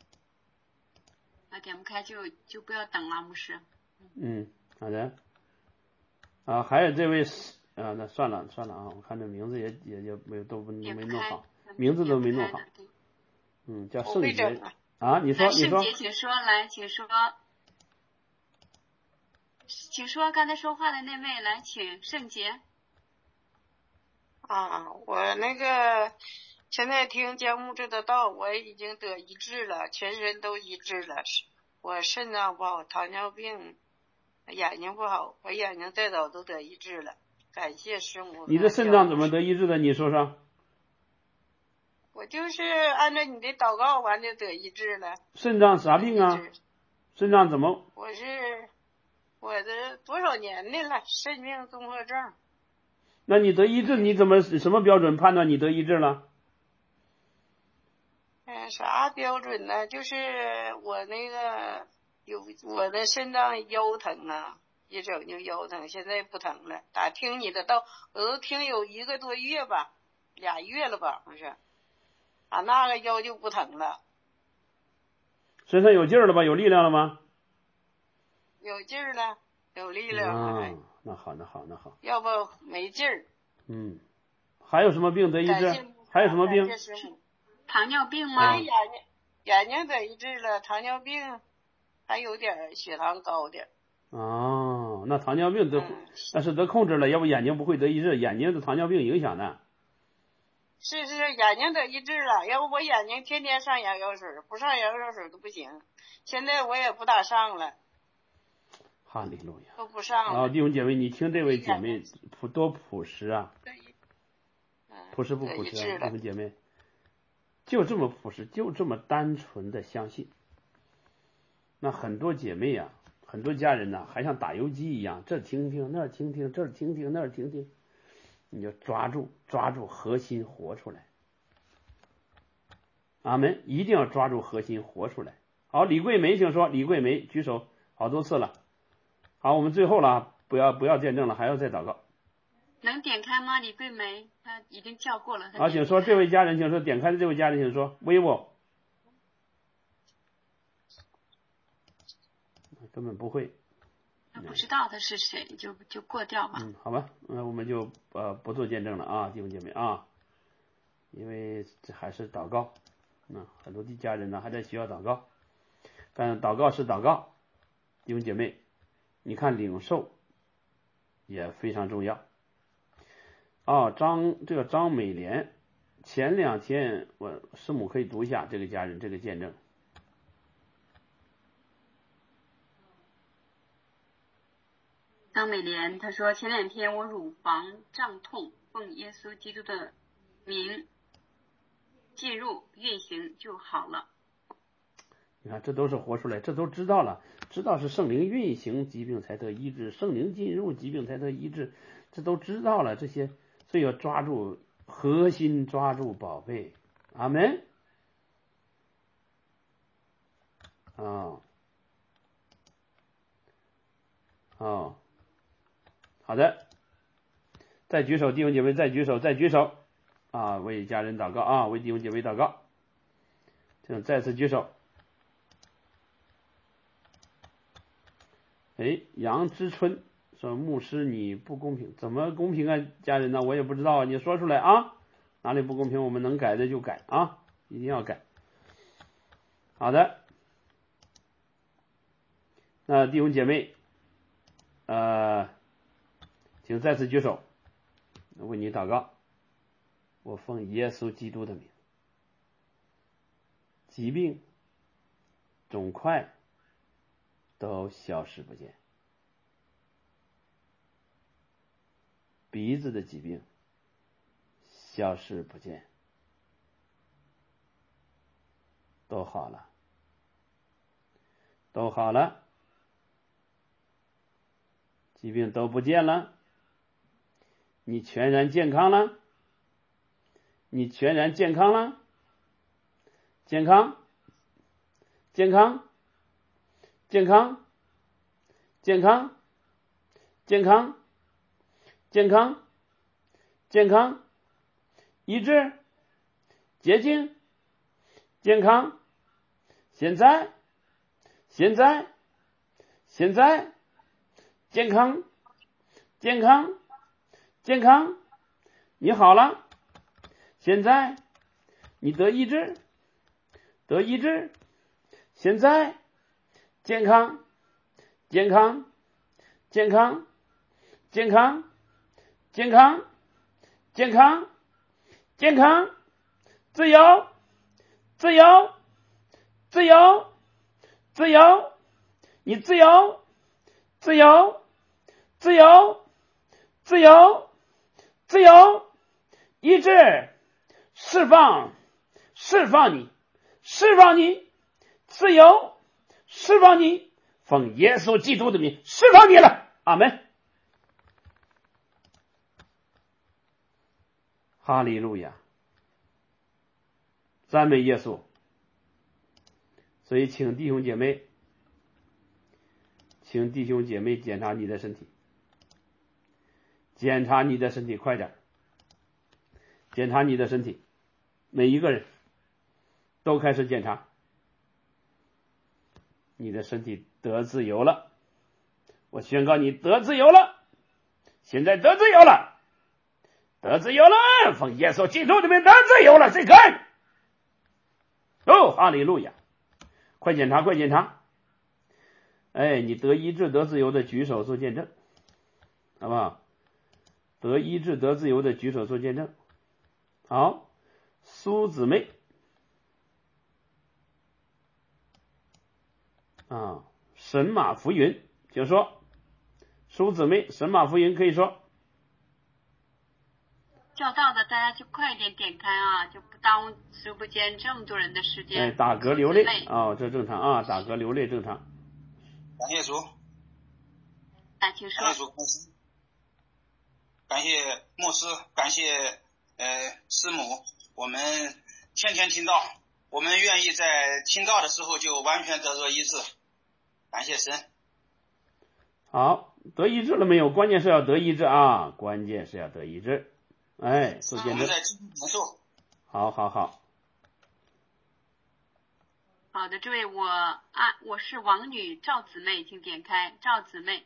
啊，点不开就就不要等了，牧师。 嗯，好的。啊，还有这位啊，那算了算了啊，我看这名字也也也没有都没没弄好，名字都没弄好。嗯，叫圣洁。啊，你说你说。 圣洁，请说，来，请说，请说，刚才说话的那位，来，请圣洁。 啊，我那个现在听姜牧师的道，我已经得医治了，全身都医治了。我肾脏不好，糖尿病，眼睛不好，我眼睛再早都得医治了。感谢师母。 你的肾脏怎么得医治的？你说说。 我就是按照你的祷告完就得医治了。 肾脏啥病啊？肾脏怎么？ 我是我的多少年的了，肾病综合症。 那你得医治，你怎么什么标准判断你得医治了？ 嗯，啥标准呢？就是我那个有我的肾脏腰疼啊，一整就腰疼，现在不疼了。打听你的道，我都听有一个多月吧，俩月了吧，不是。啊，那个腰就不疼了。 身上有劲儿了吧？有力量了吗？ 有劲儿了，有力量了。 啊，那好，那好，那好。 要不没劲儿。 嗯，还有什么病得医治？还有什么病？ 糖尿病吗？ 眼睛眼睛得医治了，糖尿病还有点血糖高点。 哦，那糖尿病得，但是得控制了，要不眼睛不会得医治，眼睛是糖尿病影响的。 是是，眼睛得医治了，要不我眼睛天天上眼药水，不上眼药水都不行。现在我也不打上了。 哈利路亚。 都不上了。 啊，弟兄姐妹，你听这位姐妹朴多朴实啊，朴实不朴实啊，弟兄姐妹，就这么朴实，就这么单纯的相信。那很多姐妹啊，很多家人呢、啊，还像打游击一样，这听听那听听，这听听那听听。你就抓住抓住核心活出来，阿门！一定要抓住核心活出来。好，李桂梅请说，李桂梅举手好多次了。好，我们最后了，不要不要见证了，还要再祷告。 能点开吗？李桂梅，她已经叫过了。 好，请说，这位家人请说，点开的这位家人请说 ，vivo， 根本不会。 不知道他是谁，就就过掉吧。 嗯，好吧，那我们就呃不做见证了啊，弟兄姐妹啊，因为这还是祷告，那、嗯、很多的家人呢还在需要祷告，但祷告是祷告，弟兄姐妹，你看领受也非常重要。啊，张这个张美莲，前两天我师母可以读一下这个家人这个见证。 张美莲她说，前两天我乳房胀痛，奉耶稣基督的名进入运行就好了。 你看，这都是活出来，这都知道了。 知道是圣灵运行，疾病才得医治，圣灵进入，疾病才得医治，这都知道了这些，所以要抓住核心，抓住宝贝。阿门。啊，哦，好的，再举手，弟兄姐妹再举手，再举手啊！为家人祷告啊，为弟兄姐妹祷告，请再次举手。哎，杨之春说：“牧师你不公平，怎么公平啊？家人呢？我也不知道，你说出来啊，哪里不公平，我们能改的就改啊，一定要改。”好的，那弟兄姐妹，呃，请再次举手，为你祷告。我奉耶稣基督的名，疾病、肿块都消失不见，鼻子的疾病消失不见，都好了，都好了，疾病都不见了，你全然健康了，你全然健康了，健康，健康，健康，健康，健康，健康，健康，医治，洁净，健康，现在，现在，现在，健康，健康，健康，你好了，现在你得医治，得医治，现在健康，健康，健康，健康，健康，健康，健康，自由，自由，自由，自由，你自由，自由，自由，自由，自由，医治，释放，释放你，释放你，自由，释放你，奉耶稣基督的名释放你了，阿门。哈利路亚，赞美耶稣。所以请弟兄姐妹，请弟兄姐妹检查你的身体，检查你的身体，快点检查你的身体，每一个人都开始检查，你的身体得自由了，我宣告你得自由了，现在得自由了，得自由了，奉耶稣基督的名得自由了，这个哦，哈利路亚，快检查快检查，哎，你得医治得自由的举手做见证，好不好？得医治得自由的举手做见证。好，苏姊妹啊，神马浮云，请说。苏姊妹，神马浮云可以说。 叫到的大家就快一点点开啊，就不耽误直播间这么多人的时间。 哎，打嗝流泪啊、哦，这正常啊，打嗝流泪正常。 感谢主。 来，请说。 感谢主，感谢牧师，感谢呃师母，我们天天听到，我们愿意在听到的时候就完全得着医治，感谢神。 好，得医治了没有？关键是要得医治啊，关键是要得医治。哎，做见证。好好好。 好的，这位我啊，我是王女赵姊妹，请点开赵姊妹。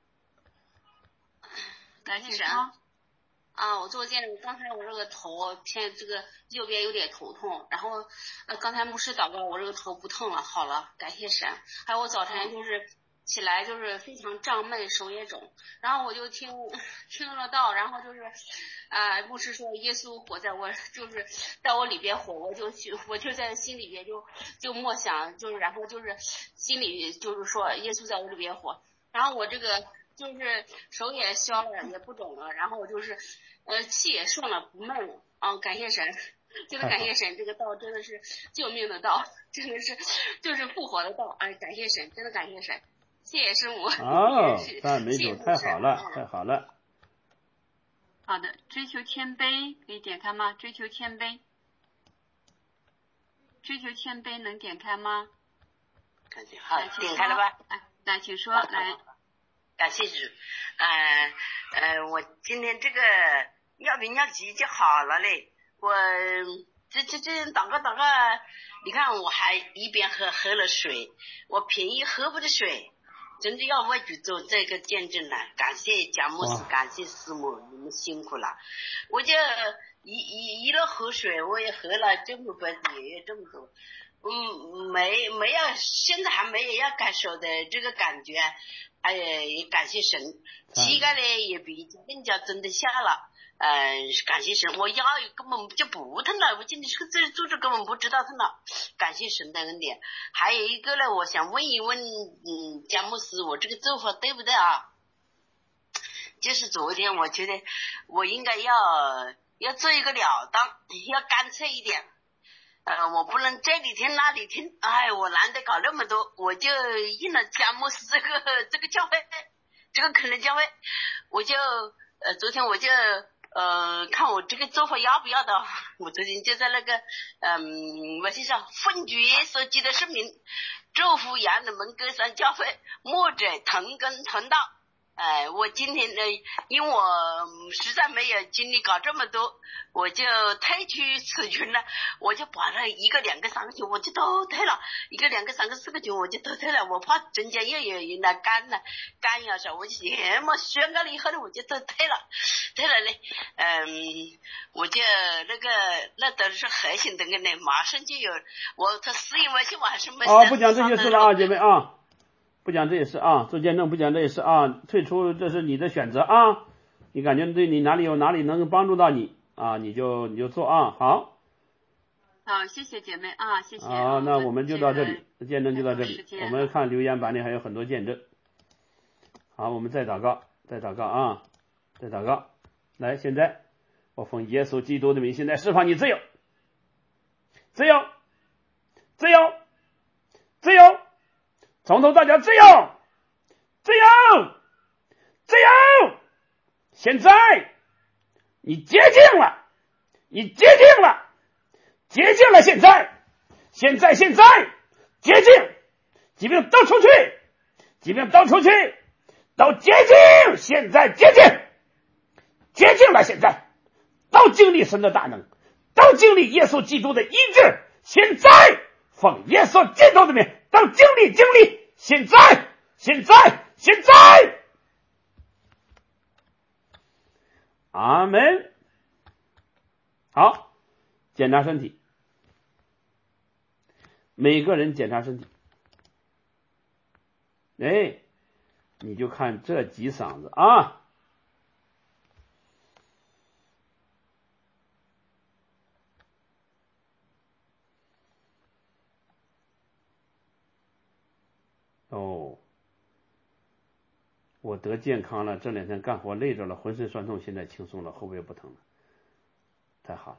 来，请说。啊，我做见证，刚才我这个头现在这个右边有点头痛，然后呃刚才牧师祷告，我这个头不痛了，好了，感谢神。还有我早晨就是起来就是非常胀闷，手也肿，然后我就听听了道，然后就是啊、呃、牧师说耶稣活在我，就是在我里边活，我就去我就在心里边就就默想，就是然后就是心里就是说耶稣在我里边活，然后我这个就是手也消了，也不肿了，然后我就是呃气也顺了，不闷了啊，感谢神。真的感谢神，这个道真的是救命的道，真的是就是复活的道，哎，感谢神，真的感谢神。 谢谢师母。 哦，赞美主，太好了，太好了。 好的，追求谦卑可以点开吗？追求谦卑，追求谦卑能点开吗？ 感谢，好，点开了吧？ 来，来，请说，来。 感谢主，呃呃，我今天这个尿频尿急就好了嘞。我这这这祷告祷告，你看我还一边喝喝了水，我便宜喝不的水，真的要为主做这个见证了。感谢贾牧师，感谢师母，你们辛苦了。我就一一一路喝水，我也喝了这么多，也有这么多。嗯，没没有，现在还没有要感受的这个感觉，哎呀，感谢神，膝盖呢也比更加真的下了，嗯、呃，感谢神，我腰根本就不疼了，我今天这个坐着根本不知道疼了，感谢神的恩典。还有一个呢，我想问一问，嗯，贾牧师，我这个做法对不对啊？就是昨天我觉得我应该要要做一个了当，要干脆一点。呃，我不能这里听那里听，哎，我懒得搞那么多，我就应了贾牧师这个这个教会，这个可能教会，我就呃昨天我就呃看我这个做法要不要的，我昨天就在那个嗯微信上奉主耶稣基督的圣名，祝福羊人们各山教会，牧者同根同道。哎，我今天呢，因为我实在没有精力搞这么多，我就退去此群了，我就把那一个、两个、三个群我就都退了，一个、两个、三个、四个群我就都退了，我怕中间又有人来干了，干呀啥，我就什么宣告了以后呢，我就都退了，退了嘞，嗯，我就那个那都是核心的呢，马上就有，我他私营微信我还是没。 哦，不讲这些事了啊，姐妹啊。不讲这些事啊，做见证不讲这些事啊，退出这是你的选择啊，你感觉对你哪里有哪里能帮助到你啊，你就你就做啊，好。 好，谢谢姐妹啊，谢谢。 好，那我们就到这里，见证就到这里。我们看留言板里还有很多见证。好，我们再祷告，再祷告啊，再祷告。来，现在我奉耶稣基督的名，现在释放你自由，自由，自由，自由。从头到脚自由，自由，自由！现在你洁净了，你洁净了，洁净了！现在，现在，现在洁净，疾病都出去，疾病都出去，都洁净！现在洁净，洁净了！现在都经历神的大能，都经历耶稣基督的医治。现在奉耶稣基督的名，都经历经历。现在，现在，现在，阿门。好，检查身体，每个人检查身体。哎，你就看这几嗓子啊。哦，我得健康了，这两天干活累着了，浑身酸痛，现在轻松了，后背不疼了，太好了。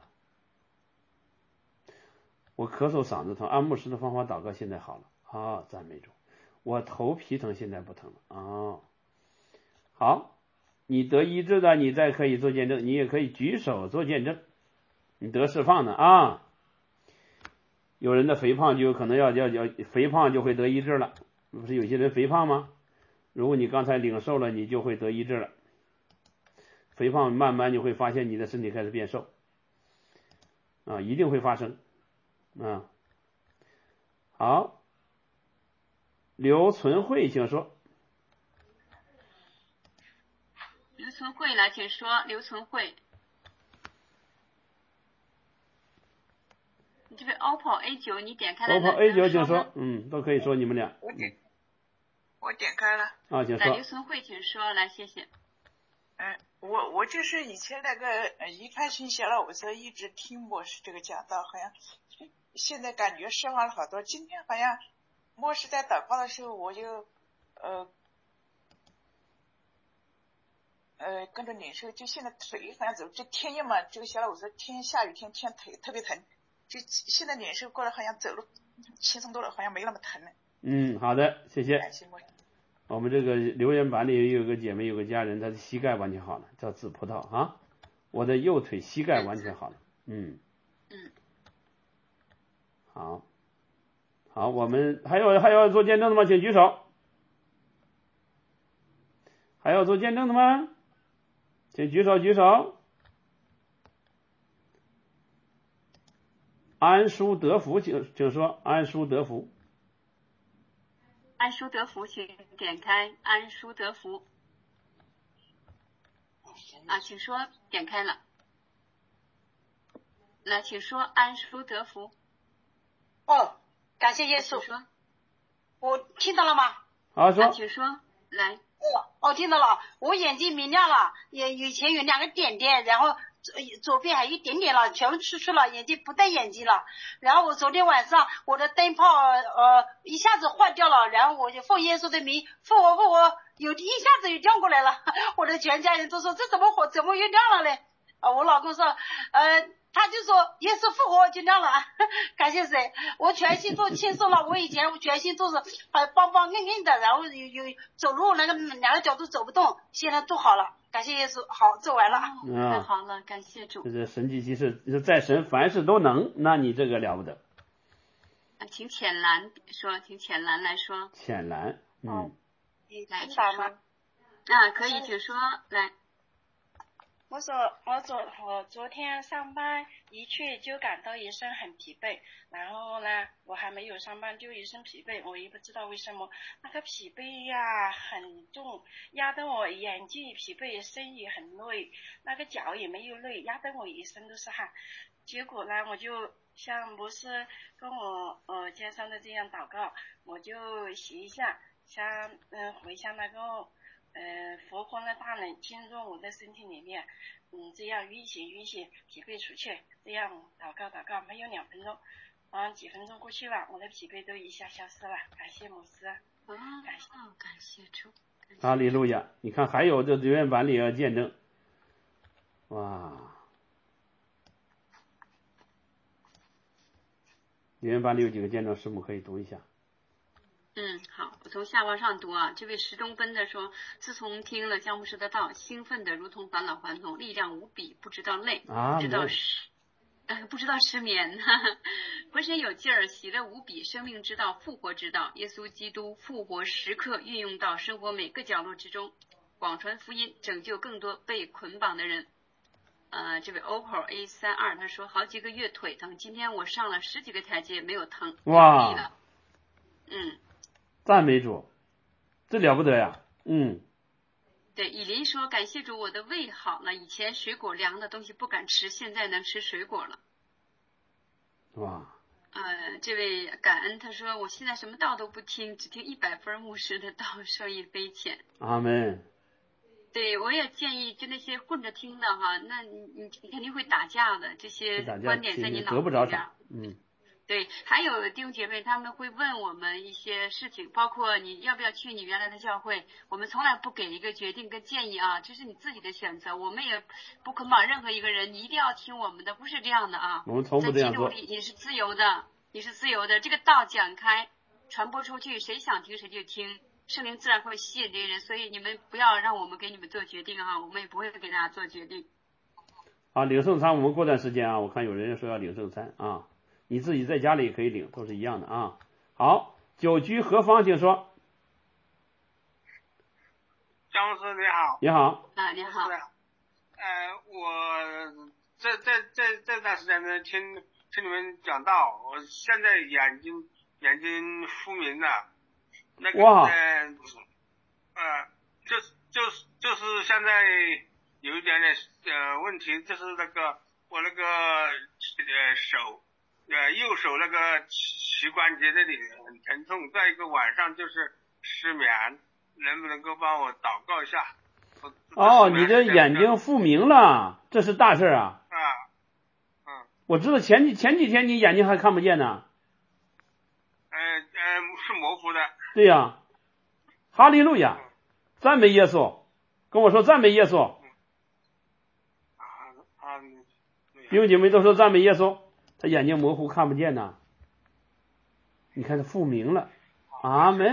我咳嗽嗓子疼，按牧师的方法祷告，现在好了啊，赞美主。我头皮疼，现在不疼了啊。好，你得医治的，你再可以做见证，你也可以举手做见证，你得释放的啊。有人的肥胖就有可能要要要肥胖就会得医治了。不是有些人肥胖吗？如果你刚才领受了，你就会得医治了。肥胖慢慢就会发现你的身体开始变瘦啊，一定会发生啊。好，刘存慧请说。 刘存慧来，请说。刘存慧，你这个 O P P O A 九 你点开了 O P P O A 九 请说，嗯，都可以说你们俩。 我点，我点开了。 啊，请说。 来，刘存慧，请说，来，谢谢。 嗯，我我就是以前那个一看信息了，我就一直听牧师这个讲道，好像现在感觉释放了好多。今天好像牧师在祷告的时候，我就呃呃跟着领受，就现在腿好像走，这天气嘛，这个小老师天下雨天天腿特别疼，就现在领受过了，好像走路轻松多了，好像没那么疼了。 嗯，好的，谢谢。 我们这个留言板里有个姐妹，有个家人，她的膝盖完全好了，叫紫葡萄啊。我的右腿膝盖完全好了，嗯嗯， 好，好，我们还有还要做见证的吗？请举手。还要做见证的吗？请举手举手。安舒得福，请请说安舒得福。 安舒得福，请点开安舒得福。啊，请说，点开了。来，请说安舒得福。 哦，感谢耶稣。 说， 我听到了吗？ 好，说。 啊，请说，来。 哦，哦，听到了，我眼睛明亮了，也以前有两个点点，然后左左边还有一点点了，全部出去了，眼睛不戴眼镜了。然后我昨天晚上我的灯泡呃一下子坏掉了，然后我就奉耶稣的名复活复活，有一下子又亮过来了，我的全家人都说这怎么火怎么又亮了嘞？啊，我老公说呃。他就说耶稣复活就亮了，感谢谁？我全心都轻松了。我以前我全心都是呃邦邦硬硬的，然后有有走路那个两个脚都走不动，现在都好了，感谢耶稣。好，做完了。 哦、太好了，感谢主。 这是神迹奇事，在神凡事都能，那你这个了不得。 请浅蓝说，请浅蓝来说。 浅蓝，嗯。 来，请说。啊，可以，请说，来。 我说我昨我昨天上班一去就感到一身很疲惫，然后呢我还没有上班就一身疲惫，我也不知道为什么那个疲惫呀很重，压得我眼睛疲惫，身也很累，那个脚也没有累，压得我一身都是汗。结果呢我就像牧师跟我呃介绍的这样祷告，我就写一下，像嗯、呃、回向那个呃，佛光的大能进入我的身体里面，嗯，这样运行运行，疲惫出去，这样祷告祷告，没有两分钟，嗯，几分钟过去了，我的疲惫都一下消失了，感谢牧师， 哦，感谢感谢主， 哈利路亚！你看还有这留言板里要见证，哇，留言板里有几个见证，师母可以读一下。 嗯，好，我从下往上读啊。这位石东奔的说，自从听了姜牧师的道，兴奋的如同返老还童，力量无比，不知道累， 啊、 不知道失，呃，不知道失眠，哈哈，浑身有劲儿，喜乐无比，生命之道，复活之道，耶稣基督复活时刻运用到生活每个角落之中，广传福音，拯救更多被捆绑的人。呃，这位 O P P O A 三二他说，好几个月腿疼，今天我上了十几个台阶没有疼， 哇， 了，嗯。 赞美主，这了不得呀！嗯， 对，以琳说，感谢主，我的胃好了，以前水果凉的东西不敢吃，现在能吃水果了。 哇！ 呃，这位感恩他说，我现在什么道都不听，只听一百分牧师的道，受益匪浅。 阿门。 对，我也建议，就那些混着听的哈，那你你你肯定会打架的，这些观点在你脑子里边。 嗯。 对，还有弟兄姐妹他们会问我们一些事情，包括你要不要去你原来的教会，我们从来不给一个决定跟建议啊，这是你自己的选择，我们也不捆绑任何一个人，你一定要听我们的，不是这样的啊。 我们从不这样做。 在基督里你是自由的，你是自由的，这个道讲开，传播出去，谁想听谁就听，圣灵自然会吸引这些人，所以你们不要让我们给你们做决定啊，我们也不会给大家做决定。 啊，领圣餐我们过段时间啊，我看有人说要领圣餐啊。你自己在家里也可以领，都是一样的啊。好，久居何方，请说。 姜老师你好。 你好。 啊，你好。 呃，我这这这这段时间呢，听听你们讲道，我现在眼睛眼睛复明了。那个哇。 呃，呃，就是就是就是现在有一点点呃问题，就是那个我那个呃手。呃，右手那个膝关节这里很疼痛，再一个晚上就是失眠，能不能够帮我祷告一下？ 哦，你这眼睛复明了，这是大事啊！ 啊，嗯， 我知道前几前几天你眼睛还看不见呢。 呃呃，是模糊的。 对呀、啊，哈利路亚，赞美耶稣，跟我说赞美耶稣。 啊啊， 弟兄姐妹都说赞美耶稣。他眼睛模糊看不见呐，你看他复明了，阿门。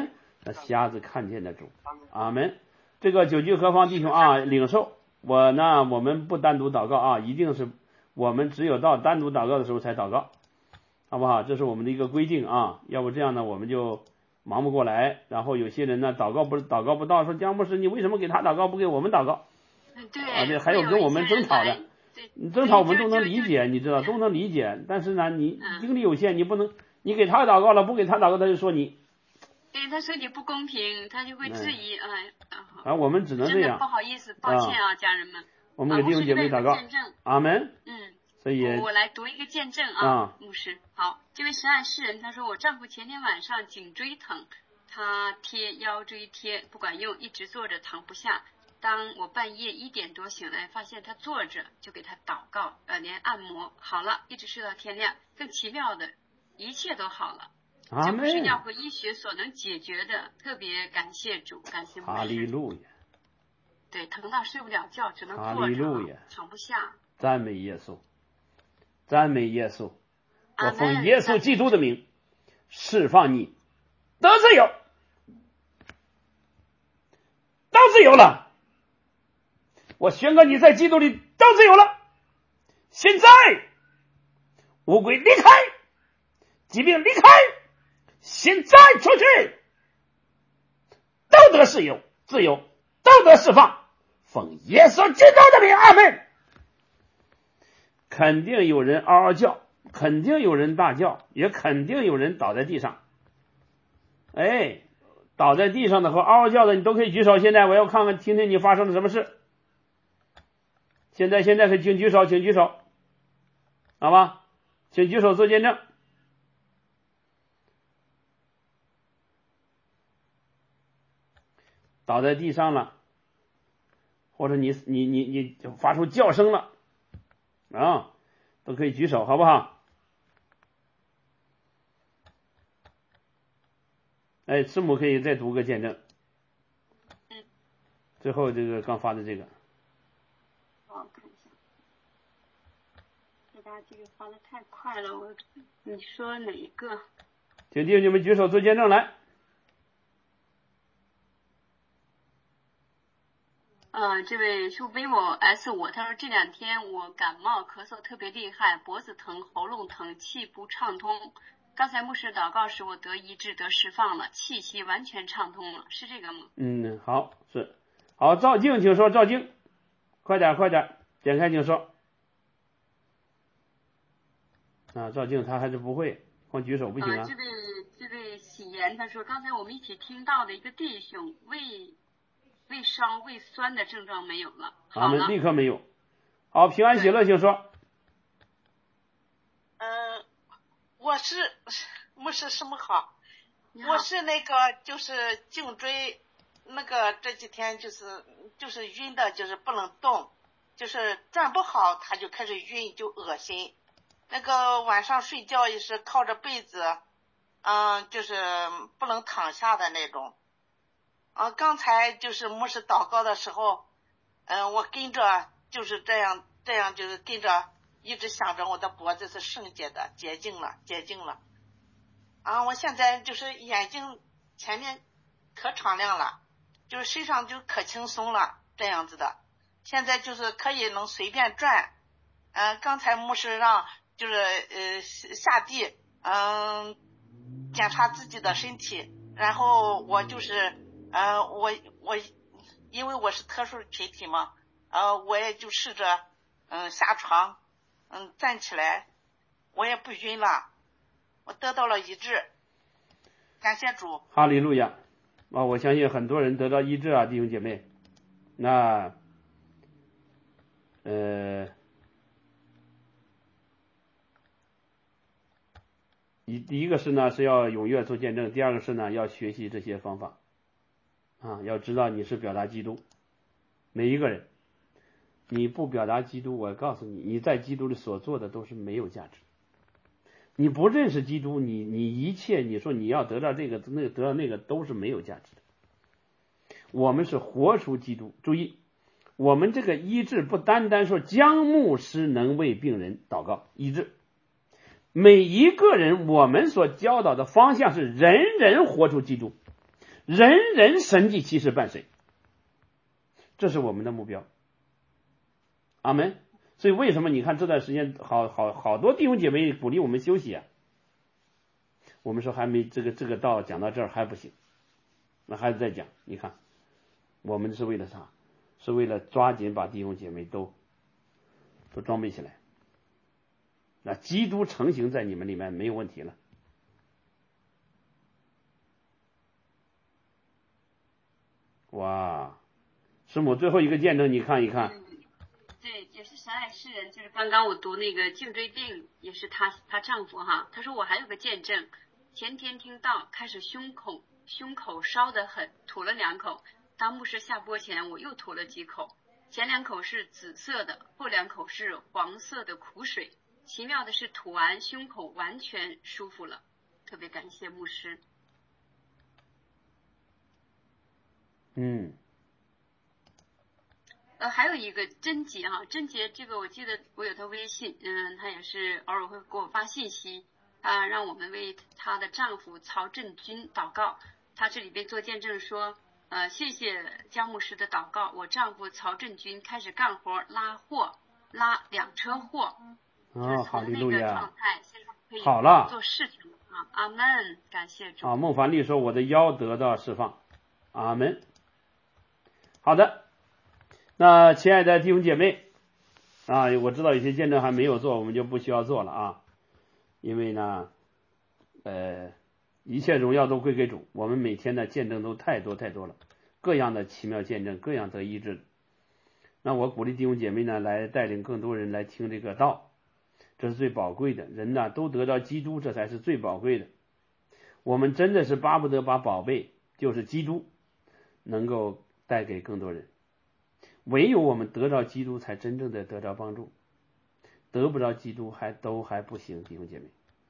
那瞎子看见的主。阿门。这个九句何方弟兄啊，领受。我呢，我们不单独祷告啊，一定是我们只有到单独祷告的时候才祷告，好不好？这是我们的一个规定啊，要不这样呢我们就忙不过来。然后有些人呢祷告不祷告不到，说姜牧师你为什么给他祷告不给我们祷告？ 对啊，这还有跟我们争吵的，争吵我们都能理解，你知道都能理解。但是呢，你精力有限，你不能你给他祷告了，不给他祷告他就说你。 对，他说你不公平，他就会质疑，哎， 啊，我们只能这样。 不好意思，抱歉啊，家人们。 我们给弟兄姐妹祷告。阿门。 嗯。 所以我来读一个见证啊，牧师。好，这位神案诗人他说，我丈夫前天晚上颈椎疼，他贴腰椎贴不管用，一直坐着躺不下。当我半夜一点多醒来，发现他坐着，就给他祷告，呃，连按摩好了，一直睡到天亮。更奇妙的，一切都好了。这不是药和医学所能解决的，特别感谢主，感谢牧师。 哈利路亚。 对，疼到睡不了觉，只能坐着，躺不下。 赞美耶稣，赞美耶稣！我奉耶稣基督的名，释放你，得自由，都自由了。我宣告你在基督里都自由了。现在，乌龟离开，疾病离开。现在出去，都得自由，自由都得释放，奉耶稣基督的名，阿门。肯定有人嗷嗷叫，肯定有人大叫，也肯定有人倒在地上。哎，倒在地上的和嗷嗷叫的，你都可以举手。现在我要看看，听听你发生了什么事。现在，现在是请举手，请举手，好吧？请举手做见证。倒在地上了，或者你你你你发出叫声了啊，都可以举手，好不好？哎，师母可以再读个见证。 嗯。 最后这个刚发的这个。 我看一下，这大家这个发的太快了，我你说哪一个？ 请弟兄你们举手做见证来。 呃，这位是 vivo S 五，他说这两天我感冒咳嗽特别厉害，脖子疼，喉咙疼，气不畅通。刚才牧师祷告时，我得医治，得释放了，气息完全畅通了，是这个吗？ 嗯，好，是好。赵静，请说，赵静，快点，快点，点开请说。啊，赵静他还是不会，光举手不行啊。 呃、这位这位喜言他说，刚才我们一起听到的一个弟兄胃。胃烧胃酸的症状没有了，好了， 立刻没有。好，平安喜乐，请说。 嗯、呃，我是牧师师母好，我是那个就是颈椎那个这几天就是就是晕的，就是不能动，就是转不好，他就开始晕，就恶心。那个晚上睡觉也是靠着被子，嗯，就是不能躺下的那种。啊，刚才就是牧师祷告的时候，嗯、呃，我跟着就是这样，这样就是跟着一直想着我的脖子是圣洁的，洁净了，洁净了。啊，我现在就是眼睛前面可敞亮了，就是身上就可轻松了，这样子的。现在就是可以能随便转。嗯、呃，刚才牧师让就是呃下地，嗯、呃，检查自己的身体，然后我就是。呃，我我因为我是特殊群体嘛，呃，我也就试着嗯下床，嗯站起来，我也不晕了，我得到了医治，感谢主。 哈利路亚啊！我相信很多人得到医治啊，弟兄姐妹。那呃，一第一个是呢是要踊跃做见证，第二个是呢要学习这些方法。啊，要知道你是表达基督，每一个人，你不表达基督，我告诉你，你在基督里所做的都是没有价值。你不认识基督，你你一切你说你要得到这个那个得到那个都是没有价值的。我们是活出基督，注意，我们这个医治不单单说姜牧师能为病人祷告医治，每一个人我们所教导的方向是人人活出基督。 人人神迹奇事伴随，这是我们的目标。阿门。所以为什么你看这段时间好好好多弟兄姐妹鼓励我们休息啊？我们说还没这个这个道讲到这儿还不行，那还是再讲。你看，我们是为了啥？是为了抓紧把弟兄姐妹都都装备起来。那基督成型在你们里面没有问题了。哇，师母最后一个见证你看一看。 对，也是神爱世人，就是刚刚我读那个颈椎病，也是她她丈夫哈，他说我还有个见证，前天听到开始胸口胸口烧得很，吐了两口，当牧师下播前我又吐了几口，前两口是紫色的，后两口是黄色的苦水，奇妙的是吐完胸口完全舒服了，特别感谢牧师。 嗯。 呃，还有一个贞洁哈，贞洁这个我记得我有他微信，嗯，他也是偶尔会给我发信息，啊，让我们为她的丈夫曹振军祷告。他这里边做见证说，呃，谢谢姜牧师的祷告，我丈夫曹振军开始干活，拉货，拉两车货， 哦，哈利路亚， 好了，做事情啊，阿门，感谢主。 啊，孟凡丽说我的腰得到释放，阿门。好的。那亲爱的弟兄姐妹啊，我知道有些见证还没有做，我们就不需要做了啊，因为呢，呃，一切荣耀都归给主，我们每天的见证都太多太多了，各样的奇妙见证，各样得医治。那我鼓励弟兄姐妹呢，来带领更多人来听这个道，这是最宝贵的。人呢都得到基督，这才是最宝贵的。我们真的是巴不得把宝贝，就是基督，能够带给更多人。唯有我们得着基督，才真正的得着帮助。得不着基督，还都还不行，弟兄姐妹。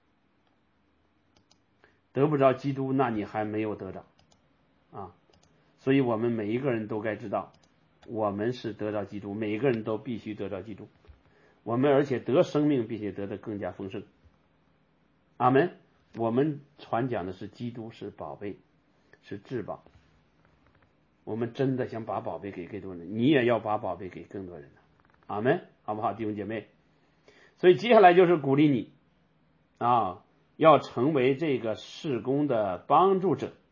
得不着基督，那你还没有得着啊！所以我们每一个人都该知道，我们是得着基督，每一个人都必须得着基督。我们而且得生命，并且得的更加丰盛。阿们。我们传讲的是基督是宝贝，是至宝。我们真的想把宝贝给更多人，你也要把宝贝给更多人。阿们，好不好，弟兄姐妹？所以接下来就是鼓励你啊，要成为这个事工的帮助者。